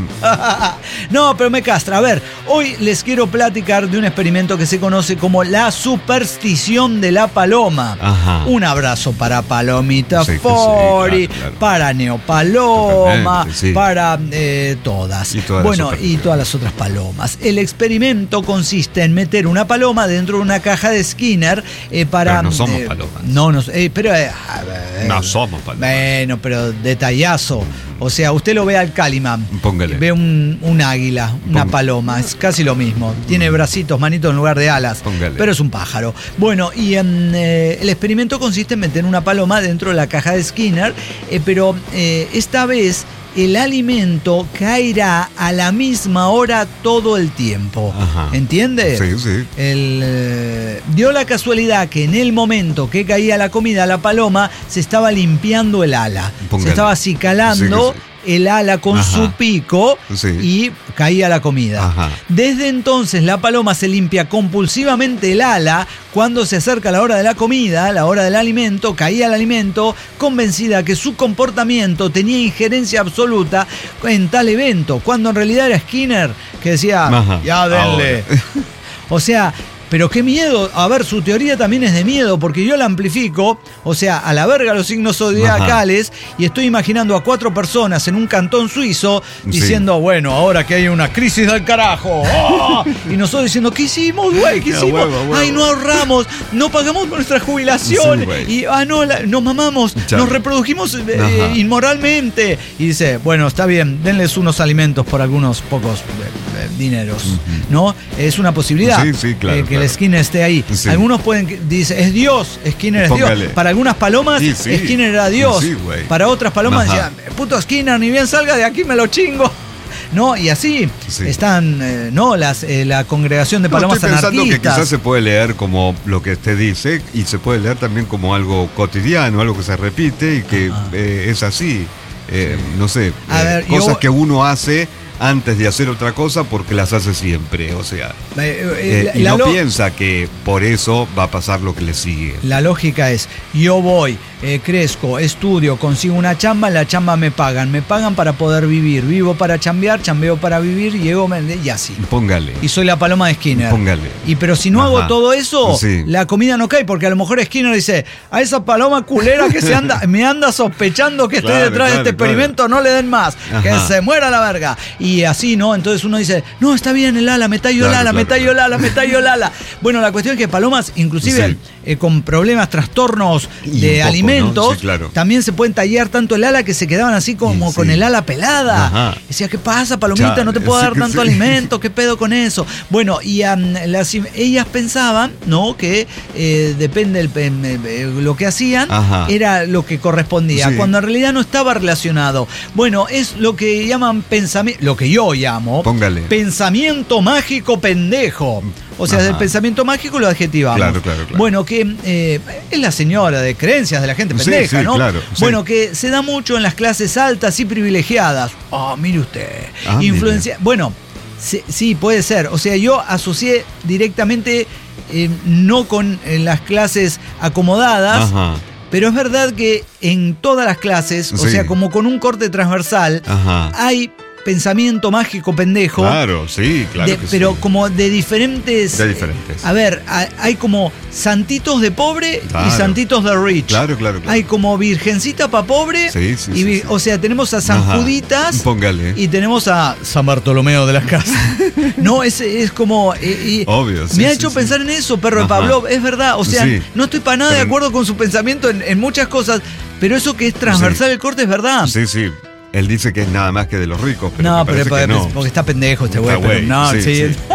[SPEAKER 1] No, pero me castra. A ver, hoy les quiero platicar de un experimento que se conoce como la superstición de la paloma.
[SPEAKER 2] Ajá.
[SPEAKER 1] Un abrazo para Palomita
[SPEAKER 2] Sí, que sí,
[SPEAKER 1] Fori,
[SPEAKER 2] claro, claro.
[SPEAKER 1] para Neopaloma,
[SPEAKER 2] Totalmente, sí.
[SPEAKER 1] para eh, todas.
[SPEAKER 2] Y todas las
[SPEAKER 1] bueno,
[SPEAKER 2] otras.
[SPEAKER 1] y todas las otras palomas. El experimento consiste en meter una paloma dentro de una caja de Skinner eh, para.
[SPEAKER 2] Pero no somos
[SPEAKER 1] eh,
[SPEAKER 2] palomas.
[SPEAKER 1] No, no, eh, pero. eh, a ver,
[SPEAKER 2] No somos palomas.
[SPEAKER 1] Bueno, pero detallazo. O sea, usted lo ve al Calimán.
[SPEAKER 2] Póngale.
[SPEAKER 1] Ve un, un águila, una
[SPEAKER 2] Póngale.
[SPEAKER 1] paloma. Es casi lo mismo. Tiene bracitos, manitos en lugar de alas.
[SPEAKER 2] Póngale.
[SPEAKER 1] Pero es un pájaro. Bueno, y em, eh, el experimento consiste en meter una paloma dentro de la caja de Skinner. eh, pero eh, esta vez el alimento caerá a la misma hora todo el tiempo.
[SPEAKER 2] Ajá.
[SPEAKER 1] ¿Entiende?
[SPEAKER 2] Sí, sí.
[SPEAKER 1] El, eh, dio la casualidad que en el momento que caía la comida, la paloma se estaba limpiando el ala.
[SPEAKER 2] Póngale.
[SPEAKER 1] Se estaba acicalando
[SPEAKER 2] Sí, que sí.
[SPEAKER 1] el ala con
[SPEAKER 2] Ajá.
[SPEAKER 1] su pico
[SPEAKER 2] Sí.
[SPEAKER 1] y caía la comida.
[SPEAKER 2] Ajá.
[SPEAKER 1] Desde entonces la paloma se limpia compulsivamente el ala cuando se acerca la hora de la comida, la hora del alimento, caía el alimento, convencida que su comportamiento tenía injerencia absoluta en tal evento, cuando en realidad era Skinner que decía,
[SPEAKER 2] Ajá.
[SPEAKER 1] ya denle.
[SPEAKER 2] Ahora.
[SPEAKER 1] O sea, pero qué miedo. A ver, su teoría también es de miedo, porque yo la amplifico, o sea, a la verga los signos zodiacales, y estoy imaginando a cuatro personas en un cantón suizo diciendo,
[SPEAKER 2] Sí.
[SPEAKER 1] bueno, ahora que hay una crisis del carajo. ¡Oh! Y nosotros diciendo, ¿qué hicimos, güey? ¿Qué
[SPEAKER 2] A
[SPEAKER 1] hicimos?
[SPEAKER 2] huevo, a huevo.
[SPEAKER 1] Ay, no ahorramos, no pagamos nuestra jubilación.
[SPEAKER 2] Sí, güey.
[SPEAKER 1] y, ah, no, la- nos mamamos,
[SPEAKER 2] Chao.
[SPEAKER 1] nos reprodujimos eh,
[SPEAKER 2] Ajá.
[SPEAKER 1] inmoralmente. Y dice, bueno, está bien, denles unos alimentos por algunos pocos eh, eh, dineros, ¿no? Es una posibilidad.
[SPEAKER 2] Sí, sí, claro,
[SPEAKER 1] eh, que
[SPEAKER 2] claro.
[SPEAKER 1] el Skinner esté ahí.
[SPEAKER 2] Sí.
[SPEAKER 1] Algunos pueden, que- dice, es Dios, Skinner es
[SPEAKER 2] Póngale.
[SPEAKER 1] Dios. Para algunas palomas,
[SPEAKER 2] Sí, sí.
[SPEAKER 1] Skinner era Dios.
[SPEAKER 2] Sí, güey.
[SPEAKER 1] Para otras palomas
[SPEAKER 2] Ajá.
[SPEAKER 1] decían, puto Skinner, ni bien salga de aquí me lo chingo. No, y así
[SPEAKER 2] Sí.
[SPEAKER 1] están, eh, ¿no? Las, eh, la congregación de
[SPEAKER 2] No,
[SPEAKER 1] palomas
[SPEAKER 2] estoy pensando que
[SPEAKER 1] anarquistas.
[SPEAKER 2] quizás se puede leer como lo que usted dice y se puede leer también como algo cotidiano, algo que se repite y que
[SPEAKER 1] Ajá.
[SPEAKER 2] eh, es así. Eh, no sé,
[SPEAKER 1] A
[SPEAKER 2] eh,
[SPEAKER 1] ver,
[SPEAKER 2] cosas
[SPEAKER 1] yo-
[SPEAKER 2] que uno hace antes de hacer otra cosa porque las hace siempre. O sea,
[SPEAKER 1] Eh, eh,
[SPEAKER 2] eh,
[SPEAKER 1] la-
[SPEAKER 2] y
[SPEAKER 1] la
[SPEAKER 2] no
[SPEAKER 1] lo-
[SPEAKER 2] piensa que por eso va a pasar lo que le sigue.
[SPEAKER 1] La lógica es, yo voy, eh, crezco, estudio, consigo una chamba, en la chamba me pagan, me pagan para poder vivir, vivo para chambear, chambeo para vivir, llego me- y así.
[SPEAKER 2] Póngale.
[SPEAKER 1] Y soy la paloma de Skinner.
[SPEAKER 2] Póngale.
[SPEAKER 1] Y pero si no
[SPEAKER 2] Ajá.
[SPEAKER 1] hago todo eso,
[SPEAKER 2] Sí.
[SPEAKER 1] la comida no cae, porque a lo mejor Skinner dice, a esa paloma culera que se anda, me anda sospechando que estoy
[SPEAKER 2] Claro,
[SPEAKER 1] detrás de
[SPEAKER 2] claro,
[SPEAKER 1] este experimento, no le den más, que
[SPEAKER 2] Ajá.
[SPEAKER 1] se muera la verga. Y así, ¿no? Entonces uno dice, no, está bien el ala, me tallo el
[SPEAKER 2] Claro,
[SPEAKER 1] ala, me
[SPEAKER 2] claro,
[SPEAKER 1] tallo el
[SPEAKER 2] claro.
[SPEAKER 1] ala, me tallo el ala. Bueno, la cuestión es que palomas, inclusive
[SPEAKER 2] Sí.
[SPEAKER 1] eh, con problemas, trastornos
[SPEAKER 2] Y
[SPEAKER 1] de
[SPEAKER 2] un poco,
[SPEAKER 1] alimentos,
[SPEAKER 2] ¿no? Sí, claro.
[SPEAKER 1] también se pueden tallar tanto el ala que se quedaban así como
[SPEAKER 2] Y
[SPEAKER 1] con
[SPEAKER 2] sí.
[SPEAKER 1] el ala pelada.
[SPEAKER 2] Ajá.
[SPEAKER 1] Decía, ¿qué pasa, palomita?
[SPEAKER 2] Chale,
[SPEAKER 1] No te puedo
[SPEAKER 2] sí
[SPEAKER 1] dar
[SPEAKER 2] que
[SPEAKER 1] tanto
[SPEAKER 2] sí.
[SPEAKER 1] alimento, ¿qué pedo con eso? Bueno, y um, las, ellas pensaban, ¿no? Que eh, depende del pe- eh, lo que hacían,
[SPEAKER 2] Ajá.
[SPEAKER 1] era lo que correspondía,
[SPEAKER 2] Sí.
[SPEAKER 1] cuando en realidad no estaba relacionado. Bueno, es lo que llaman pensamiento, lo que yo llamo
[SPEAKER 2] Póngale.
[SPEAKER 1] pensamiento mágico pendejo. O sea,
[SPEAKER 2] Ajá.
[SPEAKER 1] del pensamiento mágico lo adjetivamos.
[SPEAKER 2] Claro, claro, claro.
[SPEAKER 1] Bueno, que eh, es la señora de creencias de la gente
[SPEAKER 2] Sí,
[SPEAKER 1] pendeja,
[SPEAKER 2] sí,
[SPEAKER 1] ¿no?
[SPEAKER 2] claro, sí.
[SPEAKER 1] Bueno, que se da mucho en las clases altas y privilegiadas. Ah, mire usted.
[SPEAKER 2] Ah,
[SPEAKER 1] Influencia. Bueno, sí, sí, puede ser. O sea, yo asocié directamente eh, no con eh, las clases acomodadas.
[SPEAKER 2] Ajá.
[SPEAKER 1] Pero es verdad que en todas las clases, o
[SPEAKER 2] Sí.
[SPEAKER 1] sea, como con un corte transversal,
[SPEAKER 2] Ajá.
[SPEAKER 1] hay pensamiento mágico pendejo.
[SPEAKER 2] Claro, sí, claro.
[SPEAKER 1] de-
[SPEAKER 2] que
[SPEAKER 1] pero
[SPEAKER 2] sí.
[SPEAKER 1] como de diferentes.
[SPEAKER 2] De diferentes.
[SPEAKER 1] A ver, ha- hay como santitos de pobre y
[SPEAKER 2] Claro.
[SPEAKER 1] santitos de rich.
[SPEAKER 2] Claro, claro, claro.
[SPEAKER 1] Hay como virgencita para pobre.
[SPEAKER 2] Sí, sí,
[SPEAKER 1] y
[SPEAKER 2] sí,
[SPEAKER 1] vi-
[SPEAKER 2] sí.
[SPEAKER 1] O sea, tenemos a San
[SPEAKER 2] Ajá.
[SPEAKER 1] Juditas.
[SPEAKER 2] Póngale.
[SPEAKER 1] Y tenemos a San Bartolomeo de las Casas. No, es, es como. eh, y
[SPEAKER 2] Obvio, sí,
[SPEAKER 1] me ha
[SPEAKER 2] sí,
[SPEAKER 1] hecho
[SPEAKER 2] sí.
[SPEAKER 1] pensar en eso, perro de
[SPEAKER 2] Ajá.
[SPEAKER 1] Pavlov. Es verdad. O sea,
[SPEAKER 2] Sí.
[SPEAKER 1] no estoy para nada de
[SPEAKER 2] Pero-
[SPEAKER 1] acuerdo con su pensamiento en, en muchas cosas. Pero eso que es transversal
[SPEAKER 2] Sí.
[SPEAKER 1] el corte es verdad.
[SPEAKER 2] Sí, sí. Él dice que es nada más que de los ricos, pero
[SPEAKER 1] no,
[SPEAKER 2] me
[SPEAKER 1] pero,
[SPEAKER 2] parece que
[SPEAKER 1] pero-
[SPEAKER 2] no.
[SPEAKER 1] porque está pendejo este
[SPEAKER 2] Está
[SPEAKER 1] güey. pero
[SPEAKER 2] güey,
[SPEAKER 1] No,
[SPEAKER 2] sí,
[SPEAKER 1] sí.
[SPEAKER 2] sí.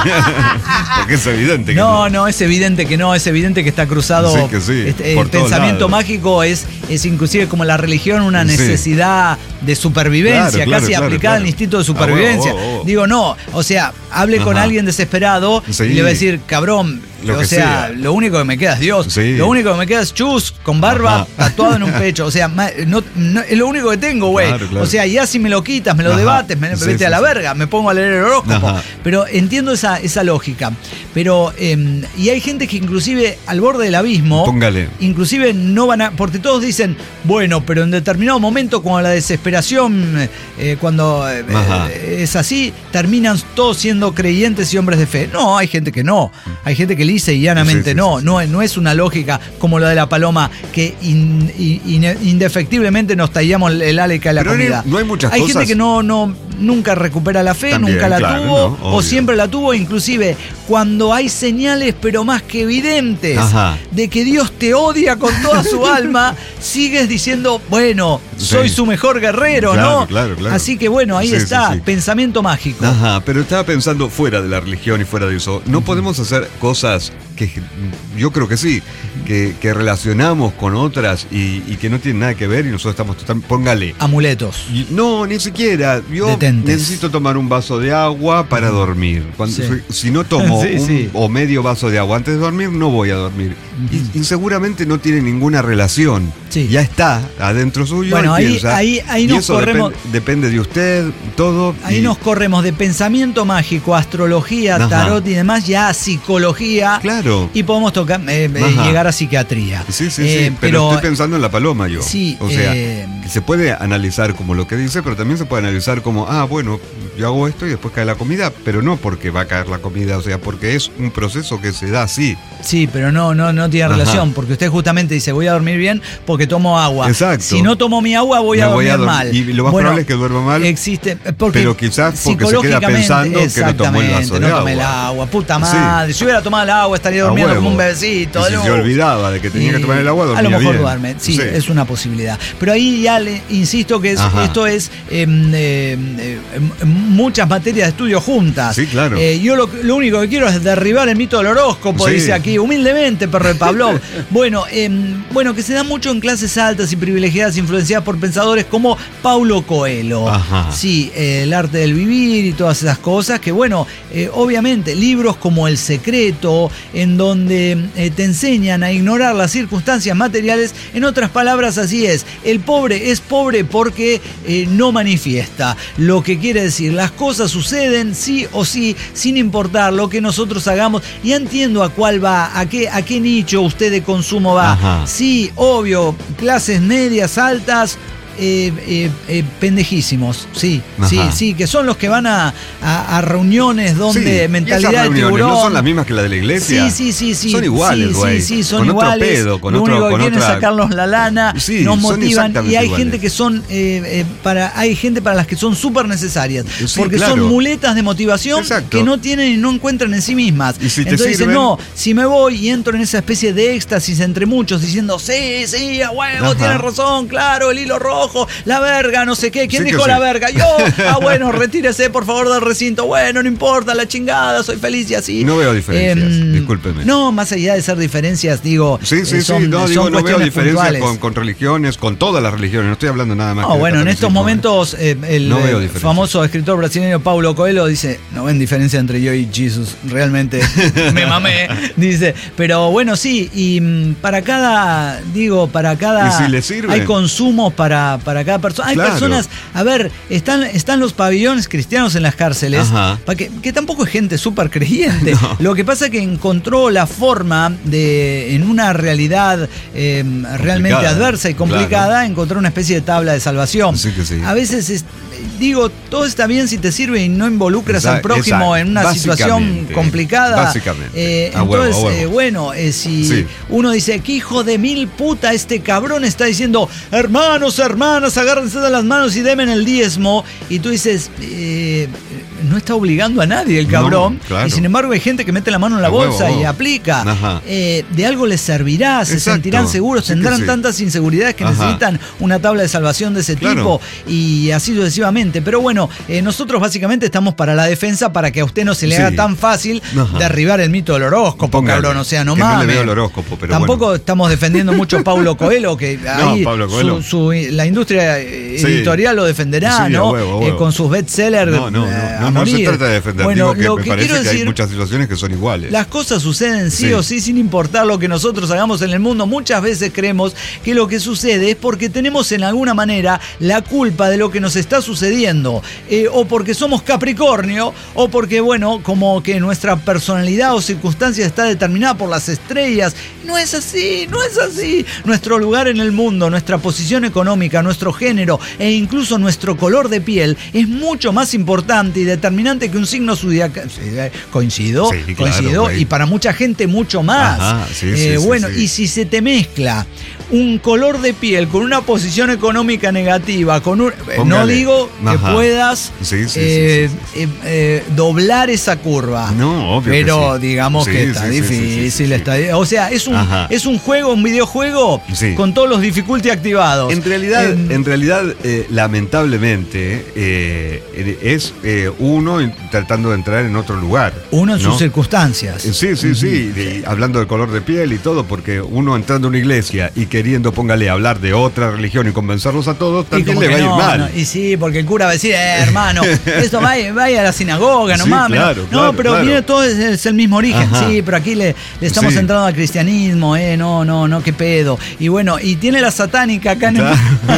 [SPEAKER 2] Porque es evidente que
[SPEAKER 1] No,
[SPEAKER 2] no.
[SPEAKER 1] no, es evidente que no, es evidente que está cruzado.
[SPEAKER 2] Sí, que sí,
[SPEAKER 1] Este,
[SPEAKER 2] por
[SPEAKER 1] el
[SPEAKER 2] todos
[SPEAKER 1] pensamiento
[SPEAKER 2] lados.
[SPEAKER 1] mágico es, es inclusive como la religión una
[SPEAKER 2] Sí.
[SPEAKER 1] necesidad de supervivencia,
[SPEAKER 2] Claro, claro,
[SPEAKER 1] casi
[SPEAKER 2] claro,
[SPEAKER 1] aplicada
[SPEAKER 2] claro.
[SPEAKER 1] al instinto de
[SPEAKER 2] Ah,
[SPEAKER 1] supervivencia.
[SPEAKER 2] huevo, huevo.
[SPEAKER 1] Digo, no, o sea, hable con
[SPEAKER 2] Ajá.
[SPEAKER 1] alguien desesperado
[SPEAKER 2] Sí.
[SPEAKER 1] y le va a decir, cabrón,
[SPEAKER 2] Lo
[SPEAKER 1] o
[SPEAKER 2] que
[SPEAKER 1] sea,
[SPEAKER 2] sea.
[SPEAKER 1] lo único que me queda es Dios.
[SPEAKER 2] Sí.
[SPEAKER 1] Lo único que me queda es chus, con barba,
[SPEAKER 2] Ajá.
[SPEAKER 1] tatuado en un pecho. O sea, ma- no, no- es lo único que tengo, güey.
[SPEAKER 2] Claro, claro.
[SPEAKER 1] O sea, ya si me lo quitas, me lo
[SPEAKER 2] Ajá.
[SPEAKER 1] debates, me
[SPEAKER 2] Sí,
[SPEAKER 1] vete
[SPEAKER 2] sí,
[SPEAKER 1] a la
[SPEAKER 2] sí.
[SPEAKER 1] verga, me pongo a leer el horóscopo.
[SPEAKER 2] Ajá.
[SPEAKER 1] Pero entiendo esa, esa lógica. Pero, eh, y hay gente que inclusive al borde del abismo,
[SPEAKER 2] Póngale.
[SPEAKER 1] inclusive no van a, porque todos dicen, bueno, pero en determinado momento cuando la desesperación, eh, cuando eh, eh, es así, terminan todos siendo creyentes y hombres de fe. No, hay gente que no. Hay gente que lisa y llanamente
[SPEAKER 2] Sí, sí,
[SPEAKER 1] no.
[SPEAKER 2] sí, sí.
[SPEAKER 1] no. No es una lógica como la de la paloma que in, in, in, indefectiblemente nos tallamos el ala y cae la
[SPEAKER 2] Pero
[SPEAKER 1] comida.
[SPEAKER 2] no hay muchas
[SPEAKER 1] hay
[SPEAKER 2] cosas.
[SPEAKER 1] gente que no, no, nunca recupera la fe,
[SPEAKER 2] También,
[SPEAKER 1] nunca la
[SPEAKER 2] claro,
[SPEAKER 1] tuvo,
[SPEAKER 2] no,
[SPEAKER 1] o
[SPEAKER 2] obvio.
[SPEAKER 1] siempre la tuvo, inclusive cuando hay señales, pero más que evidentes,
[SPEAKER 2] Ajá.
[SPEAKER 1] de que Dios te odia con toda su alma, sigues diciendo, bueno, soy
[SPEAKER 2] Sí.
[SPEAKER 1] su mejor guerrero,
[SPEAKER 2] Claro,
[SPEAKER 1] ¿no?
[SPEAKER 2] claro, claro.
[SPEAKER 1] Así que bueno, ahí
[SPEAKER 2] Sí, sí,
[SPEAKER 1] está,
[SPEAKER 2] sí.
[SPEAKER 1] pensamiento mágico.
[SPEAKER 2] Ajá, pero estaba pensando fuera de la religión y fuera de eso. ¿No podemos hacer cosas que yo creo que sí, que, que relacionamos con otras y, y que no tienen nada que ver y nosotros estamos totalmente... Póngale.
[SPEAKER 1] Amuletos.
[SPEAKER 2] Y- No, ni siquiera. Yo
[SPEAKER 1] Detentes.
[SPEAKER 2] necesito tomar un vaso de agua para dormir. Cuando,
[SPEAKER 1] Sí.
[SPEAKER 2] si, si no tomo
[SPEAKER 1] Sí,
[SPEAKER 2] un,
[SPEAKER 1] sí.
[SPEAKER 2] o medio vaso de agua antes de dormir, no voy a dormir. y, y seguramente no tiene ninguna relación.
[SPEAKER 1] Sí.
[SPEAKER 2] Ya está adentro suyo.
[SPEAKER 1] Bueno,
[SPEAKER 2] y
[SPEAKER 1] ahí-
[SPEAKER 2] piensa,
[SPEAKER 1] ahí- ahí
[SPEAKER 2] y
[SPEAKER 1] nos
[SPEAKER 2] eso
[SPEAKER 1] corremos-
[SPEAKER 2] depen- depende de usted, todo.
[SPEAKER 1] Ahí
[SPEAKER 2] y-
[SPEAKER 1] nos corremos de pensamiento mágico, astrología,
[SPEAKER 2] Ajá.
[SPEAKER 1] tarot y demás, ya a psicología.
[SPEAKER 2] Claro.
[SPEAKER 1] Y podemos tocar, eh, eh,
[SPEAKER 2] Ajá.
[SPEAKER 1] llegar a psiquiatría.
[SPEAKER 2] Sí, sí,
[SPEAKER 1] Eh,
[SPEAKER 2] sí, pero, estoy pensando en la paloma yo.
[SPEAKER 1] Sí,
[SPEAKER 2] o sea,
[SPEAKER 1] eh,
[SPEAKER 2] que se puede analizar como lo que dice, pero también se puede analizar como, ah, bueno, yo hago esto y después cae la comida, pero no porque va a caer la comida, o sea, porque es un proceso que se da así.
[SPEAKER 1] Sí, pero no, no, no tiene
[SPEAKER 2] Ajá.
[SPEAKER 1] relación, porque usted justamente dice, voy a dormir bien porque tomo agua.
[SPEAKER 2] Exacto.
[SPEAKER 1] Si no tomo mi agua, voy
[SPEAKER 2] Me
[SPEAKER 1] a
[SPEAKER 2] voy
[SPEAKER 1] dormir
[SPEAKER 2] a dormir-
[SPEAKER 1] mal.
[SPEAKER 2] y lo más
[SPEAKER 1] Bueno,
[SPEAKER 2] probable es que duerma mal,
[SPEAKER 1] Existe, porque
[SPEAKER 2] pero quizás porque se queda
[SPEAKER 1] psicológicamente,
[SPEAKER 2] pensando que no tomó el vaso de
[SPEAKER 1] no tomé el
[SPEAKER 2] agua.
[SPEAKER 1] agua. Puta
[SPEAKER 2] Sí.
[SPEAKER 1] madre, si hubiera tomado el agua estaría
[SPEAKER 2] A
[SPEAKER 1] durmiendo
[SPEAKER 2] huevo.
[SPEAKER 1] como un bebecito.
[SPEAKER 2] Y si
[SPEAKER 1] de
[SPEAKER 2] se
[SPEAKER 1] luz.
[SPEAKER 2] olvidaba de que tenía que
[SPEAKER 1] Y
[SPEAKER 2] tomar el agua, dormía
[SPEAKER 1] a lo mejor
[SPEAKER 2] bien.
[SPEAKER 1] duerme, sí,
[SPEAKER 2] Sí.
[SPEAKER 1] es una posibilidad. Pero ahí ya le insisto que es,
[SPEAKER 2] Ajá.
[SPEAKER 1] esto es eh, eh, eh, muchas materias de estudio juntas.
[SPEAKER 2] Sí, claro.
[SPEAKER 1] Eh, yo lo, lo único que quiero es derribar el mito del horóscopo,
[SPEAKER 2] Sí.
[SPEAKER 1] dice aquí, humildemente, perro de Pavlov. bueno, eh, bueno, que se da mucho en clases altas y privilegiadas, influenciadas por pensadores como Paulo Coelho.
[SPEAKER 2] Ajá.
[SPEAKER 1] Sí, eh, el arte del vivir y todas esas cosas que, bueno, eh, obviamente, libros como El Secreto, en donde eh, te enseñan a ignorar las circunstancias materiales. En otras palabras, así es. El pobre es pobre porque eh, no manifiesta. Lo que quiere decir, las cosas suceden sí o sí, sin importar lo que nosotros hagamos. Ya entiendo a cuál va, a qué, a qué nicho usted de consumo va.
[SPEAKER 2] Ajá.
[SPEAKER 1] Sí, obvio, clases medias, altas. Eh, eh, eh, pendejísimos, sí,
[SPEAKER 2] Ajá.
[SPEAKER 1] sí, sí, que son los que van a, a, a reuniones donde
[SPEAKER 2] Sí,
[SPEAKER 1] mentalidad
[SPEAKER 2] y esas
[SPEAKER 1] de
[SPEAKER 2] reuniones
[SPEAKER 1] tiburón.
[SPEAKER 2] no son las mismas que la de la iglesia.
[SPEAKER 1] Sí, sí, sí, sí.
[SPEAKER 2] Son iguales,
[SPEAKER 1] sí,
[SPEAKER 2] güey.
[SPEAKER 1] sí, sí, son
[SPEAKER 2] Con otro
[SPEAKER 1] iguales.
[SPEAKER 2] pedo, con
[SPEAKER 1] Lo
[SPEAKER 2] otro-
[SPEAKER 1] único que
[SPEAKER 2] con
[SPEAKER 1] quieren
[SPEAKER 2] otra-
[SPEAKER 1] es sacarnos la lana,
[SPEAKER 2] Sí,
[SPEAKER 1] nos
[SPEAKER 2] son
[SPEAKER 1] motivan
[SPEAKER 2] exactamente
[SPEAKER 1] y hay
[SPEAKER 2] iguales.
[SPEAKER 1] gente que son eh, eh, para, hay gente para las que son súper necesarias,
[SPEAKER 2] Sí,
[SPEAKER 1] porque
[SPEAKER 2] claro.
[SPEAKER 1] son muletas de motivación
[SPEAKER 2] Exacto.
[SPEAKER 1] que no tienen y no encuentran en sí mismas.
[SPEAKER 2] Y si te
[SPEAKER 1] Entonces dicen,
[SPEAKER 2] sirven-
[SPEAKER 1] no, si me voy y entro en esa especie de éxtasis entre muchos diciendo, sí, sí, a huevo,
[SPEAKER 2] Ajá.
[SPEAKER 1] tienes razón, claro, el hilo rojo, la verga, no sé qué. ¿Quién
[SPEAKER 2] Sí que
[SPEAKER 1] dijo
[SPEAKER 2] sí.
[SPEAKER 1] la verga? Yo. Ah, bueno, retírese por favor del recinto. Bueno, no importa, la chingada, soy feliz y así.
[SPEAKER 2] No veo diferencias,
[SPEAKER 1] Em,
[SPEAKER 2] discúlpeme.
[SPEAKER 1] No, más allá de ser diferencias, digo.
[SPEAKER 2] Sí, sí,
[SPEAKER 1] eh, son-
[SPEAKER 2] sí, no,
[SPEAKER 1] son
[SPEAKER 2] digo, no veo
[SPEAKER 1] cuestiones
[SPEAKER 2] diferencias
[SPEAKER 1] puntuales.
[SPEAKER 2] con, con religiones, con todas las religiones, no estoy hablando nada más.
[SPEAKER 1] No,
[SPEAKER 2] que de
[SPEAKER 1] bueno, en estos
[SPEAKER 2] catolicismo,
[SPEAKER 1] momentos eh, el
[SPEAKER 2] No veo
[SPEAKER 1] eh,
[SPEAKER 2] diferencias.
[SPEAKER 1] famoso escritor brasileño Paulo Coelho dice, no ven diferencia entre yo y Jesús, realmente me mamé, dice, pero bueno, sí, y mm, para cada, digo, para cada...
[SPEAKER 2] Y si le sirven.
[SPEAKER 1] Hay consumos para, para cada persona. Hay
[SPEAKER 2] Claro.
[SPEAKER 1] personas, a ver, están, están los pabellones cristianos en las cárceles,
[SPEAKER 2] Ajá.
[SPEAKER 1] pa' que, que tampoco es gente súper creyente.
[SPEAKER 2] No.
[SPEAKER 1] Lo que pasa es que encontró la forma de, en una realidad eh, realmente
[SPEAKER 2] Complicada,
[SPEAKER 1] adversa y complicada,
[SPEAKER 2] claro.
[SPEAKER 1] encontrar una especie de tabla de salvación.
[SPEAKER 2] Sí que sí.
[SPEAKER 1] A veces es- digo, todo está bien si te sirve y no involucras
[SPEAKER 2] Esa-
[SPEAKER 1] al prójimo
[SPEAKER 2] esa-
[SPEAKER 1] en una situación
[SPEAKER 2] básicamente,
[SPEAKER 1] complicada.
[SPEAKER 2] básicamente.
[SPEAKER 1] Eh,
[SPEAKER 2] A huevo,
[SPEAKER 1] entonces,
[SPEAKER 2] a huevo.
[SPEAKER 1] eh, bueno, eh, si
[SPEAKER 2] Sí.
[SPEAKER 1] uno dice, qué hijo de mil puta, este cabrón está diciendo, hermanos, hermanas, agárrense de las manos y denme el diezmo. Y tú dices, eh, no está obligando a nadie el
[SPEAKER 2] No,
[SPEAKER 1] cabrón.
[SPEAKER 2] claro.
[SPEAKER 1] Y sin embargo hay gente que mete la mano en la
[SPEAKER 2] A huevo,
[SPEAKER 1] bolsa
[SPEAKER 2] a huevo.
[SPEAKER 1] y aplica.
[SPEAKER 2] Ajá.
[SPEAKER 1] Eh, de algo les servirá, se
[SPEAKER 2] Exacto.
[SPEAKER 1] sentirán seguros,
[SPEAKER 2] Sí que
[SPEAKER 1] tendrán
[SPEAKER 2] sí.
[SPEAKER 1] tantas inseguridades que
[SPEAKER 2] Ajá.
[SPEAKER 1] necesitan una tabla de salvación de ese
[SPEAKER 2] Claro.
[SPEAKER 1] tipo y así sucesivamente. efectivamente. Pero bueno, eh, nosotros básicamente estamos para la defensa, para que a usted no se le
[SPEAKER 2] Sí.
[SPEAKER 1] haga tan fácil
[SPEAKER 2] Ajá.
[SPEAKER 1] derribar el mito del horóscopo,
[SPEAKER 2] Póngale,
[SPEAKER 1] cabrón. O sea, no
[SPEAKER 2] que no
[SPEAKER 1] mames.
[SPEAKER 2] le veo el horóscopo, pero
[SPEAKER 1] Tampoco
[SPEAKER 2] bueno.
[SPEAKER 1] estamos defendiendo mucho a Paulo Coelho, que
[SPEAKER 2] No,
[SPEAKER 1] ahí
[SPEAKER 2] Paulo
[SPEAKER 1] su-
[SPEAKER 2] Coelho.
[SPEAKER 1] su- la industria eh,
[SPEAKER 2] Sí.
[SPEAKER 1] editorial lo defenderá,
[SPEAKER 2] Sí, a
[SPEAKER 1] ¿no?
[SPEAKER 2] huevo, a
[SPEAKER 1] Eh,
[SPEAKER 2] huevo.
[SPEAKER 1] con sus bestsellers.
[SPEAKER 2] No, no, no,
[SPEAKER 1] eh, a
[SPEAKER 2] no, no se
[SPEAKER 1] morir.
[SPEAKER 2] trata de defender,
[SPEAKER 1] Bueno,
[SPEAKER 2] digo
[SPEAKER 1] lo
[SPEAKER 2] que
[SPEAKER 1] que
[SPEAKER 2] me parece
[SPEAKER 1] quiero
[SPEAKER 2] que hay
[SPEAKER 1] decir,
[SPEAKER 2] muchas situaciones que son iguales.
[SPEAKER 1] las cosas suceden sí,
[SPEAKER 2] Sí.
[SPEAKER 1] o sí, sin importar lo que nosotros hagamos en el mundo. Muchas veces creemos que lo que sucede es porque tenemos en alguna manera la culpa de lo que nos está sucediendo. Eh, o porque somos Capricornio, o porque, bueno, como que nuestra personalidad o circunstancia está determinada por las estrellas. No es así, no es así. Nuestro lugar en el mundo, nuestra posición económica, nuestro género e incluso nuestro color de piel es mucho más importante y determinante que un signo zodiacal. Sí, eh, Coincido,
[SPEAKER 2] Sí, claro,
[SPEAKER 1] coincido,
[SPEAKER 2] güey.
[SPEAKER 1] y para mucha gente mucho más.
[SPEAKER 2] Ajá, sí,
[SPEAKER 1] Eh,
[SPEAKER 2] sí, sí,
[SPEAKER 1] bueno,
[SPEAKER 2] sí.
[SPEAKER 1] y si se te mezcla un color de piel con una posición económica negativa, con un, eh, no
[SPEAKER 2] Póngale.
[SPEAKER 1] digo que
[SPEAKER 2] Ajá.
[SPEAKER 1] puedas
[SPEAKER 2] Sí, sí, sí,
[SPEAKER 1] eh,
[SPEAKER 2] sí, sí.
[SPEAKER 1] eh, eh, doblar esa curva.
[SPEAKER 2] No, obvio que
[SPEAKER 1] Pero
[SPEAKER 2] sí.
[SPEAKER 1] digamos
[SPEAKER 2] Sí,
[SPEAKER 1] que
[SPEAKER 2] sí,
[SPEAKER 1] está
[SPEAKER 2] sí, sí,
[SPEAKER 1] difícil.
[SPEAKER 2] sí, sí, sí.
[SPEAKER 1] está- o sea, es un,
[SPEAKER 2] Ajá.
[SPEAKER 1] es un juego, un videojuego
[SPEAKER 2] Sí.
[SPEAKER 1] con todos los difficulty activados.
[SPEAKER 2] En realidad,
[SPEAKER 1] Eh,
[SPEAKER 2] en realidad eh, lamentablemente, eh, es eh, uno in- tratando de entrar en otro lugar.
[SPEAKER 1] uno en
[SPEAKER 2] ¿no?
[SPEAKER 1] sus circunstancias.
[SPEAKER 2] Eh, Sí, sí, sí, y hablando del color de piel y todo, porque uno entrando a una iglesia y queriendo, póngale, hablar de otra religión y convencerlos a todos,
[SPEAKER 1] Y
[SPEAKER 2] también
[SPEAKER 1] como
[SPEAKER 2] le
[SPEAKER 1] que
[SPEAKER 2] va a ir
[SPEAKER 1] no,
[SPEAKER 2] mal.
[SPEAKER 1] no, y sí, porque el cura va a decir, eh, hermano, esto vaya, vaya a la sinagoga, no
[SPEAKER 2] Sí,
[SPEAKER 1] mames. no.
[SPEAKER 2] claro,
[SPEAKER 1] no,
[SPEAKER 2] claro,
[SPEAKER 1] pero
[SPEAKER 2] claro.
[SPEAKER 1] mira, todo es, es el mismo origen.
[SPEAKER 2] Ajá.
[SPEAKER 1] Sí, pero aquí le, le estamos
[SPEAKER 2] Sí.
[SPEAKER 1] entrando al cristianismo, eh, no, no, no, qué pedo. Y bueno, y tiene la satánica acá en el...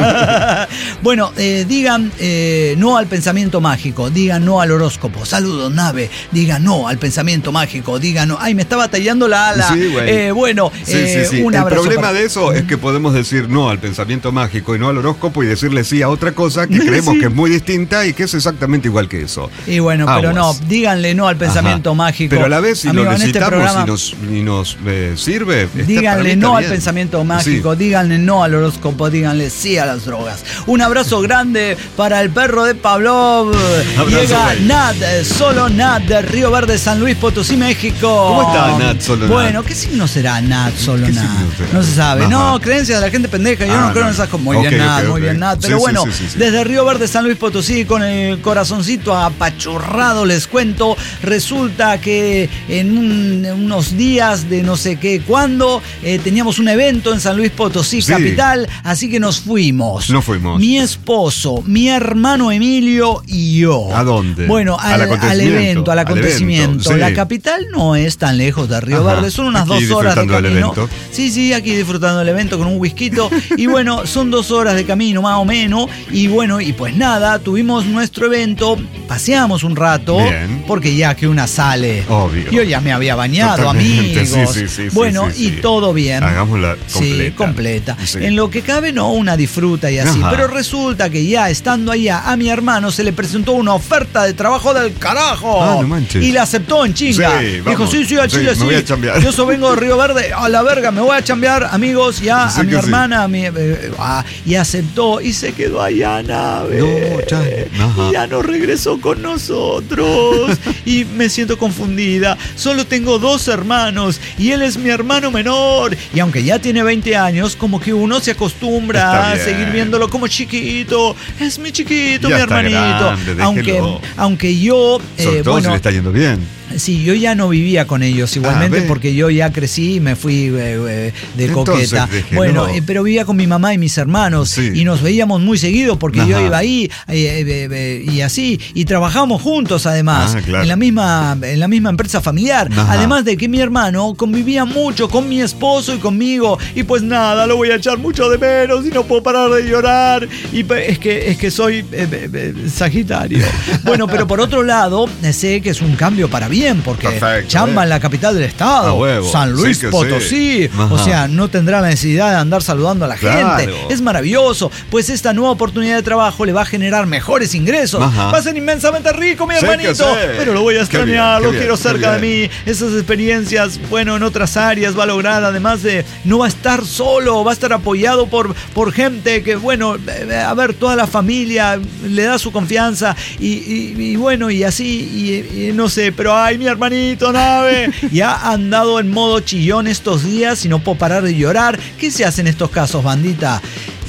[SPEAKER 1] Bueno, eh, digan eh, no al pensamiento mágico, digan no al horóscopo. Saludos, nave. Digan no al pensamiento mágico, digan no. Ay, me estaba tallando la ala.
[SPEAKER 2] Sí, güey.
[SPEAKER 1] Eh, bueno,
[SPEAKER 2] Sí,
[SPEAKER 1] eh,
[SPEAKER 2] sí, sí.
[SPEAKER 1] un
[SPEAKER 2] El
[SPEAKER 1] abrazo
[SPEAKER 2] problema
[SPEAKER 1] para-
[SPEAKER 2] de eso es que podemos decir no al pensamiento mágico y no al horóscopo y decirle sí a otra cosa que creemos
[SPEAKER 1] Sí.
[SPEAKER 2] que es muy distinta y que es exactamente igual que eso.
[SPEAKER 1] Y bueno, pero no,
[SPEAKER 2] Aguas.
[SPEAKER 1] díganle no al pensamiento
[SPEAKER 2] Ajá.
[SPEAKER 1] mágico.
[SPEAKER 2] Pero a la vez, si
[SPEAKER 1] Amigo,
[SPEAKER 2] lo
[SPEAKER 1] en este
[SPEAKER 2] necesitamos
[SPEAKER 1] programa,
[SPEAKER 2] y nos, y nos eh, sirve, está- para
[SPEAKER 1] díganle
[SPEAKER 2] mí está
[SPEAKER 1] no al
[SPEAKER 2] bien.
[SPEAKER 1] pensamiento mágico,
[SPEAKER 2] Sí.
[SPEAKER 1] díganle no al horóscopo, díganle sí a las drogas. Un abrazo grande para el perro de Pavlov.
[SPEAKER 2] Abrazo,
[SPEAKER 1] Llega
[SPEAKER 2] güey.
[SPEAKER 1] Nat, eh, solo Nat de Río Verde, San Luis Potosí, México.
[SPEAKER 2] ¿Cómo está Nat, solo Nat?
[SPEAKER 1] Bueno, ¿qué signo será Nat, solo
[SPEAKER 2] ¿Qué
[SPEAKER 1] Nat?
[SPEAKER 2] signo será?
[SPEAKER 1] No se sabe.
[SPEAKER 2] Ajá.
[SPEAKER 1] No, creencias de la gente pendeja. Yo
[SPEAKER 2] Ah,
[SPEAKER 1] no creo
[SPEAKER 2] no,
[SPEAKER 1] en esas
[SPEAKER 2] no.
[SPEAKER 1] cosas. Muy
[SPEAKER 2] Ok,
[SPEAKER 1] bien, Nat,
[SPEAKER 2] ok,
[SPEAKER 1] muy
[SPEAKER 2] ok.
[SPEAKER 1] bien, Nat.
[SPEAKER 2] Sí,
[SPEAKER 1] Pero
[SPEAKER 2] sí,
[SPEAKER 1] bueno,
[SPEAKER 2] sí, sí, sí.
[SPEAKER 1] desde Río Verde, San Luis Potosí, con el corazoncito apachurrado, les cuento. Resulta que en un- unos días de no sé qué cuándo eh, teníamos un evento en San Luis Potosí,
[SPEAKER 2] Sí.
[SPEAKER 1] capital, así que nos fuimos.
[SPEAKER 2] Nos fuimos.
[SPEAKER 1] Mi esposo, mi hermano Emilio y yo.
[SPEAKER 2] ¿A dónde?
[SPEAKER 1] Bueno,
[SPEAKER 2] Al
[SPEAKER 1] al, al
[SPEAKER 2] acontecimiento,
[SPEAKER 1] evento, al
[SPEAKER 2] al
[SPEAKER 1] acontecimiento.
[SPEAKER 2] evento, sí.
[SPEAKER 1] La capital no es tan lejos de Río
[SPEAKER 2] Ajá.
[SPEAKER 1] Verde, son unas
[SPEAKER 2] Aquí
[SPEAKER 1] dos horas de
[SPEAKER 2] disfrutando del
[SPEAKER 1] camino.
[SPEAKER 2] evento.
[SPEAKER 1] Sí, sí, aquí disfrutando del evento con un whisky. Y bueno, son dos horas de camino más o menos. Y bueno, y pues nada, tuvimos nuestro evento, paseamos un rato,
[SPEAKER 2] Bien.
[SPEAKER 1] porque ya que una sale.
[SPEAKER 2] Obvio.
[SPEAKER 1] Yo ya me había bañado,
[SPEAKER 2] Totalmente,
[SPEAKER 1] amigos.
[SPEAKER 2] sí, sí, sí, sí,
[SPEAKER 1] bueno,
[SPEAKER 2] sí,
[SPEAKER 1] y
[SPEAKER 2] sí.
[SPEAKER 1] todo bien.
[SPEAKER 2] Hagámosla
[SPEAKER 1] Sí,
[SPEAKER 2] completa.
[SPEAKER 1] completa.
[SPEAKER 2] Sí.
[SPEAKER 1] En lo que cabe, no, una disfruta y así.
[SPEAKER 2] Ajá.
[SPEAKER 1] Pero resulta que ya estando allá, a mi hermano se le presentó una oferta de trabajo del carajo.
[SPEAKER 2] Ah, no manches.
[SPEAKER 1] Y la aceptó en chinga.
[SPEAKER 2] Sí,
[SPEAKER 1] Dijo,
[SPEAKER 2] vamos.
[SPEAKER 1] sí, sí, al
[SPEAKER 2] Sí,
[SPEAKER 1] Chile
[SPEAKER 2] me
[SPEAKER 1] sí.
[SPEAKER 2] voy a chambear.
[SPEAKER 1] Yo eso vengo de Río Verde, a la verga, me voy a chambear, amigos, ya
[SPEAKER 2] Sí
[SPEAKER 1] a mi
[SPEAKER 2] que sí.
[SPEAKER 1] hermana, a mi, eh, ah, y aceptó y se quedó allá, nave.
[SPEAKER 2] No, cha- ajá.
[SPEAKER 1] Y ya no regresó con nosotros. Y me siento confundida. Solo tengo dos hermanos y él es mi hermano menor. Y aunque ya tiene veinte años, como que uno se acostumbra
[SPEAKER 2] Está
[SPEAKER 1] a
[SPEAKER 2] bien.
[SPEAKER 1] seguir viéndolo como chiquito. Es mi chiquito,
[SPEAKER 2] Ya
[SPEAKER 1] mi
[SPEAKER 2] está
[SPEAKER 1] hermanito.
[SPEAKER 2] grande, déjelo.
[SPEAKER 1] aunque, aunque yo,
[SPEAKER 2] Sobre
[SPEAKER 1] eh,
[SPEAKER 2] todo si
[SPEAKER 1] bueno,
[SPEAKER 2] le está yendo bien.
[SPEAKER 1] sí, yo ya no vivía con ellos igualmente
[SPEAKER 2] Ah, ve.
[SPEAKER 1] porque yo ya crecí y me fui eh, eh, de
[SPEAKER 2] Entonces,
[SPEAKER 1] coqueta.
[SPEAKER 2] déjelo.
[SPEAKER 1] Bueno, eh, pero vivía con mi mamá y mis hermanos
[SPEAKER 2] Sí.
[SPEAKER 1] y nos veíamos muy seguido porque yo
[SPEAKER 2] Ajá.
[SPEAKER 1] iba ahí eh, eh, eh, y así y trabajamos juntos además
[SPEAKER 2] Ah, claro.
[SPEAKER 1] en la misma en la misma empresa familiar.
[SPEAKER 2] Ajá.
[SPEAKER 1] Además de que mi hermano convivía mucho con mi esposo y conmigo y pues nada, lo voy a echar mucho de menos y no puedo parar de llorar y pe- es que es que soy eh, eh, eh, Sagitario. Bueno, pero por otro lado eh, sé que es un cambio para bien porque
[SPEAKER 2] Perfecto,
[SPEAKER 1] chamba
[SPEAKER 2] eh.
[SPEAKER 1] en la capital del estado,
[SPEAKER 2] A huevo.
[SPEAKER 1] San Luis
[SPEAKER 2] Sí que
[SPEAKER 1] Potosí.
[SPEAKER 2] sí.
[SPEAKER 1] O
[SPEAKER 2] Ajá.
[SPEAKER 1] sea, no tendrá la necesidad de andar saludando a la
[SPEAKER 2] Claro.
[SPEAKER 1] gente. Es maravilloso, pues esta nueva oportunidad de trabajo le va a generar mejores ingresos.
[SPEAKER 2] Ajá.
[SPEAKER 1] Va a ser inmensamente rico, mi
[SPEAKER 2] Sé que
[SPEAKER 1] hermanito.
[SPEAKER 2] sé.
[SPEAKER 1] Pero lo voy a
[SPEAKER 2] Qué
[SPEAKER 1] extrañar,
[SPEAKER 2] bien,
[SPEAKER 1] lo
[SPEAKER 2] qué
[SPEAKER 1] quiero
[SPEAKER 2] bien, qué
[SPEAKER 1] cerca de
[SPEAKER 2] bien.
[SPEAKER 1] mí. Esas experiencias, bueno, en otras áreas va a lograr, además de no va a estar solo, va a estar apoyado por, por gente que, bueno, eh, a ver, toda la familia le da su confianza y, y- y bueno, y así, y, y no sé, pero ay, mi hermanito, nave, ya ha andado en modo chillón estos días y no puedo parar de llorar. ¿Qué se hace en estos casos, bandita?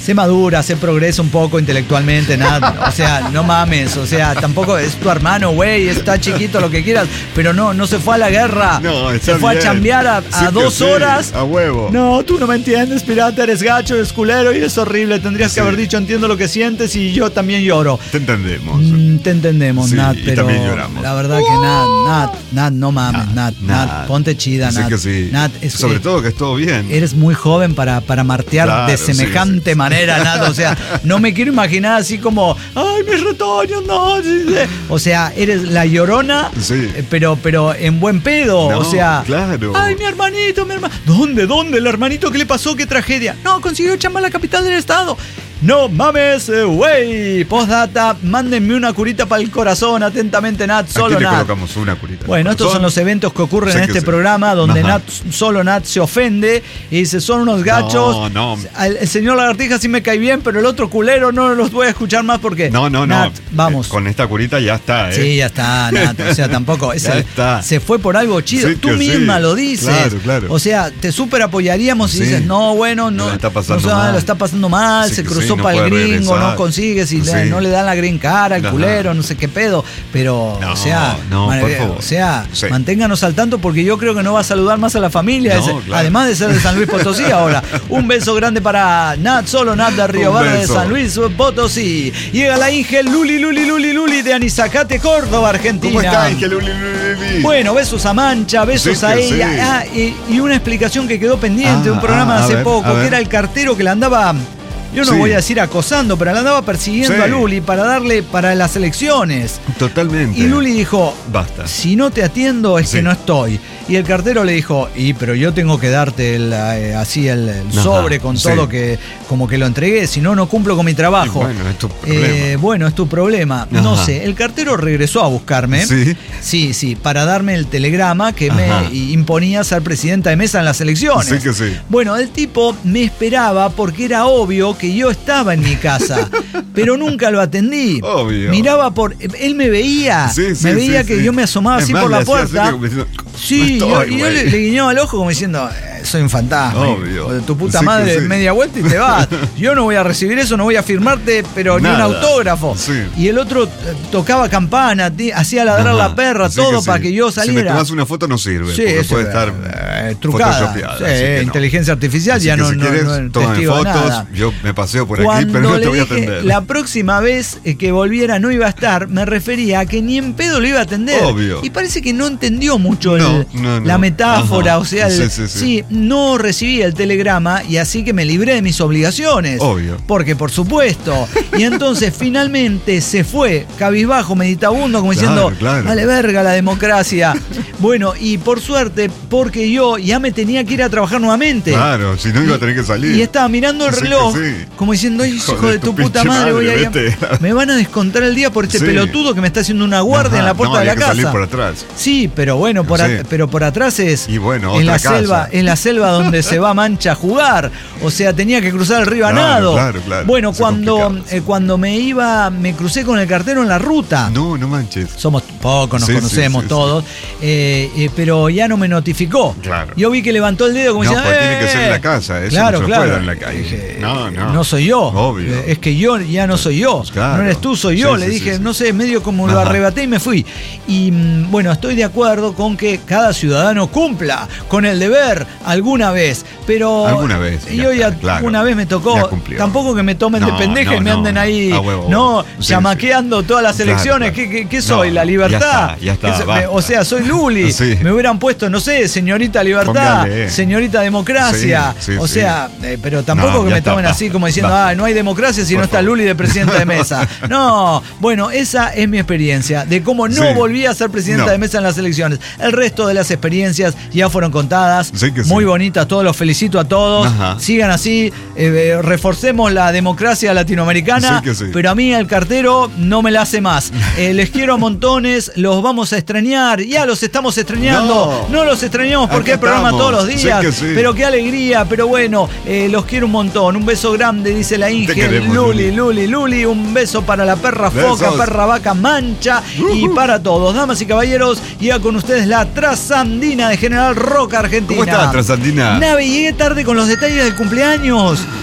[SPEAKER 1] Se madura, se progresa un poco intelectualmente, nada. O sea, no mames. O sea, tampoco es tu hermano, güey. Está chiquito, lo que quieras. Pero no, no se fue a la guerra.
[SPEAKER 2] No, está
[SPEAKER 1] se fue
[SPEAKER 2] bien.
[SPEAKER 1] a chambear a, a
[SPEAKER 2] Sí que
[SPEAKER 1] dos
[SPEAKER 2] sí,
[SPEAKER 1] horas.
[SPEAKER 2] a huevo.
[SPEAKER 1] No, tú no me entiendes, pirata. Eres gacho, eres culero y es horrible. Tendrías
[SPEAKER 2] Sí.
[SPEAKER 1] que haber dicho, entiendo lo que sientes y yo también lloro.
[SPEAKER 2] Te entendemos.
[SPEAKER 1] Mm, te entendemos,
[SPEAKER 2] Sí,
[SPEAKER 1] Nat,
[SPEAKER 2] y
[SPEAKER 1] pero
[SPEAKER 2] también lloramos.
[SPEAKER 1] la verdad que Nat, Nat, Nat, no mames, Nat, Nat,
[SPEAKER 2] Nat.
[SPEAKER 1] ponte chida,
[SPEAKER 2] Sí
[SPEAKER 1] Nat.
[SPEAKER 2] que sí.
[SPEAKER 1] Nat, es-
[SPEAKER 2] Sobre
[SPEAKER 1] eh,
[SPEAKER 2] todo que es todo bien.
[SPEAKER 1] Eres muy joven para, para martear
[SPEAKER 2] Claro,
[SPEAKER 1] de
[SPEAKER 2] sí,
[SPEAKER 1] semejante
[SPEAKER 2] sí.
[SPEAKER 1] manera, Nat. O sea, no me quiero imaginar así como, ay, mis retoños, no. sí, sí". O sea, eres la llorona,
[SPEAKER 2] Sí.
[SPEAKER 1] eh, pero, pero en buen pedo.
[SPEAKER 2] No,
[SPEAKER 1] o sea,
[SPEAKER 2] claro.
[SPEAKER 1] ay, mi hermanito, mi hermano. ¿Dónde, dónde? ¿El hermanito qué le pasó? ¿Qué tragedia? No, consiguió chamba en la capital del estado. No mames, eh, güey. Postdata, mándenme una curita para el corazón. Atentamente, Nat, solo
[SPEAKER 2] Aquí te
[SPEAKER 1] Nat.
[SPEAKER 2] colocamos una curita.
[SPEAKER 1] Bueno, estos son los eventos que ocurren
[SPEAKER 2] Sé
[SPEAKER 1] en
[SPEAKER 2] que
[SPEAKER 1] este
[SPEAKER 2] sí.
[SPEAKER 1] programa donde
[SPEAKER 2] Ajá.
[SPEAKER 1] Nat, solo Nat se ofende y dice, son unos gachos.
[SPEAKER 2] No, no.
[SPEAKER 1] Al- El señor Lagartija sí me cae bien, pero el otro culero no los voy a escuchar más porque...
[SPEAKER 2] No, no, no.
[SPEAKER 1] Nat, vamos.
[SPEAKER 2] Eh, Con esta curita ya está, ¿eh?
[SPEAKER 1] Sí, ya está, Nat. O sea, tampoco.
[SPEAKER 2] Ya
[SPEAKER 1] ese-
[SPEAKER 2] está.
[SPEAKER 1] Se fue por algo chido.
[SPEAKER 2] Sí
[SPEAKER 1] Tú
[SPEAKER 2] que sí.
[SPEAKER 1] misma lo dices.
[SPEAKER 2] Claro, claro.
[SPEAKER 1] O sea, te súper apoyaríamos si
[SPEAKER 2] Sí.
[SPEAKER 1] dices, no, bueno, no.
[SPEAKER 2] La está pasando
[SPEAKER 1] no,
[SPEAKER 2] mal.
[SPEAKER 1] la está pasando mal,
[SPEAKER 2] Sí
[SPEAKER 1] se
[SPEAKER 2] que
[SPEAKER 1] cruzó
[SPEAKER 2] sí, no
[SPEAKER 1] para el
[SPEAKER 2] puede
[SPEAKER 1] gringo,
[SPEAKER 2] regresar.
[SPEAKER 1] no consigue, si le-
[SPEAKER 2] Sí.
[SPEAKER 1] no le dan la green card al
[SPEAKER 2] Ajá.
[SPEAKER 1] culero, no sé qué pedo. Pero,
[SPEAKER 2] No,
[SPEAKER 1] o sea,
[SPEAKER 2] no,
[SPEAKER 1] man-
[SPEAKER 2] por
[SPEAKER 1] eh,
[SPEAKER 2] favor.
[SPEAKER 1] o sea,
[SPEAKER 2] Sí.
[SPEAKER 1] manténganos al tanto porque yo creo que no va a saludar más a la familia.
[SPEAKER 2] No,
[SPEAKER 1] ese-
[SPEAKER 2] claro.
[SPEAKER 1] Además de ser de San Luis Potosí ahora. Un beso grande para Nat, solo Nat de Río
[SPEAKER 2] Un
[SPEAKER 1] Verde de
[SPEAKER 2] beso.
[SPEAKER 1] San Luis Potosí. Llega la Inge Luli Luli Luli Luli de Anizacate, Córdoba, Argentina.
[SPEAKER 2] ¿Cómo está, Ángel? Uli, Uli, Uli?
[SPEAKER 1] Bueno, besos a Mancha, besos
[SPEAKER 2] Sí
[SPEAKER 1] a
[SPEAKER 2] que
[SPEAKER 1] ella.
[SPEAKER 2] sí.
[SPEAKER 1] Ah, y, y una explicación que quedó pendiente,
[SPEAKER 2] Ah,
[SPEAKER 1] un programa
[SPEAKER 2] ah,
[SPEAKER 1] de
[SPEAKER 2] a
[SPEAKER 1] hace
[SPEAKER 2] ver,
[SPEAKER 1] poco,
[SPEAKER 2] a ver.
[SPEAKER 1] que era el cartero que la andaba, yo no
[SPEAKER 2] Sí.
[SPEAKER 1] voy a decir acosando, pero la andaba persiguiendo
[SPEAKER 2] Sí.
[SPEAKER 1] a Luli para darle para las elecciones.
[SPEAKER 2] Totalmente.
[SPEAKER 1] Y Luli dijo,
[SPEAKER 2] Basta.
[SPEAKER 1] si no te atiendo es
[SPEAKER 2] Sí.
[SPEAKER 1] que no estoy. Y el cartero le dijo, y pero yo tengo que darte el, eh, así el, el
[SPEAKER 2] Ajá,
[SPEAKER 1] sobre con
[SPEAKER 2] sí.
[SPEAKER 1] todo que como que lo entregué, si no, no cumplo con mi trabajo.
[SPEAKER 2] Y bueno, es tu problema.
[SPEAKER 1] Eh, bueno, es tu problema. No
[SPEAKER 2] Ajá.
[SPEAKER 1] sé, el cartero regresó a buscarme.
[SPEAKER 2] Sí.
[SPEAKER 1] Sí, sí, para darme el telegrama que
[SPEAKER 2] Ajá.
[SPEAKER 1] me imponía ser presidenta de mesa en las elecciones.
[SPEAKER 2] Sí que sí.
[SPEAKER 1] Bueno, el tipo me esperaba porque era obvio que yo estaba en mi casa, pero nunca lo atendí.
[SPEAKER 2] Obvio.
[SPEAKER 1] Miraba por... Él me veía,
[SPEAKER 2] Sí, sí,
[SPEAKER 1] me veía
[SPEAKER 2] sí,
[SPEAKER 1] que
[SPEAKER 2] sí.
[SPEAKER 1] yo me asomaba
[SPEAKER 2] Es
[SPEAKER 1] así
[SPEAKER 2] más,
[SPEAKER 1] por
[SPEAKER 2] le
[SPEAKER 1] la
[SPEAKER 2] hacía así
[SPEAKER 1] puerta.
[SPEAKER 2] como diciendo,
[SPEAKER 1] Sí,
[SPEAKER 2] "No
[SPEAKER 1] yo,
[SPEAKER 2] estoy,
[SPEAKER 1] y yo
[SPEAKER 2] güey".
[SPEAKER 1] le, le guiñaba el ojo como diciendo, "Eh, soy un fantasma.
[SPEAKER 2] Obvio.
[SPEAKER 1] hijo de tu puta
[SPEAKER 2] Sí que
[SPEAKER 1] madre,
[SPEAKER 2] sí.
[SPEAKER 1] media vuelta y te vas. Yo no voy a recibir eso, no voy a firmarte, pero ni
[SPEAKER 2] Nada.
[SPEAKER 1] un autógrafo.
[SPEAKER 2] Sí.
[SPEAKER 1] Y el otro eh, tocaba campana, ti- hacía ladrar
[SPEAKER 2] Ajá.
[SPEAKER 1] la perra,
[SPEAKER 2] Así
[SPEAKER 1] todo
[SPEAKER 2] sí.
[SPEAKER 1] para que yo
[SPEAKER 2] Si me
[SPEAKER 1] saliera.
[SPEAKER 2] tomas una foto no sirve,
[SPEAKER 1] Sí,
[SPEAKER 2] porque
[SPEAKER 1] eso,
[SPEAKER 2] puede estar
[SPEAKER 1] eh, trucada.
[SPEAKER 2] photoshopeada,
[SPEAKER 1] Sí,
[SPEAKER 2] así que no.
[SPEAKER 1] inteligencia artificial
[SPEAKER 2] Así
[SPEAKER 1] ya
[SPEAKER 2] que
[SPEAKER 1] no,
[SPEAKER 2] si
[SPEAKER 1] no,
[SPEAKER 2] quieres,
[SPEAKER 1] no es
[SPEAKER 2] tómame
[SPEAKER 1] testigo de
[SPEAKER 2] fotos,
[SPEAKER 1] nada.
[SPEAKER 2] yo me paseo por aquí,
[SPEAKER 1] Cuando
[SPEAKER 2] pero no
[SPEAKER 1] le
[SPEAKER 2] te voy a
[SPEAKER 1] dije,
[SPEAKER 2] atender.
[SPEAKER 1] la próxima vez eh, que volviera no iba a estar, me refería a que ni en pedo lo iba a atender.
[SPEAKER 2] Obvio.
[SPEAKER 1] Y parece que no entendió mucho el-
[SPEAKER 2] No, no, no.
[SPEAKER 1] la metáfora,
[SPEAKER 2] Ajá.
[SPEAKER 1] o sea, el-
[SPEAKER 2] Sí, sí, sí.
[SPEAKER 1] no recibí el telegrama y así que me libré de mis obligaciones.
[SPEAKER 2] Obvio.
[SPEAKER 1] Porque por supuesto. Y entonces finalmente se fue, cabizbajo, meditabundo, como
[SPEAKER 2] Claro,
[SPEAKER 1] diciendo,
[SPEAKER 2] claro.
[SPEAKER 1] vale verga la democracia. Bueno, y por suerte, porque yo ya me tenía que ir a trabajar nuevamente.
[SPEAKER 2] Claro, si no iba a tener que salir.
[SPEAKER 1] Y estaba mirando el
[SPEAKER 2] Sí que
[SPEAKER 1] reloj,
[SPEAKER 2] sí.
[SPEAKER 1] como diciendo, "Ay, hijo, de tu, puta
[SPEAKER 2] pinche
[SPEAKER 1] madre, voy a
[SPEAKER 2] madre,
[SPEAKER 1] ir a-
[SPEAKER 2] vete".
[SPEAKER 1] me van a descontar el día por este
[SPEAKER 2] Sí.
[SPEAKER 1] pelotudo que me está haciendo una guardia
[SPEAKER 2] Ajá,
[SPEAKER 1] en la puerta
[SPEAKER 2] no,
[SPEAKER 1] de la
[SPEAKER 2] había que salir
[SPEAKER 1] casa.
[SPEAKER 2] por atrás.
[SPEAKER 1] Sí, pero bueno, por
[SPEAKER 2] Sí.
[SPEAKER 1] at- pero por atrás es
[SPEAKER 2] Y bueno,
[SPEAKER 1] en la
[SPEAKER 2] otra casa.
[SPEAKER 1] selva, en la selva donde se va Mancha a jugar. O sea, tenía que cruzar el río a
[SPEAKER 2] Claro,
[SPEAKER 1] nado.
[SPEAKER 2] claro, claro.
[SPEAKER 1] Bueno,
[SPEAKER 2] Es
[SPEAKER 1] cuando,
[SPEAKER 2] complicado.
[SPEAKER 1] eh, cuando me iba, me crucé con el cartero en la ruta.
[SPEAKER 2] No, no manches.
[SPEAKER 1] Somos pocos, nos
[SPEAKER 2] Sí, sí,
[SPEAKER 1] conocemos
[SPEAKER 2] sí,
[SPEAKER 1] todos, eh, eh, pero ya no me notificó.
[SPEAKER 2] Claro.
[SPEAKER 1] Yo vi que levantó el dedo como
[SPEAKER 2] No,
[SPEAKER 1] diciendo,
[SPEAKER 2] pues tiene que ser en la
[SPEAKER 1] "Eh".
[SPEAKER 2] casa, eso
[SPEAKER 1] claro,
[SPEAKER 2] no se
[SPEAKER 1] claro.
[SPEAKER 2] puede en la calle.
[SPEAKER 1] Dije,
[SPEAKER 2] No, no.
[SPEAKER 1] no soy yo.
[SPEAKER 2] Obvio.
[SPEAKER 1] Eh, Es que yo ya no soy yo.
[SPEAKER 2] Claro.
[SPEAKER 1] No eres tú, soy yo.
[SPEAKER 2] Sí,
[SPEAKER 1] Le
[SPEAKER 2] sí,
[SPEAKER 1] dije,
[SPEAKER 2] sí, sí.
[SPEAKER 1] no sé, medio como lo
[SPEAKER 2] Ajá.
[SPEAKER 1] arrebaté y me fui. Y mm, bueno, estoy de acuerdo con que cada ciudadano cumpla con el deber alguna vez. Pero
[SPEAKER 2] Alguna vez, ya
[SPEAKER 1] yo ya
[SPEAKER 2] está, claro.
[SPEAKER 1] una vez me tocó.
[SPEAKER 2] Ya cumplió.
[SPEAKER 1] Tampoco que me tomen de
[SPEAKER 2] No,
[SPEAKER 1] pendeja
[SPEAKER 2] no,
[SPEAKER 1] y me
[SPEAKER 2] no.
[SPEAKER 1] anden ahí,
[SPEAKER 2] A huevo,
[SPEAKER 1] no,
[SPEAKER 2] huevo. Sí,
[SPEAKER 1] chamaqueando todas las
[SPEAKER 2] Claro,
[SPEAKER 1] elecciones.
[SPEAKER 2] claro.
[SPEAKER 1] ¿Qué, qué- qué soy?
[SPEAKER 2] No,
[SPEAKER 1] ¿La libertad?
[SPEAKER 2] ya está, ya está,
[SPEAKER 1] ¿Qué so-
[SPEAKER 2] basta.
[SPEAKER 1] o sea, soy Luli.
[SPEAKER 2] Sí.
[SPEAKER 1] Me hubieran puesto, no sé, señorita libertad,
[SPEAKER 2] Póngale.
[SPEAKER 1] señorita democracia.
[SPEAKER 2] Sí, sí,
[SPEAKER 1] o
[SPEAKER 2] sí.
[SPEAKER 1] sea, eh, pero tampoco
[SPEAKER 2] No,
[SPEAKER 1] que
[SPEAKER 2] ya
[SPEAKER 1] me
[SPEAKER 2] está,
[SPEAKER 1] tomen
[SPEAKER 2] basta,
[SPEAKER 1] así como diciendo,
[SPEAKER 2] basta.
[SPEAKER 1] ah, no hay democracia si
[SPEAKER 2] Por
[SPEAKER 1] no está
[SPEAKER 2] favor.
[SPEAKER 1] Luli de presidenta de mesa. No, bueno, esa es mi experiencia de cómo no
[SPEAKER 2] Sí.
[SPEAKER 1] volví a ser presidenta
[SPEAKER 2] No.
[SPEAKER 1] de mesa en las elecciones. El resto de las experiencias ya fueron contadas.
[SPEAKER 2] Sí que sí.
[SPEAKER 1] Muy bonitas, todos los felicito a todos.
[SPEAKER 2] Ajá.
[SPEAKER 1] Sigan así, eh, eh, reforcemos la democracia latinoamericana.
[SPEAKER 2] Sí que sí.
[SPEAKER 1] Pero a mí el cartero no me la hace más. Eh, les quiero a montones, los vamos a extrañar. Ya los estamos extrañando. No,
[SPEAKER 2] No.
[SPEAKER 1] los extrañamos porque
[SPEAKER 2] Acá
[SPEAKER 1] hay programa
[SPEAKER 2] estamos.
[SPEAKER 1] todos los
[SPEAKER 2] Sí
[SPEAKER 1] días.
[SPEAKER 2] que sí.
[SPEAKER 1] Pero qué alegría, pero bueno, eh, los quiero un montón. Un beso grande, dice la Inge.
[SPEAKER 2] queremos,
[SPEAKER 1] Luli,
[SPEAKER 2] Luli.
[SPEAKER 1] Luli, Luli. Un beso para la perra
[SPEAKER 2] Besos.
[SPEAKER 1] foca, perra vaca mancha. Y para todos, damas y caballeros, llega con ustedes la trasandina de General Roca Argentina.
[SPEAKER 2] ¿Cómo está, Trasandina?
[SPEAKER 1] Nave, llegué tarde con los detalles del cumpleaños.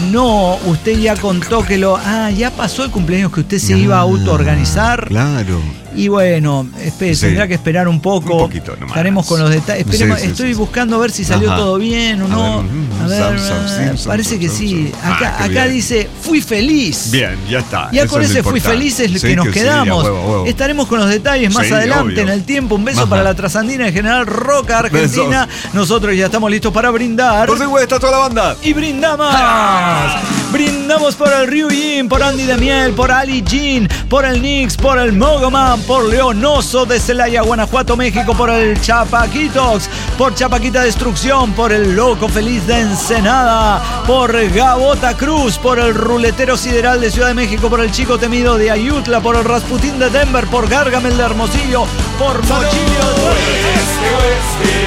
[SPEAKER 1] no, usted ya contó que lo... Ah, ya pasó el cumpleaños que usted se
[SPEAKER 2] Ah,
[SPEAKER 1] iba a autoorganizar.
[SPEAKER 2] Claro.
[SPEAKER 1] Y bueno, espere,
[SPEAKER 2] Sí.
[SPEAKER 1] tendrá que esperar un poco.
[SPEAKER 2] Un poquito nomás.
[SPEAKER 1] Estaremos con los detalles. Esperemos,
[SPEAKER 2] Sí, sí,
[SPEAKER 1] estoy
[SPEAKER 2] sí, sí.
[SPEAKER 1] buscando a ver si salió
[SPEAKER 2] Ajá.
[SPEAKER 1] todo bien o
[SPEAKER 2] A
[SPEAKER 1] no.
[SPEAKER 2] ver, mm,
[SPEAKER 1] A ver,
[SPEAKER 2] Sam, Sam,
[SPEAKER 1] eh,
[SPEAKER 2] Simpson,
[SPEAKER 1] parece que
[SPEAKER 2] Sam,
[SPEAKER 1] sí.
[SPEAKER 2] Sam.
[SPEAKER 1] Acá,
[SPEAKER 2] Ah, qué
[SPEAKER 1] acá
[SPEAKER 2] bien.
[SPEAKER 1] dice, fui feliz.
[SPEAKER 2] Bien, ya está.
[SPEAKER 1] Ya
[SPEAKER 2] Eso
[SPEAKER 1] con
[SPEAKER 2] es lo
[SPEAKER 1] ese fui
[SPEAKER 2] importante.
[SPEAKER 1] feliz es
[SPEAKER 2] Sí,
[SPEAKER 1] que nos
[SPEAKER 2] sí,
[SPEAKER 1] quedamos.
[SPEAKER 2] a huevo, a huevo.
[SPEAKER 1] Estaremos con los detalles más
[SPEAKER 2] Sí,
[SPEAKER 1] adelante
[SPEAKER 2] obvio.
[SPEAKER 1] en el tiempo. Un beso
[SPEAKER 2] Ajá.
[SPEAKER 1] para la trasandina en General Roca, Argentina. Nosotros ya estamos listos para brindar.
[SPEAKER 2] Por supuesto, está toda la banda.
[SPEAKER 1] Y brindamos. Brindamos por el Ryujin, por Andy de Miel, por Ali Jean, por el Nix, por el Mogoman, por Leonoso de Celaya, Guanajuato, México, por el Chapaquitos, por Chapaquita Destrucción, por el Loco Feliz de Ensenada, por Gabota Cruz, por el Ruletero Sideral de Ciudad de México, por el Chico Temido de Ayutla, por el Rasputín de Denver, por Gargamel de Hermosillo, por Mochilio de...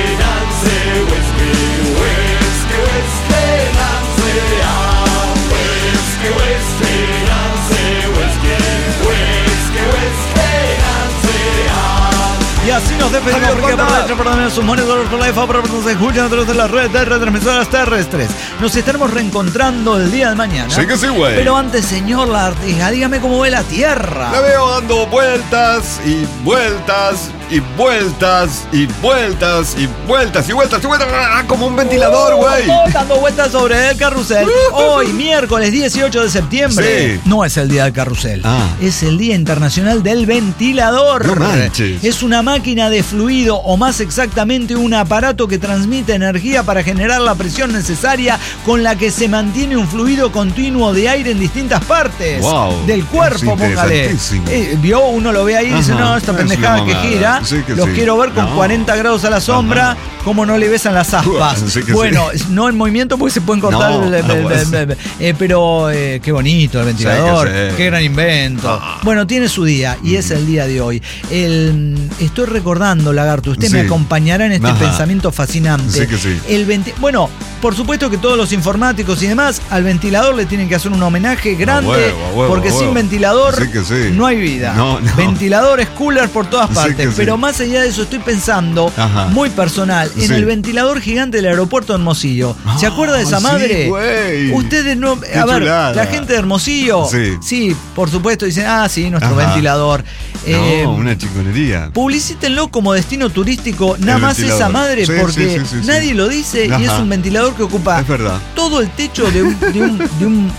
[SPEAKER 1] Y así nos despedimos
[SPEAKER 2] Adiós,
[SPEAKER 1] porque por
[SPEAKER 2] banda.
[SPEAKER 1] dentro, perdón, sus monitores por la I F A, por nos escuchan a través de la red de retransmisoras terrestres. Nos estaremos reencontrando el día de mañana.
[SPEAKER 2] Sí que sí, güey.
[SPEAKER 1] Pero antes, señor Lartija, dígame cómo ve la Tierra.
[SPEAKER 2] La veo dando vueltas y vueltas y vueltas y vueltas y vueltas y vueltas y vueltas ¡ah! Como un ventilador, güey.
[SPEAKER 1] Oh, dando vueltas sobre el carrusel. Hoy, miércoles dieciocho de septiembre,
[SPEAKER 2] Sí.
[SPEAKER 1] no es el día del carrusel.
[SPEAKER 2] Ah.
[SPEAKER 1] Es el Día Internacional del Ventilador.
[SPEAKER 2] No manches.
[SPEAKER 1] Es una máquina de fluido, o más exactamente un aparato que transmite energía para generar la presión necesaria con la que se mantiene un fluido continuo de aire en distintas partes
[SPEAKER 2] Wow.
[SPEAKER 1] del cuerpo,
[SPEAKER 2] Es
[SPEAKER 1] póngale.
[SPEAKER 2] interesantísimo.
[SPEAKER 1] Eh, vio, uno lo ve ahí y dice,
[SPEAKER 2] Ajá.
[SPEAKER 1] no, esta
[SPEAKER 2] Es
[SPEAKER 1] pendejada
[SPEAKER 2] una
[SPEAKER 1] que
[SPEAKER 2] mamada.
[SPEAKER 1] gira,
[SPEAKER 2] Sí que
[SPEAKER 1] los
[SPEAKER 2] sí.
[SPEAKER 1] quiero ver con
[SPEAKER 2] No.
[SPEAKER 1] cuarenta grados a la sombra,
[SPEAKER 2] Ajá.
[SPEAKER 1] como no le besan las aspas.
[SPEAKER 2] Sí que
[SPEAKER 1] Bueno,
[SPEAKER 2] sí.
[SPEAKER 1] no en movimiento porque se pueden cortar,
[SPEAKER 2] No,
[SPEAKER 1] el- el-
[SPEAKER 2] no,
[SPEAKER 1] el-
[SPEAKER 2] pues.
[SPEAKER 1] el- eh, pero eh, qué bonito el ventilador,
[SPEAKER 2] Sí que sí.
[SPEAKER 1] qué gran invento.
[SPEAKER 2] Ah.
[SPEAKER 1] Bueno, tiene su día y es el día de hoy. El, estoy recordando, Lagarto, usted
[SPEAKER 2] Sí.
[SPEAKER 1] me acompañará en este
[SPEAKER 2] Ajá.
[SPEAKER 1] pensamiento fascinante.
[SPEAKER 2] Sí que sí.
[SPEAKER 1] El venti- bueno, por supuesto que todos los informáticos y demás, al ventilador le tienen que hacer un homenaje grande,
[SPEAKER 2] A huevo, a huevo,
[SPEAKER 1] porque
[SPEAKER 2] a
[SPEAKER 1] sin
[SPEAKER 2] huevo.
[SPEAKER 1] ventilador
[SPEAKER 2] Sí que sí.
[SPEAKER 1] no hay vida.
[SPEAKER 2] No, no.
[SPEAKER 1] Ventiladores, coolers por todas
[SPEAKER 2] Sí
[SPEAKER 1] partes.
[SPEAKER 2] que sí.
[SPEAKER 1] Pero más allá de eso, estoy pensando,
[SPEAKER 2] Ajá.
[SPEAKER 1] muy personal, en
[SPEAKER 2] Sí.
[SPEAKER 1] el ventilador gigante del aeropuerto de Hermosillo. ¿Se
[SPEAKER 2] Ah,
[SPEAKER 1] acuerda de esa
[SPEAKER 2] sí,
[SPEAKER 1] madre?
[SPEAKER 2] güey.
[SPEAKER 1] Ustedes no.
[SPEAKER 2] Qué
[SPEAKER 1] A ver,
[SPEAKER 2] chulada.
[SPEAKER 1] la gente de Hermosillo.
[SPEAKER 2] Sí.
[SPEAKER 1] Sí, por supuesto, dicen, ah, sí, nuestro
[SPEAKER 2] Ajá.
[SPEAKER 1] ventilador. Eh,
[SPEAKER 2] No, una chingonería.
[SPEAKER 1] Publicítenlo como destino turístico, nada
[SPEAKER 2] El
[SPEAKER 1] más
[SPEAKER 2] ventilador.
[SPEAKER 1] esa madre,
[SPEAKER 2] Sí,
[SPEAKER 1] porque
[SPEAKER 2] sí, sí, sí, sí.
[SPEAKER 1] nadie lo dice y
[SPEAKER 2] Ajá.
[SPEAKER 1] es un ventilador que ocupa
[SPEAKER 2] Es verdad.
[SPEAKER 1] todo el techo de un, de un, de un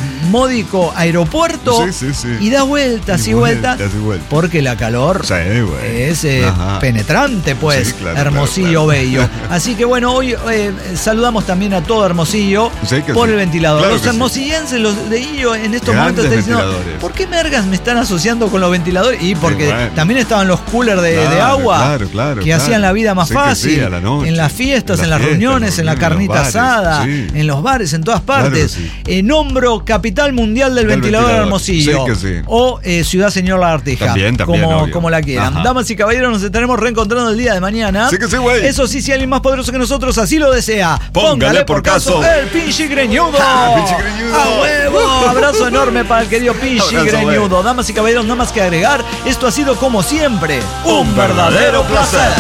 [SPEAKER 1] módico aeropuerto
[SPEAKER 2] Sí, sí, sí.
[SPEAKER 1] y da vueltas y,
[SPEAKER 2] Y
[SPEAKER 1] vueltas,
[SPEAKER 2] vueltas y vueltas.
[SPEAKER 1] porque la calor
[SPEAKER 2] Sí, güey.
[SPEAKER 1] es eh,
[SPEAKER 2] Ajá.
[SPEAKER 1] penetrante, pues,
[SPEAKER 2] Sí, claro,
[SPEAKER 1] Hermosillo
[SPEAKER 2] claro, claro.
[SPEAKER 1] bello. Así que bueno, hoy eh, saludamos también a todo Hermosillo
[SPEAKER 2] Sí que
[SPEAKER 1] por
[SPEAKER 2] sí.
[SPEAKER 1] el ventilador.
[SPEAKER 2] Claro
[SPEAKER 1] los
[SPEAKER 2] que sí.
[SPEAKER 1] hermosillenses, los de ellos en estos
[SPEAKER 2] Grandes
[SPEAKER 1] momentos están diciendo,
[SPEAKER 2] ventiladores.
[SPEAKER 1] ¿por qué mergas me están asociando con los ventiladores? Y porque
[SPEAKER 2] bueno.
[SPEAKER 1] también estaban los coolers de, de
[SPEAKER 2] Claro,
[SPEAKER 1] agua
[SPEAKER 2] claro, claro,
[SPEAKER 1] que
[SPEAKER 2] claro.
[SPEAKER 1] hacían la vida más
[SPEAKER 2] Sí que
[SPEAKER 1] fácil.
[SPEAKER 2] sí, a la noche.
[SPEAKER 1] En las fiestas,
[SPEAKER 2] En
[SPEAKER 1] en,
[SPEAKER 2] las
[SPEAKER 1] las
[SPEAKER 2] fiestas,
[SPEAKER 1] reuniones, en la
[SPEAKER 2] en los
[SPEAKER 1] carnita
[SPEAKER 2] bares,
[SPEAKER 1] asada,
[SPEAKER 2] sí.
[SPEAKER 1] en los bares, en todas
[SPEAKER 2] Claro que
[SPEAKER 1] partes.
[SPEAKER 2] sí.
[SPEAKER 1] Eh, nombro Capital Mundial del,
[SPEAKER 2] Del
[SPEAKER 1] Ventilador de
[SPEAKER 2] ventilador.
[SPEAKER 1] Hermosillo.
[SPEAKER 2] Sí que sí.
[SPEAKER 1] O eh, Ciudad Señor Lagartija.
[SPEAKER 2] También, también,
[SPEAKER 1] como,
[SPEAKER 2] obvio.
[SPEAKER 1] como la quieran.
[SPEAKER 2] Ajá.
[SPEAKER 1] Damas y caballeros, nos estaremos reencontrando el día de mañana.
[SPEAKER 2] Sí que sí, güey.
[SPEAKER 1] Eso sí, si alguien más poderoso que nosotros así lo desea,
[SPEAKER 2] Póngale por caso.
[SPEAKER 1] el Pinchi Greñudo.
[SPEAKER 2] Ah, Pinchi Greñudo.
[SPEAKER 1] ¡A huevo! Abrazo enorme para el querido Pinchi
[SPEAKER 2] Abrazo,
[SPEAKER 1] Greñudo.
[SPEAKER 2] güey.
[SPEAKER 1] Damas y caballeros, nada más que agregar. Esto ha sido como siempre un verdadero placer.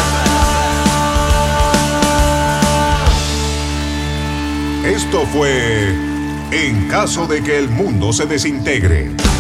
[SPEAKER 4] Esto fue En caso de que el mundo se desintegre.